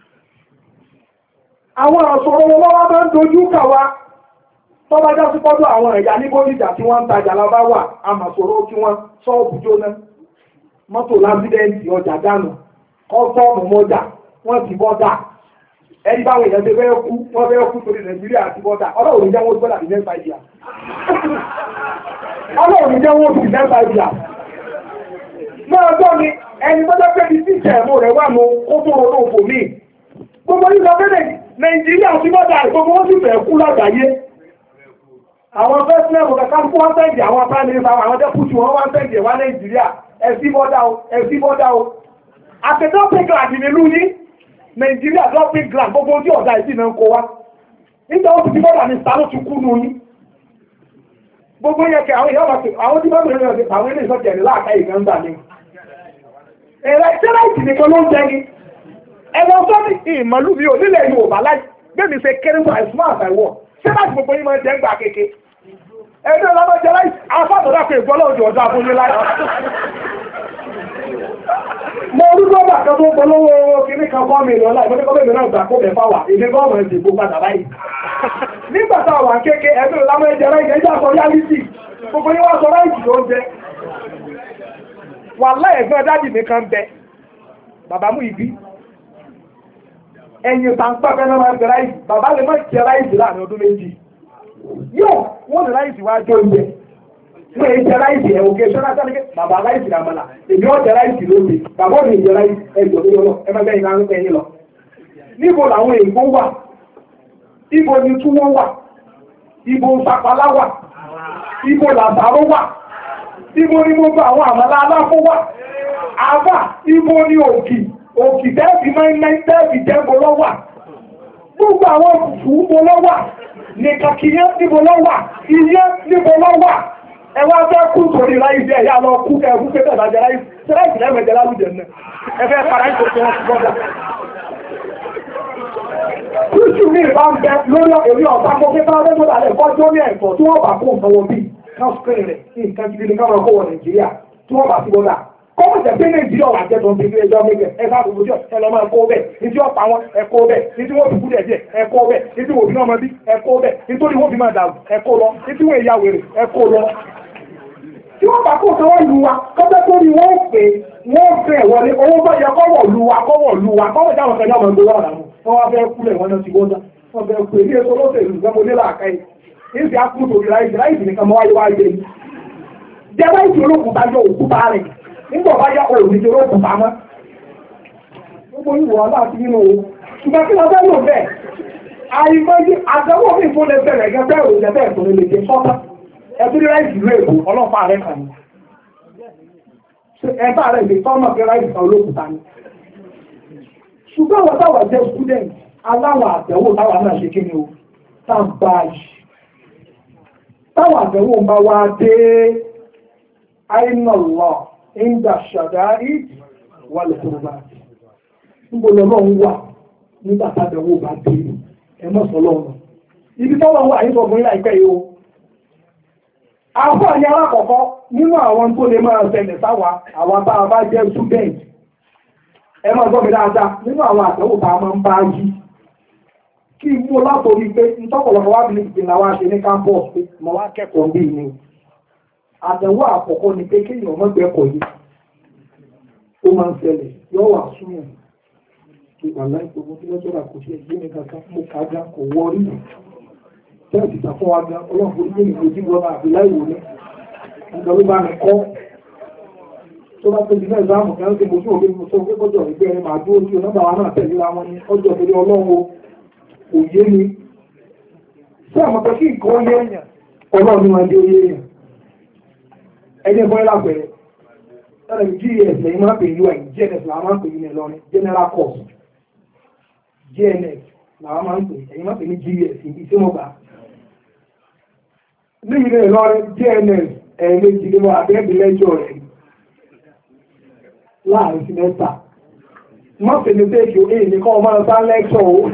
S1: àwọn àṣọ̀rọ̀ wọn wá máa ń dojú kà wá tó bá já sí pọ́dọ̀ àwọn ẹ̀yà ní bóríjà tí wọ́n ń tajà lábá wà àmàṣọ̀rọ̀ tí wọ́n ṣọ́ọ̀bù jóná mọ́tò lábídẹ́ǹtì ọjà dànù kọ́tọ́ọ̀mù mọ́jà wọ́n ti bọ́dà ẹni báwọn èèyàn ṣe fẹ́ kú wọ́n fẹ́ kú torí Nàìjíríà àti bọ́dà ọlọ́run jẹ́ wọ́n gbọ́dà ní next five years ọlọ́run jẹ́ wọ́n sì next five years máa gbọ́ ni ẹni tó jẹ́ pé ní tíṣẹ̀ ẹ̀mú rẹ̀ wà mú ó tó ronú òfò míì gbogbo yìí sọ pé Nàìjíríà ti bọ́dà gbogbo wọn sì fẹ́ kú lágbàáyé àwọn fẹ́sílẹ̀mù kankan kú wọ́n tẹ̀jì àwọn apáníṣà àwọn dẹ́kùtù wọn wọ́n tẹ̀jì wá Nàìjíríà ẹ̀sí bọ́dà o ẹ̀sí bọ́dà o àtẹ̀dọ́pẹ̀ gíláàdì nílùú yìí Nàìjíríà dọ́pẹ̀ gíláàdì gbogbo ojú ọ̀dà ìdí náà ń kó wá nígbà ó ti di bọ́dà ní sàlọ́ ti kú nù yín gbogbo yẹn kẹ àwọn èèyàn wà pé àwọn tí bọ́dà ní ọ̀dẹ̀ àwọn ilé ìsọ̀tẹ̀ ní láàká ìgbà ń gbà ní. ẹ̀rọ ìṣẹ́láìtì nìkan ló ń jẹ ní ẹ̀rọ sọ́ni ìmọ̀lú mi ò nílẹ̀ Yorùbá láì gbẹ̀mí ṣe kéré fún àìsàn àtàwọ̀ ṣẹ́láìtì gbogbo yín máa jẹ́ ń gbà kéke ẹ̀rọ ìlànà jẹ́ láì àwọn fàtọ̀dá pé ìgbọ́lọ́ òjò ọjọ́ àbúlé láì mo rí gọ́ọ̀bà kan tó polówó kìíní kan fọ́ mi lọ́la ìfẹ́ kọ́bẹ̀ mìíràn gbà kó mẹ́fà wà èdè gọ́ọ̀mù ẹ̀sìn gbogbo padà báyìí nígbà tá a wà kéèké ẹgbẹ́ ìlànà ẹ̀jẹ̀ láì ẹjẹ́ àsọ yálítì gbogbo yín wá sọ láìsì ló ń jẹ wà láì ẹ̀gbọ́n dájì nìkan bẹ bàbá mú ìbí ẹ̀yìn tàǹpà fẹ́ náà máa ń jẹ láìsì bàbá lè má jẹ láìsì láàrin ọdún méjì yóò wọ́n ní láìsì wá jó oúnjẹ wọ́n èyí jẹ láìsì ẹ̀ òkè ṣọ́nà sáré bàbá láìsì àmàlà èmi ọ̀ jẹ láìsì lóde bàbá mi jẹ láìsì ẹjọ́ tó lọ ẹ má bẹ́ẹ̀ ní arúgbó ẹyin lọ. níbo làwọn èèbó wà ibo ni túwọ́ wà ibo sàpàlà wà ibo làbàrò wà ibo ni gbogbo àwọn àmàlà aláfó wà àbá ibo ni òkì òkì tẹ́ẹ̀fì máa tẹ́ẹ̀fì jẹ́bo lọ́wà gbogbo àwọn fùfú lọ́wà nìkàkìyẹ́ níbo lọ́wà iyẹ́ níbo lọ́wà ẹwà fẹ́ kú torí láìsí ẹ̀yà lọ kú kẹfún pé tẹ̀lá jẹ láìsí láìsí lẹ́mẹ̀jẹ láwùjẹ náà ẹfẹ́ para ìkò tí wọ́n ti gbọ́dá. Kúrúsù ní ìbá ń bẹ lórí èrí ọ̀pá kó pé bá rẹ́gbọ́n alẹ́ fọ́jọ́ ní ẹ̀kọ́ tí wọ́n bá kó nǹkan wọn bí káfíń rẹ̀ ní nǹkan gidi ní káwọn kó wọ Nàìjíríà tí wọ́n bá ti gbọ́dá. Kọ́mọ̀ jẹ́ pé Nàìjíríà wà jẹ́ tó ń fi ẹjọ́ méjì ẹ̀ka àbùkù jọ ẹ lọ máa kó bẹ́ẹ̀ ní tí wọ́n pa wọn ẹ kó bẹ́ẹ̀ ní tí wọ́n fi kúrẹ̀ díẹ̀ ẹ kó bẹ́ẹ̀ ní tí wọ́n fi náà mọ bí ẹ kó bẹ́ẹ̀ nítorí wọ́n fi máa dàrú ẹ kó lọ ní tí wọ́n èyà wèrè ẹ kó lọ. Tí wọ́n bá kó sọ́wọ́ lu wa, kọ́jọ́ tó ní wọ́n pè wọ́n fẹ́ wọlé owó bá yẹ kọ́wọ̀ lu wa kọ́wọ̀ lu wa kọ́wọ̀ jáwọn kan jáwọn gbowó àrà wọn. Wọ́n wá fẹ́ kúlẹ̀ wọn náà ti wọ́n dá. Wọ́n fẹ́ pè ní èso lọ́sẹ̀ ìlú gbẹ́mọ nílà àkáyé. Ìsì akúntò rí láìsí láìsí nìkan mọ́ wáyé wáyé yìí. Jẹ́ láìsí olókùúta jọ òkúta rẹ̀. Nígbà bá yá òòrùn ti olókùúta mọ́. Gbogbo ìwọ̀ aláàtí nínú o. Ṣùgbọ́n kí wọ́n fẹ́ lò bẹ́ẹ̀. Àìmọye àtẹwọ́ mi fún lè bẹ̀rẹ̀ gẹ́gẹ́ òòrùn bẹ́ẹ̀ tó lè jẹ sọ́tà. Ẹbí láìsí ìlú èkó ọlọ́pàá rẹ̀ kàn ní. Ẹbá rẹ̀ lè tọ́mọ̀ pé láìsí kan olókùúta ni. Ṣùgbọ́n wọ́n táwà jẹ́ student aláwọ̀ àtẹ̀wò táwà náà ṣe kí ni o tá ń bá yìí. Táwà àtẹ̀wò ń bá wá dé àìnàlọ́ ìgbà ṣàdárí wà lẹ́kọ̀ọ́bá. Níbo lọ́nà ń wà nígbà tàbẹ̀wò bá dé ẹmọ́ sọlọ́ọ̀nà. Ibi tọ́wọ́ wà ní ọkùnrin láìpẹ́ yìí o. Àwọn àyà alákọ̀ọ́kọ́ nínú àwọn tó lè máa ṣẹlẹ̀ sáwà àwọn bá a bá jẹ́ student. Ẹ máa gbọ́ mi dáadáa nínú àwọn àtẹ̀wò tá a máa ń bá yí. Kí n mú látòrí pé ntọ́pọ̀lọpọ̀ wá bí ìgbìmọ̀ wa ṣe ní campus pé mo wá kẹ́kọ̀ọ́ bí ni. Àtẹ̀wò àkọ́kọ́ ni pé kéèyàn mọ́ gbẹ́kọ̀ọ́ yìí. Ó máa ń ṣẹlẹ̀ yóò wà súnmọ̀. Ìgbàlá ìgbòho tí lọ́jọ́ kò ṣe ìgbé mi kankan mo kà á kò wọrí. Bẹ́ẹ̀ ti tàfún wa gan ọlọ́pùn ní ìgbòjí wọ́n àbí láìwò ní ìgbàlúgbà ní kọ́. Tó bá tó jìnà ìzáàmù kan tí mo tí òfin mo sọ pé kọjọ ìgbẹ́ ẹni màá dúró tí onábà wa náà tẹ̀lé ra wọn ní ọjọ́ ìtorí ọlọ́run kò yé mi. Ṣé àmọ́ pé kí nǹkan yé èèyàn ọlọ́run ní máa dé oyé èèyàn. Ẹni ẹ̀fọ́ yẹn lápẹ̀rẹ̀. Ẹni G S lẹ́yìn máa ń pè U I G N S làwọn máa ń pè ní Ìlọrin General Course. G N S làwọn máa ń pè ẹ̀yìn máa ń pè ní G S ìdí tí mo gbà. Ní ilé Ìlọrin G N S ẹ̀ẹ̀mejì ni wọ́n àbẹ́bí lẹ́jọ́ rẹ̀ láàrin sinẹ́tà. Má fi ní péjì èyí ní kọ́ ọmọ ọ̀sán lẹ́kṣọ̀ o.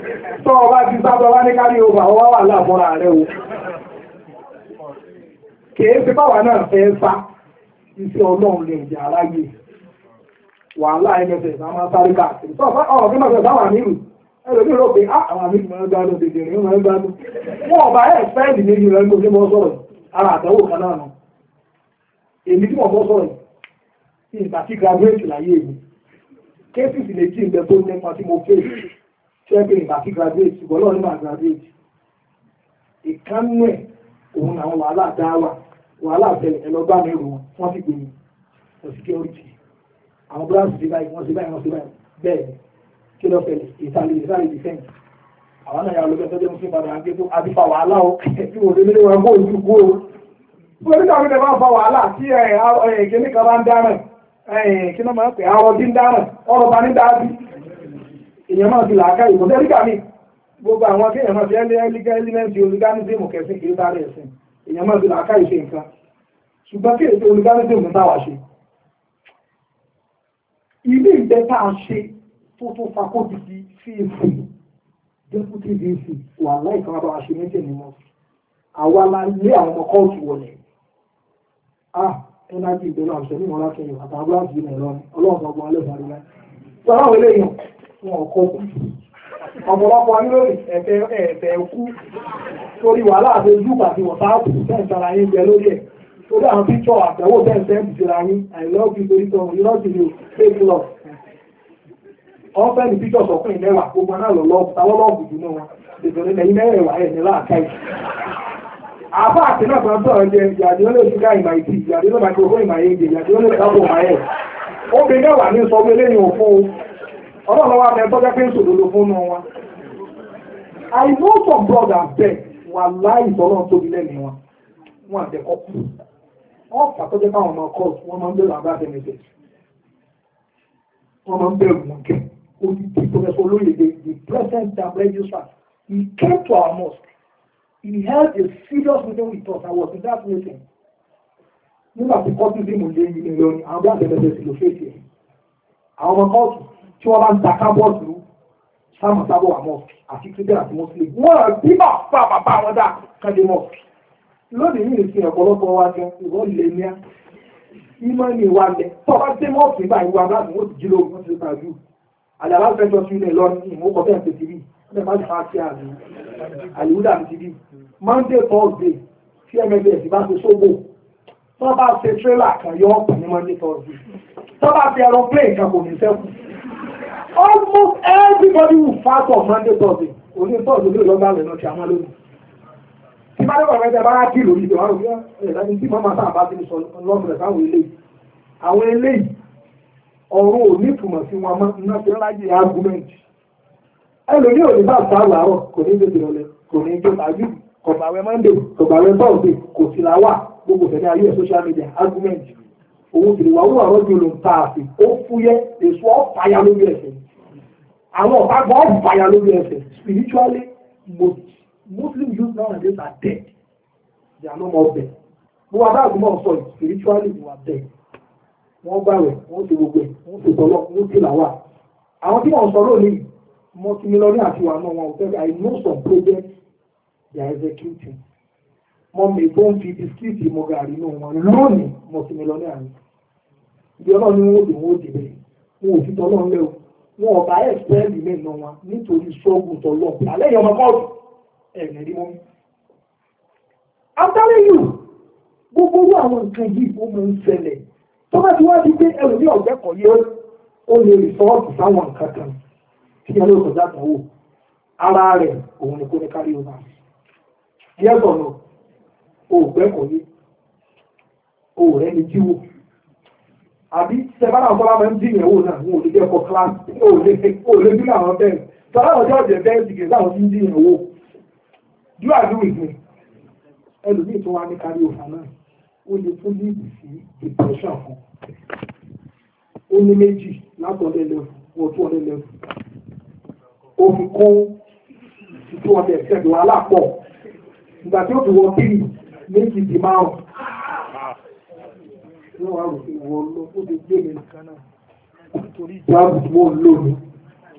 S1: Tọ́ ọba ti sábẹ́ wá ní kárí ọba ọwá wà láàbọ̀ra rẹ̀ o. kìí ṣe báwa náà fẹ́ sá iṣẹ́ ọlọ́run lè jẹ́ aráyé wàhálà ẹgbẹ̀fẹ̀ ìgbà máa sáré káàkiri tó ọ̀rọ̀ bí máa sáwà nílùú ẹlòmí rò pé àwọn àmì ìmọ̀ ẹgbàdùn dèdè rìn ìmọ̀ ẹgbàdùn wọn ọba ẹ̀ fẹ́ẹ̀dì méjì rẹ̀ gbogbo mọ́ sọ̀rọ̀ ara àtẹ̀wò kan náà nù èmi tí mo bọ́ sọ̀rọ̀ yìí ìgbà tí graduate láyé mi kéésìsì méjì ń bẹ tó nípa tí mo fẹ́ ṣẹ́ pé ìgbà tí graduate ṣùgbọ́n lọ́ọ̀ nígbà graduate ìkánú ẹ̀ òun àwọn wàhálà dá wà wàhálà àtẹlẹ ẹlọgbà mẹ́rù wọn wọ́n ti gbé mi for security àwọn bíláàsì ti báyìí wọ́n ti báyìí wọ́n ti báyìí bẹ́ẹ̀ kí ló fẹ́lẹ̀ ìtàlẹ̀ ìtàlẹ̀ defense àwọn náà yà lọ́gbẹ́ tó jẹ́ mú sí ìbàdàn àgbé tó àti fa wàhálà ó tí wọ́n lé lé wọn kó ojú kó o. wọ́n ní káwọn ìdẹ́gbà fa wàhálà tí kíní kan bá ń dáràn kí náà máa ń pè àwọn ọdún dáràn ọ̀rọ̀ bá ní dábí èèyàn máa fi làákà ìbò tẹ́líkà mi gbogbo àwọn tí èèyàn máa fi ẹlẹ́gẹ́lẹ́mẹ́ntì olùgánísìmù kẹsìn kì í sáré ẹ̀sìn èèyàn máa fi làákà ìṣe nǹkan ṣùgbọ́n kí èso olùgánísìmù táwa ṣe ilé ìgbẹ́ta ṣe tó tó fakóti sí fíìsì deputy dc wà láìka bá wa ṣe méjì ní mọ́ àwa la lé àwọn ọmọ kóòtù wọlé ah ẹnájì ìgbẹ́lú àṣẹ ní ìmọ̀lá kẹyìn àtàwọn àti ìmọ̀ ẹ̀rọ ọlọ́run ọgbọ̀n alẹ́sàrí láì sọ́rọ̀ àwọn eléyàn wọn ọkọ̀ kú ọ̀pọ̀lọpọ̀ nílò ẹ̀fẹ̀ ẹ̀fẹ̀ kú torí wàhálà àti ojú pàtí wọ̀táàpù tẹ́ǹtara yín jẹ lórí ẹ̀ torí àwọn píṣọ̀ àtẹ̀wò tẹ́ǹtẹ́ ìṣẹ́ra yín I love you torí tọrọ ìrọ́sì ni fake love wọ́n fẹ́ ní píṣọ̀ sọ̀kún ìmẹ́wàá gbogbo náà lọ lọ́ọ̀bù táwọn lọ́ọ̀bù jù náà wọn ìbẹ̀rẹ̀ lẹ́yìn mẹ́rẹ̀ẹ̀wá ẹ̀ ní láàká yìí àbá àti náà kan sọ̀rọ̀ jẹ ìyàdí ó lè ṣúgá ìmà ìtì ìyàdí ó lè máa ìmà èdè ìyàdí ó lè dábò ìmà ẹ̀ obìnrin náà wà ní sọ pé lẹ́yìn òfin ọlọ́lọ́wọ́ abẹ tọ́jọ́ pé ń sòdodo fún un wọn. I know some brothers bẹ́ẹ̀ wà láì sọ́nà tóbi lẹ́nu wọn wọn àtẹ̀kọ́ kú wọ́n fà tọ́jọ́ káwọn ọmọ kọ́ọ̀tù wọ́n máa ń bẹ̀rù àbá àtẹnẹsẹ̀ wọ́n máa ń bẹ̀rù wọn kẹ́ odidi professor olóyèdè the present time registrar he came to our mosque he held a serious meeting with us I was in that meeting nígbà tí kọ́ọ̀tù sí mo lé yìí lọ ní àwọn àtẹnẹsẹ̀ sì ló fèsì àwọn ọmọ kọ́ọ̀tù tí wọ́n bá ń ta kábọ́ọ̀dù sáàmù sábọ̀ àmọ́ àti kírísítẹ́nì àti mùsùlùmí wọ́n bí bá fà bàbá àwọn dá káde mọ́ lónìí yìí fi ọ̀pọ̀lọpọ̀ wa jẹ ìwọ́n lè ní á ìmọ̀ ní ìwà lẹ̀ tó bá dé mọ́ọ̀sì nígbà ìwà láti wọ́n ti jí lóògùn wọ́n ti tàjú àdàlà fẹ́jọ́ sí ilẹ̀ lọ ní ìmúkọ̀ bẹ́ẹ̀ pé ti rí ẹ̀ má ti fa sí àmì àlùdà ti rí Monday Thursday tí mls bá ti sóbò tó bá ṣe tírélà kan yọ ọ̀pọ̀ ní Monday Thursday tó bá ti aeroplane kan kò ní sẹ́kù almost everybody will fast on Monday Thursday òní Thursday ló lọ́gbà rẹ̀ náà ti àwọn lónìí tí bá dẹ́gbà mẹ́ta bá rá kí lórí ìdè wárò fún ẹ̀ẹ́dẹ́gbẹ̀rún tí mọ́mọ́ sáà bá ti sọ lọ́gbẹ̀rẹ̀ sáwọn eléyìí àwọn eléyìí ọ̀rọ̀ ò ní ìtumọ̀ sí wọn mọ́ iná tí ó láyé argument ẹlòmí ò ní bá sáà láàárọ̀ kò ní gbèdè ọ̀lẹ kò ní gbé tàbí kọ̀bàwẹ́ Monday kọ̀bàwẹ́ Thursday kò sí làwà gbogbo fẹ̀mí ayé social media argument òun kìlì wà wúwà rọ́jò ló ń ta àfi ó fúyẹ́ èso ọ̀fàyà lórí ẹsẹ̀ àwọn ọ̀fà gbọ́ ọ̀fàyà lórí ẹsẹ̀ spiritually most Muslim youth nowadays are dead they are no more dead mo wà bá àgùnmọ̀ sọ spiritually they are dead wọ́n gbàwẹ̀ wọ́n ti gbogbo ẹ̀ wọ́n ti tọ́lọ́ wọ́n ti làwà àwọn tí wọ́n sọ lónìí multimillionaire àti wà náà wọn ò fẹ́ I know some projects they are executing mo mi tó ń fi bisikíìtì mo gàrí náà wọn lónìí multimillionaire ni ìdí ọlọ́run ni wọ́n dì wọ́n dì bẹ́ẹ̀ wọn ò fi tọ́lọ́ ńlẹ́ o wọn ọ̀bá ẹ̀sìpẹ́ẹ̀lì mẹ́rin náà wọn nítorí ṣọ́ọ̀gùn tọ́lọ́ alẹ́ yẹn ọmọ kọ́ọ̀tù ẹ̀rẹ̀ rí mọ́ mi. I'm telling you gbogbo owó àwọn nǹkan yìí ó máa ń ṣẹlẹ̀ tó bá ti wá di pé ẹrù ní ọ̀gbẹ́kọ̀ yẹ ó lè rìsọ́ọ̀tì sáwọn nǹkan kan tí ẹ ló kọjá kan wò ara rẹ̀ òun ni kò ní kárí ọba yes or no ògbẹ́kọ̀ yẹ òrẹ́ ni jíwò àbí sẹ́fánà ọ̀sọ́lá máa ń dín ìyẹ̀wò náà wọn ò lè jẹ́ for class ó lè bí àwọn bẹ́ẹ̀ sọ́lá ọjọ́ ọ̀jẹ̀ bẹ́ẹ̀ sì kì í sáwọn tí ń dín ìyẹ̀wò do I do with me ẹlòmíì tó wá ní kárí òfà náà ó lè tún líìdì sí depression fún ó ní méjì látọ̀ọ́lẹ́ lẹ́fù wọ́n tó ọ̀lẹ́ lẹ́fù ó fi kún títí wọn bẹ̀ ṣẹ́gun wàhálà pọ̀ ìgbà tí ó fi wọ kiri méjì di márùn ní wàá rò pé wọ́n lọ ó lè gbé mi nìkan náà nítorí ìjáàbù tí wọ́n lò ní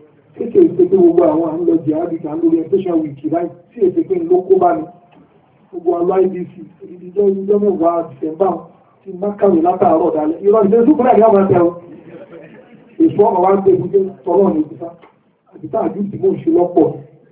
S1: kéèké ìpè pé gbogbo àwọn à ń lọ jihadi kan lórí education week báyìí tí èsì pé ń ló kó bá mi gbogbo àlọ́ I B C ìdíjọ́ ìdíjọ́ mẹ́wàá December ti má kàwé látàárọ̀ dalẹ̀ irọ́ ìdíjọ́ ìdúkúrẹ́ àgbà máa tẹ̀ ọ́ èso ọmọ wa ń gbé ìdíjọ́ tọ́lọ́ ní ìdíjọ́ àdìtá àdìtì mò ń ṣe lọ́pọ̀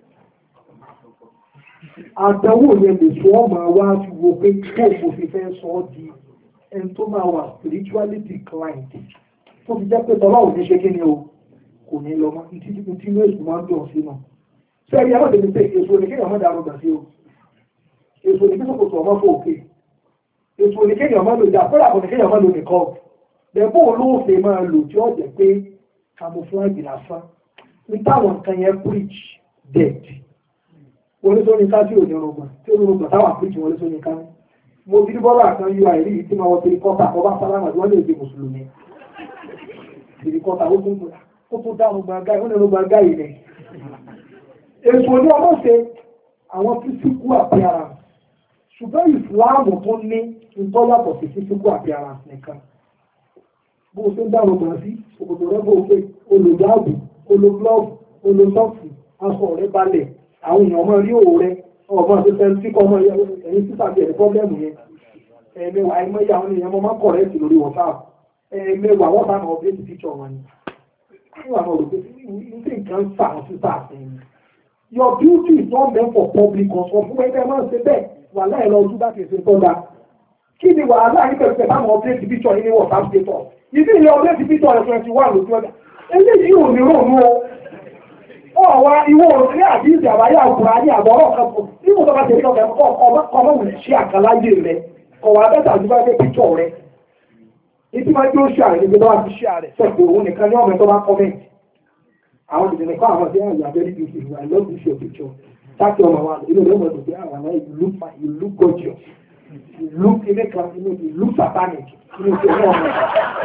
S1: àdánwò yẹn lè sọ ọmọ wa fi wo pé kó o fi fẹ́ sọ ọ́ di ẹni tó máa wà spiritually declined tó fi jẹ́ pé tọ́lá ò ní ṣe kí ni o kò ní lọ mọ́ títí tí tí lóòsù máa ń dùn sí náà sẹ́ẹ̀rí àwọn tèmi pé èso ní kéèyàn má darú gbà sí o èso ní kéèyàn kòtò ọmọ fòkè èso ní kéèyàn má lò jà fúnra kò ní kéèyàn má lò nìkan lẹ́bọ̀ olóòfè máa lò tí ó jẹ́ pé camouflage lásán ní táwọn nǹkan yẹn preach dead oníṣòní ká tí ò ní ọrọ̀gbà tí ó ní ọrọ̀gbà táwọn preach wọn oníṣòní ká ní mo ti rí bọ́lá kan yọ àìrí yìí tí máa wọ́n ti rí kọ́ta ọba sálámà tí wọ́n lè di mùsùlùmí ìrí kọ́ta ó tún gbọ́dá ó tún dá ọgbà gáì ó ní ọgbà gáì rẹ̀ èso ní ọmọ ṣe àwọn physical appearance ṣùgbọ́n ìsìláàmù tó ní ìtọ́yàtọ̀ sí physical appearance nìkan bó ṣe ń dá ọgbà sí òkòtò rẹ̀ bó ṣe olùdáàbò olùglọ́ọ̀bù olùsọ́ọ̀sì aṣọ rẹ̀ balẹ̀ àwọn èèyàn ọmọ rí òwò rẹ̀ ọmọ àti fẹ́ntì kọ́ ọmọ ẹ̀yìn títà bí ẹ̀rí pọ́blẹ́mù yẹn ẹ̀ẹ̀mẹ́wàá ẹ̀mẹ́yà àwọn èèyàn máa kọ̀rẹ́ẹ̀tì lórí WhatsApp ẹ̀ẹ̀mẹ́wàá wọ́n bá náà update picture wọn ni àwọn àwọn olùgbé ní nǹkan fà wọn sí sáàfin your beauty is not meant for public consumption fún ẹgbẹ́ máa ń ṣe bẹ́ẹ̀ wà láì lọ ojú bá ti ṣe tọ́da kí ni wàhálà yìí pẹ̀lú pẹ̀lú àwọn update picture yìí ní WhatsApp status ìdí ìyẹn update picture rẹ̀ twenty one lójú ọjà eléyìí ò ní rònú o ọ̀wá ìwọ òṣèré àti ìdí àbáyé àkùrá ní àbọ̀rọ̀ kan fún nígbà tó bá ṣe lọ́kẹ́ ọmọ rẹ̀ ṣe àkàláyé rẹ̀ ọ̀wá bẹ́tà ju bá ṣe picture rẹ̀ ìdí máa gbé ó ṣe àrẹ̀ níbi tó bá ti ṣe àrẹ̀ sẹ́kù òun nìkan ní ọmọ tó bá comment àwọn ìdílé kọ́ àwọn tí wọ́n yà very beautiful I love this your picture táàkì ọmọ wa inú rẹ̀ wọ́n ti àwọn àwọn you look fine you look gorgeous you look ilé kan inú you look satanic inú ti ọmọ ọmọ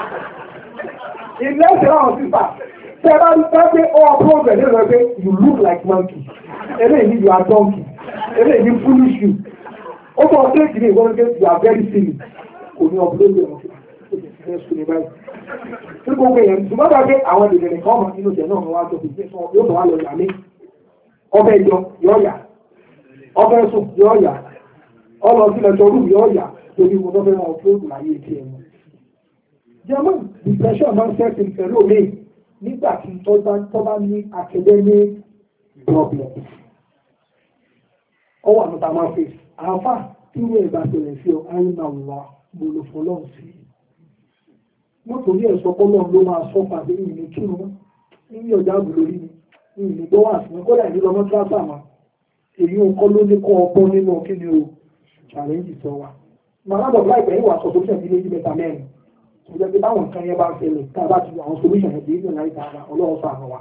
S1: ilé ìṣẹ̀lẹ̀ àwọn sísà tẹ́ bá ń tẹ́ pé all problem ní ọ̀rọ̀ pé you look like monkey eléyìí you are donkey eléyìí foolish you ó bọ̀ ọ́ kéèkì ní ìwọ́n pé you are very silly kò ní ọ̀bùrọ̀ lè wọ́n fi ẹ̀ sùn ní báyìí. Tí gbogbo èèyàn ṣùgbọ́n bá gbé àwọn èdè nìkan ọmọ nínú ìjẹ náà wá tó fi gbé fún yóò wá lọ yà mí. Ọbẹ̀ ìjọ yóò yà. Ọbẹ̀ sùn yóò yà. Ọlọ sílẹ̀ tọrú yóò yà torí mo tọ́fẹ́ wọn tó kù láyé etí ẹ̀ mọ́. German depression máa ń sẹ́sì pẹ̀lú mi nígbà tí tó bá ní academic problem. Ọwọ́ àtúntà máa fèsì. Àáfà tí wọ́n ìgbà tẹ̀lẹ̀ sí ọ àyínà wà gbòlòfọ́lọ́ sí i. Wọ́n torí ẹ̀sọ́ pọ́lọ́ ló máa sọ pàdé ìní kí wọ́n ní ọjà àbúrò rí ni ìní gbọ́ wà sí kọ́dà ìní lọ́mọ tíráṣà wọn èyí ò kọ́ ló ní kọ́ ọgbọ́n nínú kí ni o challenge sọ wa. Màládọ̀ láìpẹ́ ìwà sọ solution sí méjì mẹ́ta mẹ́rin tó jẹ́ pé báwọn nǹkan yẹn bá ń ṣẹlẹ̀ tá a bá ti àwọn solution yẹn déédéé láì dára ọlọ́run sàánú wa.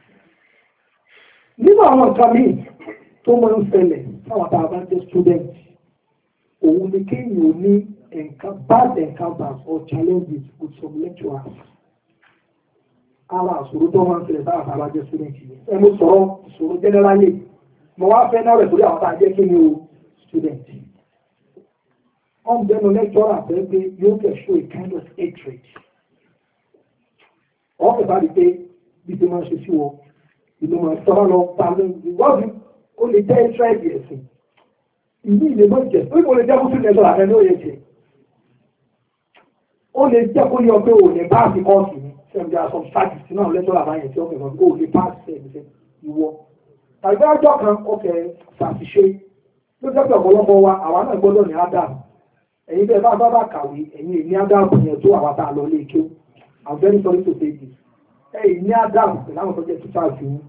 S1: Nínú àwọn nǹkan míì tó máa ń ṣẹlẹ̀ táwọn tá a bá jẹ́ student òun ni kéèyàn ò ní bad encounters or challenges with some lecturers. Ara àṣòro tó máa ń ṣẹlẹ̀ sáà sábà jẹ́ student yìí. Ẹ mo sọ̀rọ̀ ìṣòro generally. Mo wá fẹ́ náà rẹ̀ sórí àwọn tá a jẹ́ kí ni o student. Wọ́n bẹnu lecturer fẹ́ pé yóò fẹ́ show a kind of hatred. Wọ́n fẹ́ bá rí pé bí ti máa ń ṣe sí wọ ìlú máa sọ́ra lọ pa lóyún. Ìwọ́dù ó lè jẹ́ hatred ẹ̀sìn. Ìlú ìlú mọ̀ jẹ́ pé mo lè jẹ́ kúkú lẹ́sọ̀rọ̀ àfẹ́ ní òye jẹ́. Ó lè jẹ́ kó yọ pé ò lè bá àti kọ́ọ̀sì ní ṣẹ́mi àṣọ sáàkì náà lẹ́tọ́rọ̀ àbáyẹ̀ tí ó fẹ́ ó lè bá àti ṣẹ́mi ìwọ. Tàbí ọjọ́ kan ọkẹ́ ṣàṣìṣe ló jẹ́ pé ọ̀pọ̀lọpọ̀ wa àwa náà gbọ́dọ̀ ní Adam. Ẹ̀yin bẹ́ẹ̀ bá bá bá kàwé ẹ̀yin ní Adam yẹn tó àwa tá a lọ lé ké. I'm very sorry to say this. Ẹ̀yin ní Adam pẹ̀lú àwọn tó jẹ́ títà sí i.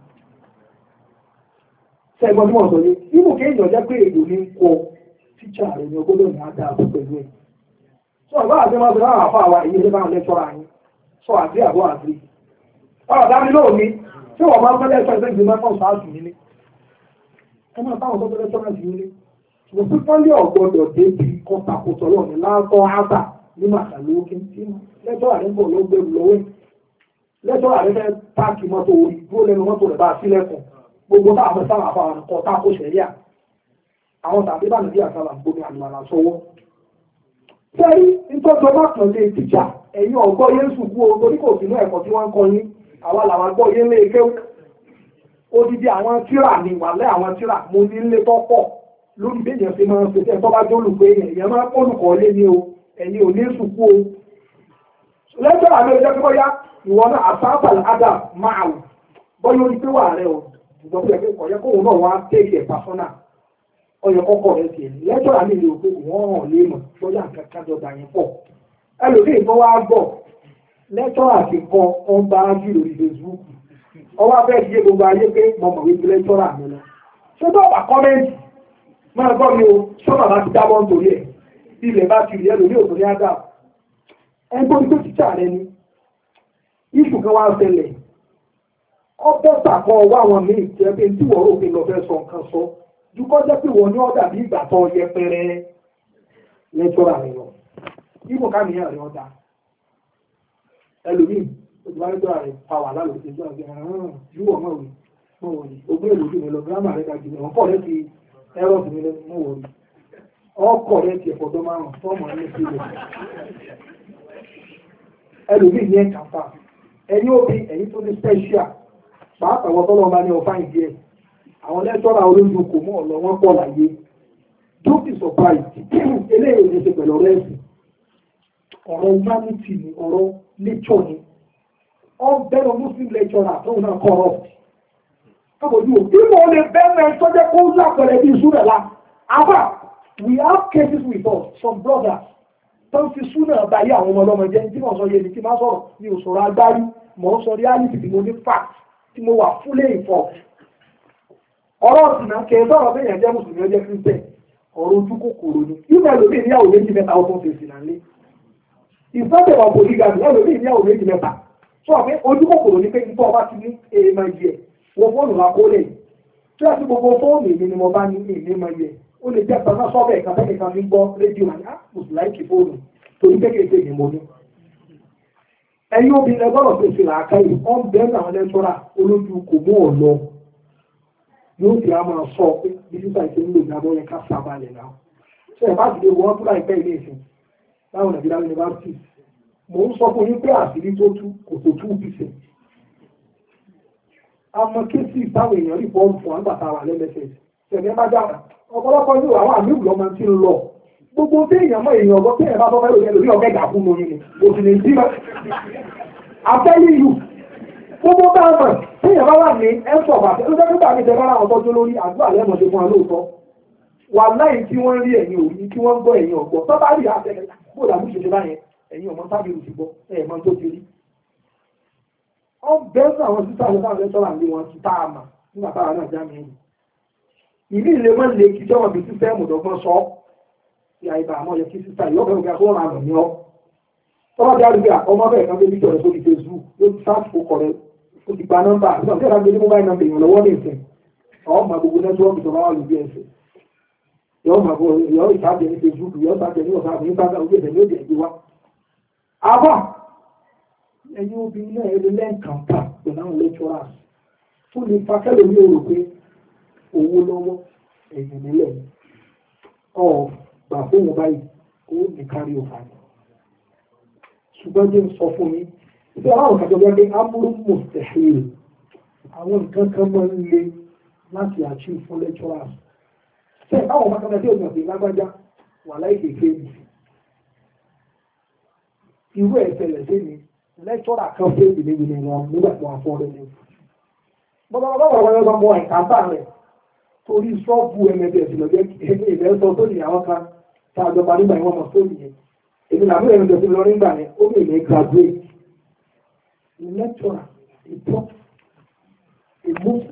S1: Ṣẹ́gbọ́n tí wọ́n sọ yé ibù kéèyàn jẹ́ pé èdò ní kọ tíṣà rẹ̀ ní ọgbọ́dọ̀ ní Adam pẹ̀lú ẹ̀. Sọ àbá àti máa bẹ̀rẹ̀ àwọn àfáà wa èyí ẹgbẹ́ àwọn lẹ́tọ́rà yín. Sọ àti àbọ̀ àti. Ọ̀rọ̀ dámi lóò ní tí wọ́n máa ń fẹ́ lẹ́tọ́ ẹgbẹ́ ìgbìmọ̀ náà sáàtù nílé. Ẹ máa báwọn tó fẹ́ lẹ́tọ́rà sí nílé. Ṣùgbọ́n tí wọ́n lé ọ̀gbọ́dọ̀ débi kọ́tàkùtọ̀ lọ ní látọ́ áta ní màkàlókè tí lẹ́tọ́rà rẹ̀ ń bọ̀ ló gbẹ̀rù lọ́wọ́. Lẹ́tọ́rà rẹ̀ fẹ́ páàkì mọ́tò orí dúró lẹ́nu mọ́tò rẹ̀ bá sílẹ̀kùn. Gbogbo táwọn sáwọn àfáwọn kọ́ tákó ṣẹ̀ríà. Àwọn tàbí bá nàbí àsálà gbómi àlùmọ̀lá sọ́wọ́. Sẹ́rí nítorí ọba kan lè tìjà ẹ̀yin ọ̀gbọ́ yé ń sùkú o torí kò sínú ẹ̀kọ́ tí wọ́n ń kọ yín àwa làwọn gbọ́ yé ń lé ké odidi àwọn tíra ni wàlẹ́ àwọn tíra mo ní lé tọ́pọ̀ lórí bí èèyàn fi máa ń pèsè ẹ̀tọ́ bá jẹ́ olùkọ́ èèyàn èèyàn máa ń olùkọ́ lé ní o ẹ̀yin ò ní sùkú o lẹ́jọ́ àmì ọjọ́ pé bóyá ìwọ náà àsáàpàlì ádà máa wù bọ́yá orí pé wà rẹ o ṣùgbọ́n bí ẹgbẹ́ ọ̀yẹ́ kóhun náà wá tẹ́ẹ̀kì ẹ̀ pàṣọ́nà ọyọ kọ́kọ́ rẹ tiẹ̀ lẹ́jọ́ àmì ìlú pé wọ́n hàn lé mọ̀ bóyá nǹkan kájọ dà yín pọ̀ ẹlòmíì tó wá gbọ́ lẹ́jọ́ àti kan ọ̀n bá jù lórí Facebook ọwọ́ abẹ́ ti yé gbogbo ayé pé mo mọ̀ wípé lẹ́jọ́ àmì lọ ṣé tó wà kọ́mẹ́ǹtì máa gbọ́ mi o sọ́nà bá ti dábọ́ nítorí ẹ̀ ilẹ̀ bá ti rí ẹlòmíì òtò ní ádà ẹgbọ́n tó títà rẹ ni ìṣù kan wá ṣẹlẹ̀ ọbẹ̀ tàkọ́ wá àwọn míì jẹ́ pé tí wọ́n rò pé lọ fẹ́ sọ nǹkan sọ dúkọ́ jẹ́ pé wọ́n ní ọ̀dà bí ìgbà tó yẹpẹrẹ lẹ́tọ́rà rẹ̀ lọ ìmò káàmìyàn rẹ̀ ọ̀dà ẹlòmíì òtún wá lẹ́tọ́rà rẹ̀ pàwà lálòsí ìjọ àgbẹ̀ àrùn yíwọ̀ mọ̀ wí mọ̀ wọ̀ ní ogún èrò jù mí lọ gírámà rẹ̀ gàjù mí ọkọ̀ rẹ̀ ti ẹ̀rọ sí mi lẹ́nu mọ̀ wọ̀ ní ọkọ̀ rẹ̀ ti ẹ̀fọ́ tó márùn fọ́ọ̀mù ẹ̀ sí ilẹ̀ ẹlòmíì ní ẹ̀ka fà ẹ̀yìn òbí ẹ̀yìn tó ní special pàápàá wọ́n tọ́lọ́ bá ní ọ̀fà ìdí ẹ̀ àwọn lẹ́tọ́rà olójú kò mọ́ ọ̀lọ́ wọn pọ̀ láyé don't be surprised eléyìí ní ṣe pẹ̀lú ọ̀rọ̀ ẹ̀sìn ọ̀rọ̀ humanity ni ọ̀rọ̀ nature ni ọ bẹ́ẹ̀ muslim lecturer tóun náà corrupt kábòjú o bí mo lè bẹ́ẹ̀ mẹ́ tọ́jẹ́ kó lápẹ̀rẹ̀ bí ìṣúná la àbá we have cases with us some brothers tó ń fi súnà báyé àwọn ọmọ ọlọ́mọ jẹ́ tí wọ́n sọ yé ni tí máa sọ̀rọ̀ ní òṣòro agbárí mọ̀ ń sọ reality tí mo ní fact tí mo wà fully informed ọ̀rọ̀ ọ̀sìn náà kẹ́ sọ̀rọ̀ bí èèyàn jẹ́ mùsùlùmí ọjọ́ christian ọ̀rọ̀ ojú kòkòrò ni ìgbà lómi ìníyàwó méjì mẹ́ta ó tún fèsì náà lé ìfọ́tẹ̀ wà polygamy lómi ìníyàwó méjì mẹ́ta sọ pé ojú kòkòrò ni pé nípa ọba ti ní èèmọ̀ yẹ wọ́n fóònù wa kó lè tí wọ́n ti gbogbo fóònù èmi ni mo bá ní èèmọ̀ yẹ ó lè jẹ́ pẹ̀lú sọ́bẹ̀ ìkan tẹ́lẹ̀ kan fi ń gbọ́ rédíò àní mùsùlùmí kì fóònù torí kékeré ni mo ní. ẹ̀yin obìnrin ẹgbọ́dọ̀ tó ṣe làákà yìí wọ́n bẹ́ẹ̀ àwọn lẹ́tọ́rà olójú kò mú ọ̀ lọ yóò fi á máa sọ pé bí sísá ìṣe ń lò ní abọ́ yẹn ká sábàlẹ̀ náà. ṣé ẹ bá ti lè wọ́n tó láìpẹ́ ilé ìsìn láwọn nàìjíríà yunifásitì mò ń sọ fún yín pé àṣírí tó tú kò tó two percent. àmọ́ kéésì táwọn èèyàn rí bọ́ọ̀lù fún àgbàtà wà lẹ́mẹsẹ̀ ṣẹ̀gbẹ́ bá dára ọ̀pọ̀lọpọ̀ ní àwọn àmì ìlú ọmọ tí ń lọ gbogbo tí èèyàn mọ èèyàn ọgọ́ tí èèyàn bá tọ́ fẹ́ lòyìn lórí ọ̀gá ìgbà fún mi ni òsì lè sí àfẹ́lí yù gbogbo bá mọ̀ tí èèyàn bá wà ní ẹ̀sọ̀ bàtẹ́ ló dẹ́gbẹ́ bá mi tẹ́ bára àwọn tọ́jú lórí àdúrà lẹ́mọ̀ ṣe fún wa lóòótọ́ wà láì tí wọ́n rí ẹ̀yìn òní kí wọ́n gbọ́ ẹ̀yìn ọ̀gbọ́ tó bá rí àtẹ́lẹ̀ bó dàbí ṣe ṣe báyẹn ẹ̀yìn ọmọ tábìlì ti gbọ́ ẹ̀ mọ́ tó ti rí ọ bẹ́ẹ̀ àwọn títà lọ́sàn lẹ́tọ́rà ní wọn ti tá a mà nígbà táwa náà já mi ẹ̀yìn ìlú ilé wọn lè kí jọwọ bí sísẹmù dọ́gbọ́n sọ ìyá ìbá àmọ́ yẹ kí sísá yọ bẹ̀rù kí a tó rà nù ní ọ tọ́wọ́ bí arúgbó ọmọ bẹ́ẹ̀ kan débi jọ̀rọ̀ sórí Facebook yóò ti sáàtì kó kọ̀rẹ́ ó ti gba nọ́mbà nígbà tí ìrànlẹ́ ní mobile number èèyàn lọ́wọ́ ní ìsìn ọ̀ máa gbogbo nẹ́tíwọ́ọ̀kì tó bá wà lójú ẹsẹ̀ yọ máa bọ̀ yọ ìsáàjẹ ní Facebook yọ ìsáàjẹ ní ọ̀sán àbí ìsáàjẹ ojú ẹsẹ̀ ní òjò ẹ̀gbẹ́ wa. àbá ẹ̀yin obìnrin náà ẹni lẹ́ǹkàǹkà pẹ̀lú àwọn lecturers fún ní fakẹ́lẹ̀ ní òrò pé owó lọ́wọ́ ẹ̀yìn nílẹ̀ ọ̀ gbà fóun báyìí ó ní kárí ọ̀fà ni ṣùgbọ́n jẹ́ sọ fún yín ìfẹ́ àwọn kan jọba pé amúrú mùsùlùmí àwọn nǹkan kan máa ń le láti achieve fún lecturers ṣe àwọn ọmọ kan tí ó yàn pé lágbájá wà láì kéèké ni irú ẹ̀ ṣẹlẹ̀ sí ni lecturer kan fẹ́ ìdílé ìlú wọn nígbà tí wọ́n fọ́ lẹ́nu bọ́lá bọ́lá bọ́lá bọ́lá bọ́lá ìkàtà rẹ̀ torí sọ́ọ̀bù ẹ̀mẹ̀bẹ̀ ìlọ́jẹ́ ìbẹ̀ sọ tó ní àwọn kan tá a jọba nígbà ìwọ̀n mọ̀ sóòlù yẹn èmi làbúrò ẹ̀mẹ̀bẹ̀ sí lọ nígbà yẹn ó lè ní graduate a lecturer a prof a muslim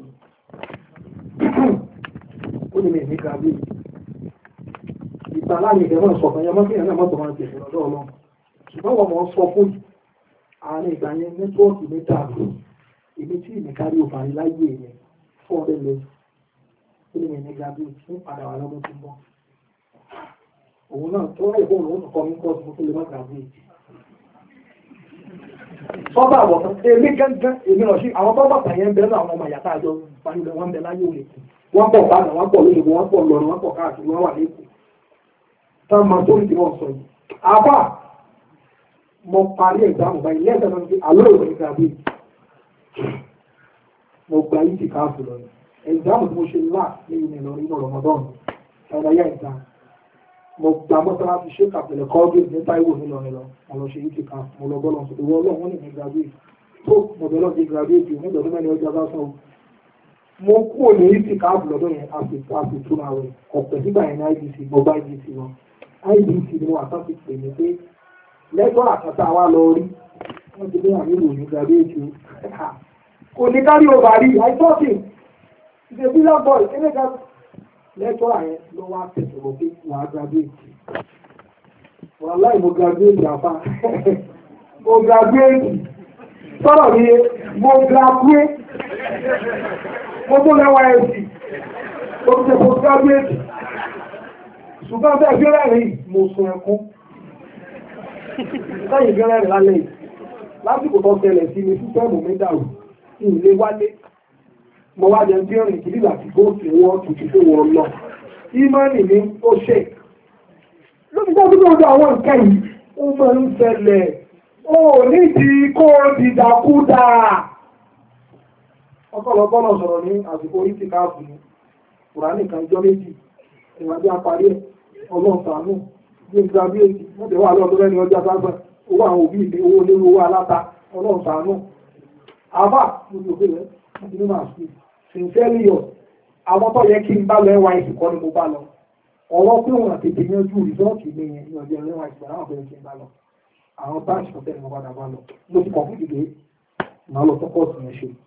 S1: ó lè ní graduate ìtàláyè ìdẹ̀mọ̀ sọ̀kan yẹn mọ́kì yẹn náà mọ́tò máa ń tẹ̀sí lọ́dọ̀ ọlọ́run ṣùgbọ́n wọn mọ̀ sọ fún àárín ìgbà yẹn nẹ́tíwọ́ọ̀kì mẹ́ta àbúrò èmi tí ìmẹ̀kárí òfàrí láyé yẹn four hundred levels ní ẹni graduate ní padà wà lọ́dún tó ń bọ̀. Òun náà tó wáyé fóònù ó kọ́ ní kọ́ọ̀sì fún tó lè má graduate. Sọ́bà àbọ̀ kan, èmi gángan, èmi lọ sí àwọn tọ́gbà tàyẹ̀ ń bẹ̀rẹ̀ àwọn ọmọ ìyàtọ̀ àjọ panilẹ̀ wọn bẹ láyé òye. Wọ́n pọ̀ bá wọn pọ̀ lóyìnbó, wọ́n pọ̀ lọ́rọ̀, wọ́n pọ̀ káàkiri, wọ́n wà lẹ́kọ̀ọ́. Tá máa tó ní ti wọ́n sọ yìí. Àbá mo parí ẹ̀gbáàmù báyìí lẹ́sẹ̀ náà ní àlọ́ ìwé graduate. Mo gba yìí ti káàfù lọ. Ẹ̀gbáàmù tí mo ṣe lá ní ìrìn lọ nínú Ramadan. ọ̀nà yẹn ìta mo gba mọ́tàlá ti ṣe kàpẹ̀lẹ̀ kọ́ọ́dù ní Táíwò nílò rẹ lọ mo lọ ṣe yìí kan mo lọ bọ́lọ̀ ìwọ ọlọ́run wọn ní mi graduate tó mo bẹ̀ lọ́ọ́ di graduate mo dọ̀dún mẹ́rin ọjà bá sọ mo kú òní yìí ti káàbù lọ́dún yẹn àti àti tún àwẹ̀ ọ̀pẹ̀ nígbà yẹn ní I B C mo bá I B C lọ I B C ni mo àtọ́ ti pè mí pé lẹ́gbọ́ àkàtà wa lọ rí wọ́n ti ní àmì ìròyìn graduate kò ní kárí over rí I thought him is a billion boy ẹni ká lẹ́gbọ́ àyẹn ló wá tẹ̀sọ̀ lọ pé wàá graduate wọ́n láì mo graduate àfa mo graduate sọ̀rọ̀ mi mo graduate mo tó lẹ́wọ̀ ẹ̀sì mo ti ṣe post graduate ṣùgbọ́n bẹ́ẹ̀ gbẹ́rẹ́ rí mo sun ẹkún lẹ́yìn gbẹ́rẹ́ rí lálẹ́ yìí lásìkò tó ṣẹlẹ̀ sí mi sísẹ́mù mi dàrú ní ilé wálé mo wá jẹun tí ó rìn kìlì láti góòtù wọ́n tuntun tó wọ́n lọ ìmọ̀ọ́nì mi ó ṣe lóbi tó bí lóòótọ́ àwọn nǹkan yìí ó máa ń ṣẹlẹ̀ ó nídìí kó dìdàkúdà ọkọ̀lọ́gbọ́nà sọ̀rọ̀ ní àsìkò orí ti káàkù ní Kùránì kan ìjọ méjì ìwádìí àparí ẹ̀ ọlọ́run ṣàánú bí i graduate mọ́tẹ̀ wà lọ́dún lẹ́ni ọjọ́ sáfẹ́ owó àwọn òbí ìdí owó olówó owó aláta ọlọ́run ṣàánú àbá mo ti òkè rẹ̀ mo ti ní màá sí sincerely yọ àwọn tó yẹ kí n bá lọ ẹwà ìsìnkọ́ ni mo bá lọ ọ̀rọ̀ pé wọn àtètè yanjú rìsọ́ọ̀tì mi yẹn ní ọjọ́ ẹwà ìsìnkọ́ àwọn fẹ́rẹ̀ kí n bá lọ àwọn báńkì kan tẹ́lẹ̀ mo padà bá lọ mo ti kọ̀ fún ìdílé màá lọ tọ́kọ̀ọ̀tì yẹn ṣe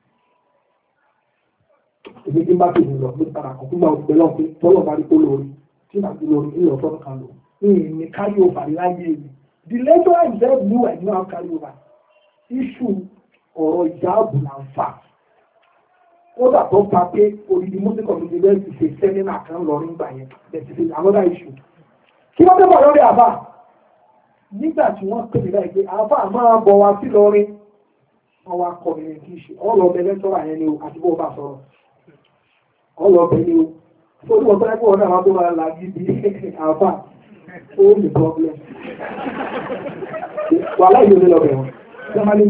S1: èmi tí ń bá tèmi lọ ló padà kọ̀ fúngbà òṣìṣẹ́ lọ pé tọ́lọ̀ bá rí kó lórí tí màá ti lórí ní ọ̀tọ́ kan lò ní ìní carry over láyé mi the lecturer himself knew I didn't have carry over issue ọ̀rọ̀ ìjáàbù là ń fà ó dà tó pa pé odidi music community bẹ́ẹ̀ ti ṣe sẹ́mínà kan lọ nígbà yẹn bẹ́ẹ̀ ti ṣe another issue kí wọ́n tẹ́bọ̀ lórí àbá nígbà tí wọ́n pè mí láì pé àbá máa bọ̀ wá sí lọrin wọ́n wá kọ́ mi ní kí ṣe ọlọ́ọ̀bẹ lecturer yẹn ni o àti bó bá sọ̀rọ̀ ọlọ́ọ̀bẹ ni o tó ní ọ̀tọ́ ẹgbẹ́ ọ̀dá àwọn tó máa là gidi àbá ó ní problem wà láì lórí lọ́bẹ̀ wọn jẹ́málé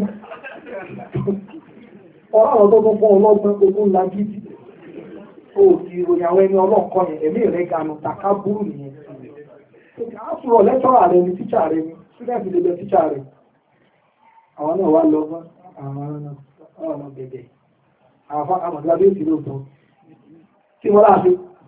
S1: ọ̀rọ̀ àwọn tó tún fún ọlọ́gbọ́n tó tún là gidi ó ti ìròyìn àwọn ẹni ọlọ́ọ̀kọ́ yẹn ẹ̀mí rẹ̀ ganu tàkà búrú nìyẹn àásùrọ̀ lẹ́tọ́rà rẹ̀ ni tíṣà rẹ̀ ni student lè bẹ tíṣà rẹ̀ àwọn náà wá lọ́gbọ́n àwọn ọ̀nà bẹ̀bẹ̀ àwọn àmọ̀gbàgbé ìsìn lóòótọ́ tí wọ́n láti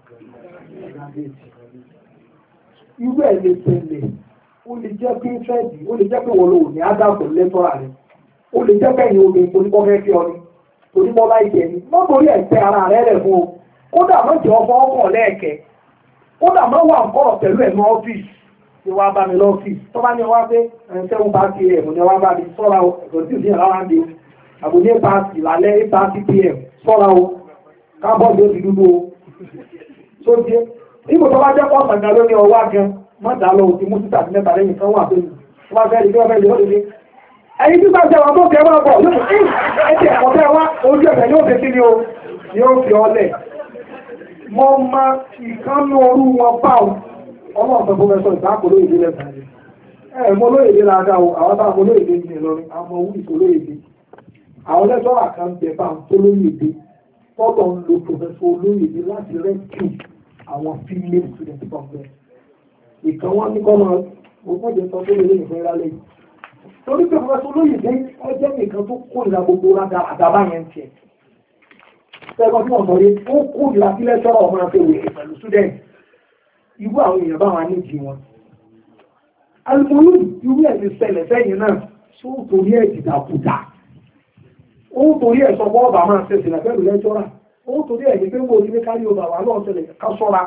S1: irú ẹ̀ lè tẹ̀lé ó lè jẹ́ pé fẹ́ẹ̀dì ó lè jẹ́ pé wọ́n lò ní ádàpọ̀ lẹ́tọ́rà rẹ̀ ó lè jẹ́ pé ẹ̀yìn omi onípọ̀ fẹ́ fi ọ ni onípọ̀ láì jẹ́ ni wọ́n torí ẹ̀ tẹ ara rẹ̀ rẹ̀ fún o kódà má jẹ́ ọkọ̀ ọkọ̀ lẹ́ẹ̀kẹ́ kódà má wà ń kọ̀rọ̀ pẹ̀lú ẹ̀ ní ọ́fíìsì ni wàá bá mi lọ́fíìsì tó bá ní ọwá pé ẹ̀ńtẹ́wọ́n bá ti ẹ̀ ní ọwá bá mi sọ́ra o ẹ̀kọ́ tí ò ní ẹ̀rọ wáńdé àbò ní pàṣẹ ìlàlẹ́ eight thirty p m sọ́ra o kábọ́ọ̀dù ó ti dúdú o tó jẹ́ nígbà tó bá jẹ́ pọ̀ sàgá lórí ọwá gan má dá lọ òtí mú títà mẹ́ta lẹ́yìn kan wà pé wọ́n fẹ́ rí bí wọ́n fẹ́ rí lọ́dún ní. ẹ̀yin tí sáà jẹ́wọ́n tó kẹ́ máa bọ̀ yóò fi ẹ̀jẹ̀ ẹ̀kọ́ tẹ́ wá ojú ẹ̀fẹ̀ yóò fi kí ni o yóò fi ọlẹ̀. mo ma ìkánú orú wọn bá o ọlọ́run fẹ́ fún mẹ́sọ̀ ìdáàkó lóyèdè lẹ́sàn-án ẹ̀ mo lóyèdè láadáa o àwọn táwọn mo lóyèdè ní Ìlọrin àwọn owó ìṣòlóyèdè àwọn lẹ́tọ́rà kan bẹ̀ bá ń tó lóyèdè tọ́lọ̀ ń lo pòfẹ́sọ̀ olóyèdè láti rẹ́kì àwọn female students from there. ìkan wọn ní kọ́nà ogún jẹ́ sọ tó lè lè fẹ́ rálẹ̀ yìí. torí pé pòfẹ́sọ̀ olóyèdè ọjọ́ nìkan tó kó ìlà gbogbo àdàbà yẹn tiẹ̀. sẹ́kọ̀ tí wọ́n sọ yé ó kó ìlà sí lẹ́tọ́rà ọmọ àti òwe pẹ̀lú student. irú àwọn èèyàn bá wọn níjì wọn. alùpùpù irú ẹ̀ ti ṣẹlẹ̀ sẹ́yìn náà tó torí ẹ̀ dìdàkudà. ó torí ẹ̀ sọ bọ́ọ̀bà máa ṣe sílẹ̀ pẹ̀lú lẹ́tọ́rà ó torí ẹ̀ ní pé wọ́n ní kárí ọba wà lọ́ọ̀ ṣẹlẹ̀ ká ṣọ́ra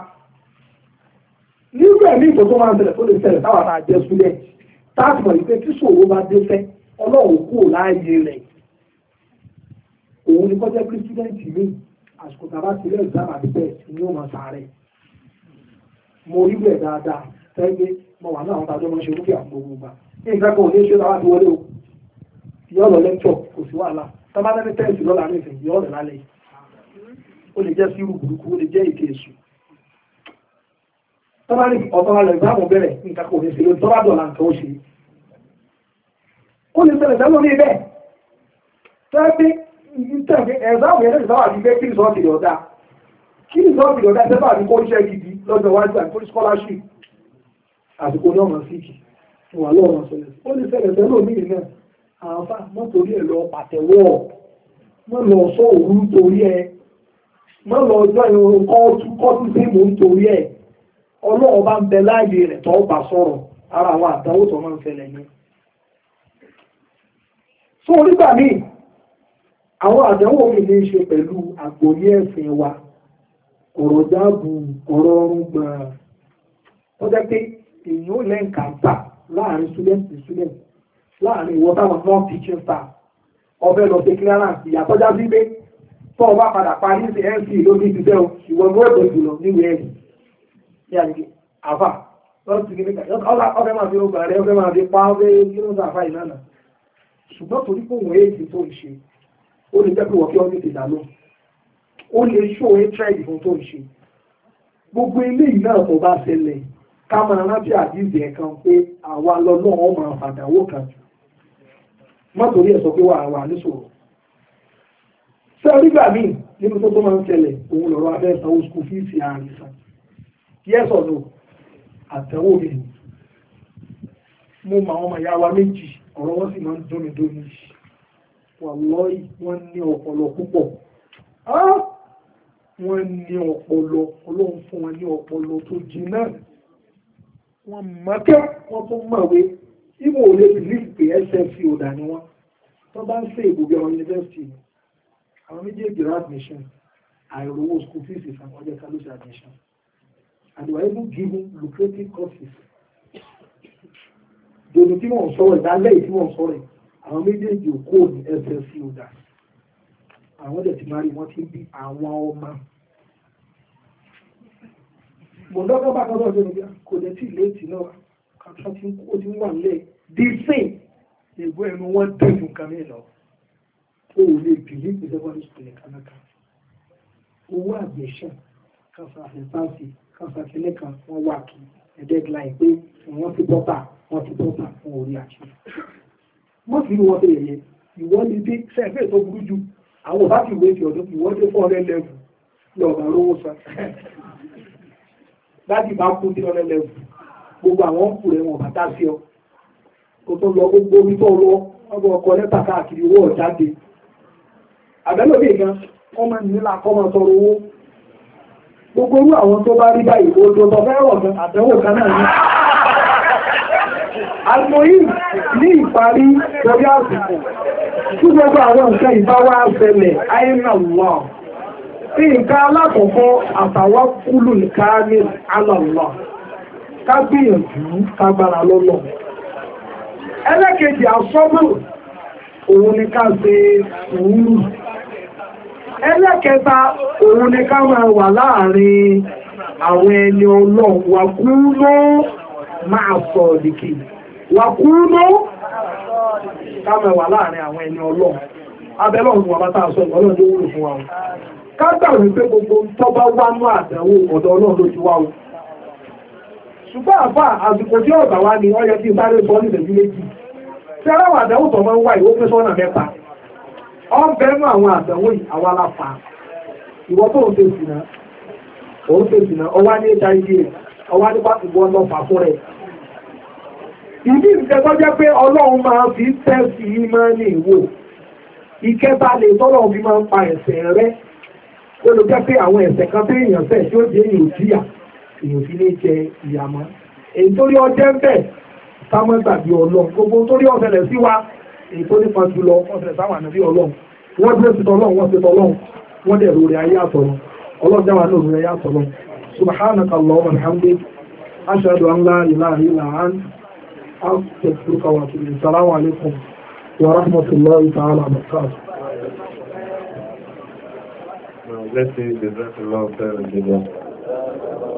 S1: nírú ẹ̀mí ìtò tó máa ń ṣẹlẹ̀ tó lè ṣẹlẹ̀ táwọn àtà jẹ́ sílẹ̀ táàtì mọ̀ ìpé tí ṣòro bá dé fẹ́ ọlọ́run kúrò láàyè rẹ̀ òun ni kọjá pé sídẹ̀ǹtì mi àsìkò tàbá sílẹ̀ ìdáàbà níbẹ̀ ni ó máa sàárẹ̀ mo rí bẹ̀ dáadáa fẹ́gbẹ́ mo wà náà àwọn tàjọ́ máa ń ṣe orúkẹ́ àgbogbo gbà ní ìgbà kan ò ní ṣe láwá ti wọlé o yọ́ lọ lẹ́kṣọ̀ kò sí wàhálà tọ́bá tẹ́lẹ̀ tẹ́ẹ̀sì lọ́la ní ìsìn yọ́ rẹ̀ lálẹ́ ó lè jẹ́ sírù burúkú ó lè jẹ́ ìké èṣù tọ́bá ní ọ̀tọ́ alẹ̀ ìgbàmù bẹ̀rẹ̀ nǹkan kò ní sí lórí tọ́bá dọ̀la nǹkan ó ṣe ó lè ṣẹlẹ̀ sẹ́lọ́ ní ibẹ̀ tẹ́ẹ̀pẹ́ ẹ̀záàmù yẹn lẹ́sìn sáwà ní pé kí nìsọ́ọ̀tì lọ́dá kí nìsọ́ọ̀tì lọ́dá tẹ́bà ní kó iṣẹ́ gidi lọ́jọ́ wájú àti scholarship àsìkò náà mọ̀ síkì wà lọ́wọ́ sọ̀rọ̀ ó lè ṣẹlẹ̀ sẹ́lẹ̀ òmìnir náà àwọn fà mọ́ torí ẹ̀ lọ pàtẹ́wọ́ mọ́ lọ sọ òru torí ẹ̀ mọ́ lọ ọjọ́ ìrìn kọ́ọ̀tù kọ́ọ̀tù sí mò ń torí ẹ̀ ọlọ́run bá ń bẹ láàyè rẹ̀ tó bá sọ̀rọ̀ ara àwọn àdánwò tó máa ń ṣẹlẹ̀ ní. so nígbà míì àwọn àdánwò mi ní í ṣe pẹ̀lú àgbọ́yé ẹ̀sìn wa ọ̀rọ̀ jáàbù ọ̀rọ̀ ọrùn gbọ̀n wọ́n jẹ́ pé èyí ó lẹ́ǹkà gbà láàrin student to student láàrin ìwọ táwọn non teaching staff ọbẹ̀ lọ sí clearance ìyàtọ̀ já sí pé tó o bá padà parí sí N C lórí ìdíjẹ́ o ìwọ ní ó bẹ̀rù lọ níwèé ẹ̀yìn ní àdìgẹ́ àfà lọ́sí ti kékeré ọbẹ̀ máa fi ọgbà rẹ̀ ọbẹ̀ máa fi pa ọbẹ̀ kí ló ń sàfà ìlànà ṣùgbọ́n torí pé òun èyí tó ń ṣe ó lè jẹ́ pé wọ́n kí ọ́ ní ìdálò ó lè ṣó hatred fún tó ń ṣe gbogbo eléyìí náà tó bá ṣẹlẹ̀ ká máa rántí àdíjẹ kan pé àwa lọ́nà ọmọ àfàdàwó kan jù mọ́tòrí ẹ̀ sọ pé wà wà níṣòro ṣé orígbà míì nínú tó tó máa ń ṣẹlẹ̀ òun lọ́rọ̀ abẹ́ sanwó school fees àárín san yes or no àtẹ̀wò mi mo mọ àwọn ọmọ ìyá wa méjì ọ̀rọ̀ wọn sì máa ń dóni dóni wàlọ́ọ̀yì wọ́n ní ọpọlọ púpọ̀ wọ́n ní ọpọlọ ọlọ́run fún wọn ní ọpọlọ tó jìnnà wọ́n mọ̀kẹ́ wọ́n tún mọ̀wé ìmọ̀ ò lè believe pé S S C ọ̀dà ni wọ́n tó bá ń ṣe ìbòbí àwọn yunifásitì àwọn méjèèjì rà admission àìrówó school fees ìfàn ọjọ́ kálóṣì admission and they were even given lucrative courses dòdò tí wọ́n sọ̀rọ̀ ìdálẹ́ tí wọ́n sọ̀rọ̀ àwọn méjèèjì ò kó ní S S C ọ̀dà àwọn ọdẹ ti máa rí wọ́n ti bí àwọn ọmọ mọ̀lọ́gbọ́n bá kọ́dọ̀ ọjọ́ níbi kò dẹ̀ tí ìléètì náà kàtà tí ó ti ń wà nílẹ̀ dísìn ìgbó ẹnu wọn dẹ̀jù nǹkan mi lọ ó lè bìlí ìpínlẹ̀ ìpínlẹ̀ kanaka owó àgbẹ̀ṣẹ̀ kàfà àfẹ́sáàsì kàfà kìnìún kan wọ́n wà kí ẹ̀dẹ́gbẹ̀láì pé wọ́n ti bọ́tà wọ́n ti bọ́tà fún orí àṣẹ wọ́n fi wọ́n tẹ̀lé yẹ ìwọ́n ní dé sẹ́ẹ̀fẹ́ tó burú jù àwọn bá ti wé ti ọdún ìwọ́n dé fún ọ̀rẹ́ lẹ́wù lọ́ọ̀bà rówó san láti bá kú sí ọ̀rẹ́ lẹ́wù gbogbo àwọn ń kù rẹ̀ wọn bàtà sí ọ kò tó lọ gbogbo omi tó lọ ọgbọ ọkọ lẹ́tà káàkiri owó ọ̀jáde àbẹ́lòmí gan wọ́n máa nílà kọ́ máa tọrọ owó gbogbo orú àwọn tó bá rí báyìí odò tó fẹ́ rọ̀ gan àdánwò kan náà ní. àlùmọ́yìn ní ìparí torí àsìkò tí gbogbo àwọn nǹkan ìbáwá ṣẹlẹ̀ àìnà wà tí nǹkan alákọ̀ọ́kọ́ àtàwọn kúlù nìkan ní àlọ́lọ́ ká gbìyànjú kágbára lọ́lọ́ ẹlẹ́kejì àsọ́bù òun ni ká ṣe sùúrù ẹlẹ́kẹta òun ni ká máa wà láàrin àwọn ẹni ọlọ́run wà kúrò máa sọ ọ̀dìkì wà kúrò ká máa wà láàrin àwọn ẹni ọlọ́run abẹ́lọ́run wà bá tàà sọ ọlọ́run tó wúlò fún wa o ká gbà wípé gbogbo tó bá wá ní àdánwò ọ̀dọ̀ ọlọ́run ló ti wá o ṣùgbọ́n àfà àsìkò tí ọ̀gbà wá ní ọyẹ tí sáré sọ ní ìdẹ̀jú méjì tí aláwọ̀ àdánwò tó máa ń wá ìwó pín sọ́nà mẹ́ta ọ bẹ́ẹ̀nú àwọn àdánwò àwọn aláfà ìwọ tó ń tèsì náà òun tèsì náà ọwá ní H I V ọwá ní pàtàkì ọlọ́pàá fún rẹ̀ ìdí ìjẹ́tọ́ jẹ́ pé ọlọ́run máa fi tẹ́sì máa ní ìwò ìkẹta lè tọ́lọ̀ fi máa ń pa ẹ̀ṣẹ̀ rẹ̀ ó lè jẹ́ pé àwọn ẹ̀ṣẹ̀ kan tó èèyàn ṣẹ̀ tí ó jẹ́ èèyàn òjìyà èèyàn fi lè jẹ ìyàmọ́ èyí tó rí ọjẹ́ ń bẹ̀ sáwọn gbàgbé ọlọ́run gbogbo tó rí ọ̀sẹ̀lẹ̀ sí wa èyí tó nípa jùlọ ọ̀sẹ̀ sáwọn ànàbí ọlọ́run wọ́n dúró sí tọ́lọ́run wọ́n sí tọ́lọ́run wọ́n dẹ̀ lórí ayé àtọ̀run ọlọ́run dáwà náà lórí ayé àtọ̀run subhanaka allahumma wa bihamdik ashhadu an la ilaha illa anta astaghfiruka wa atubu ilayk assalamu alaikum wa rahmatullahi ta'ala wa barakatuh.
S2: Let's see the rest of the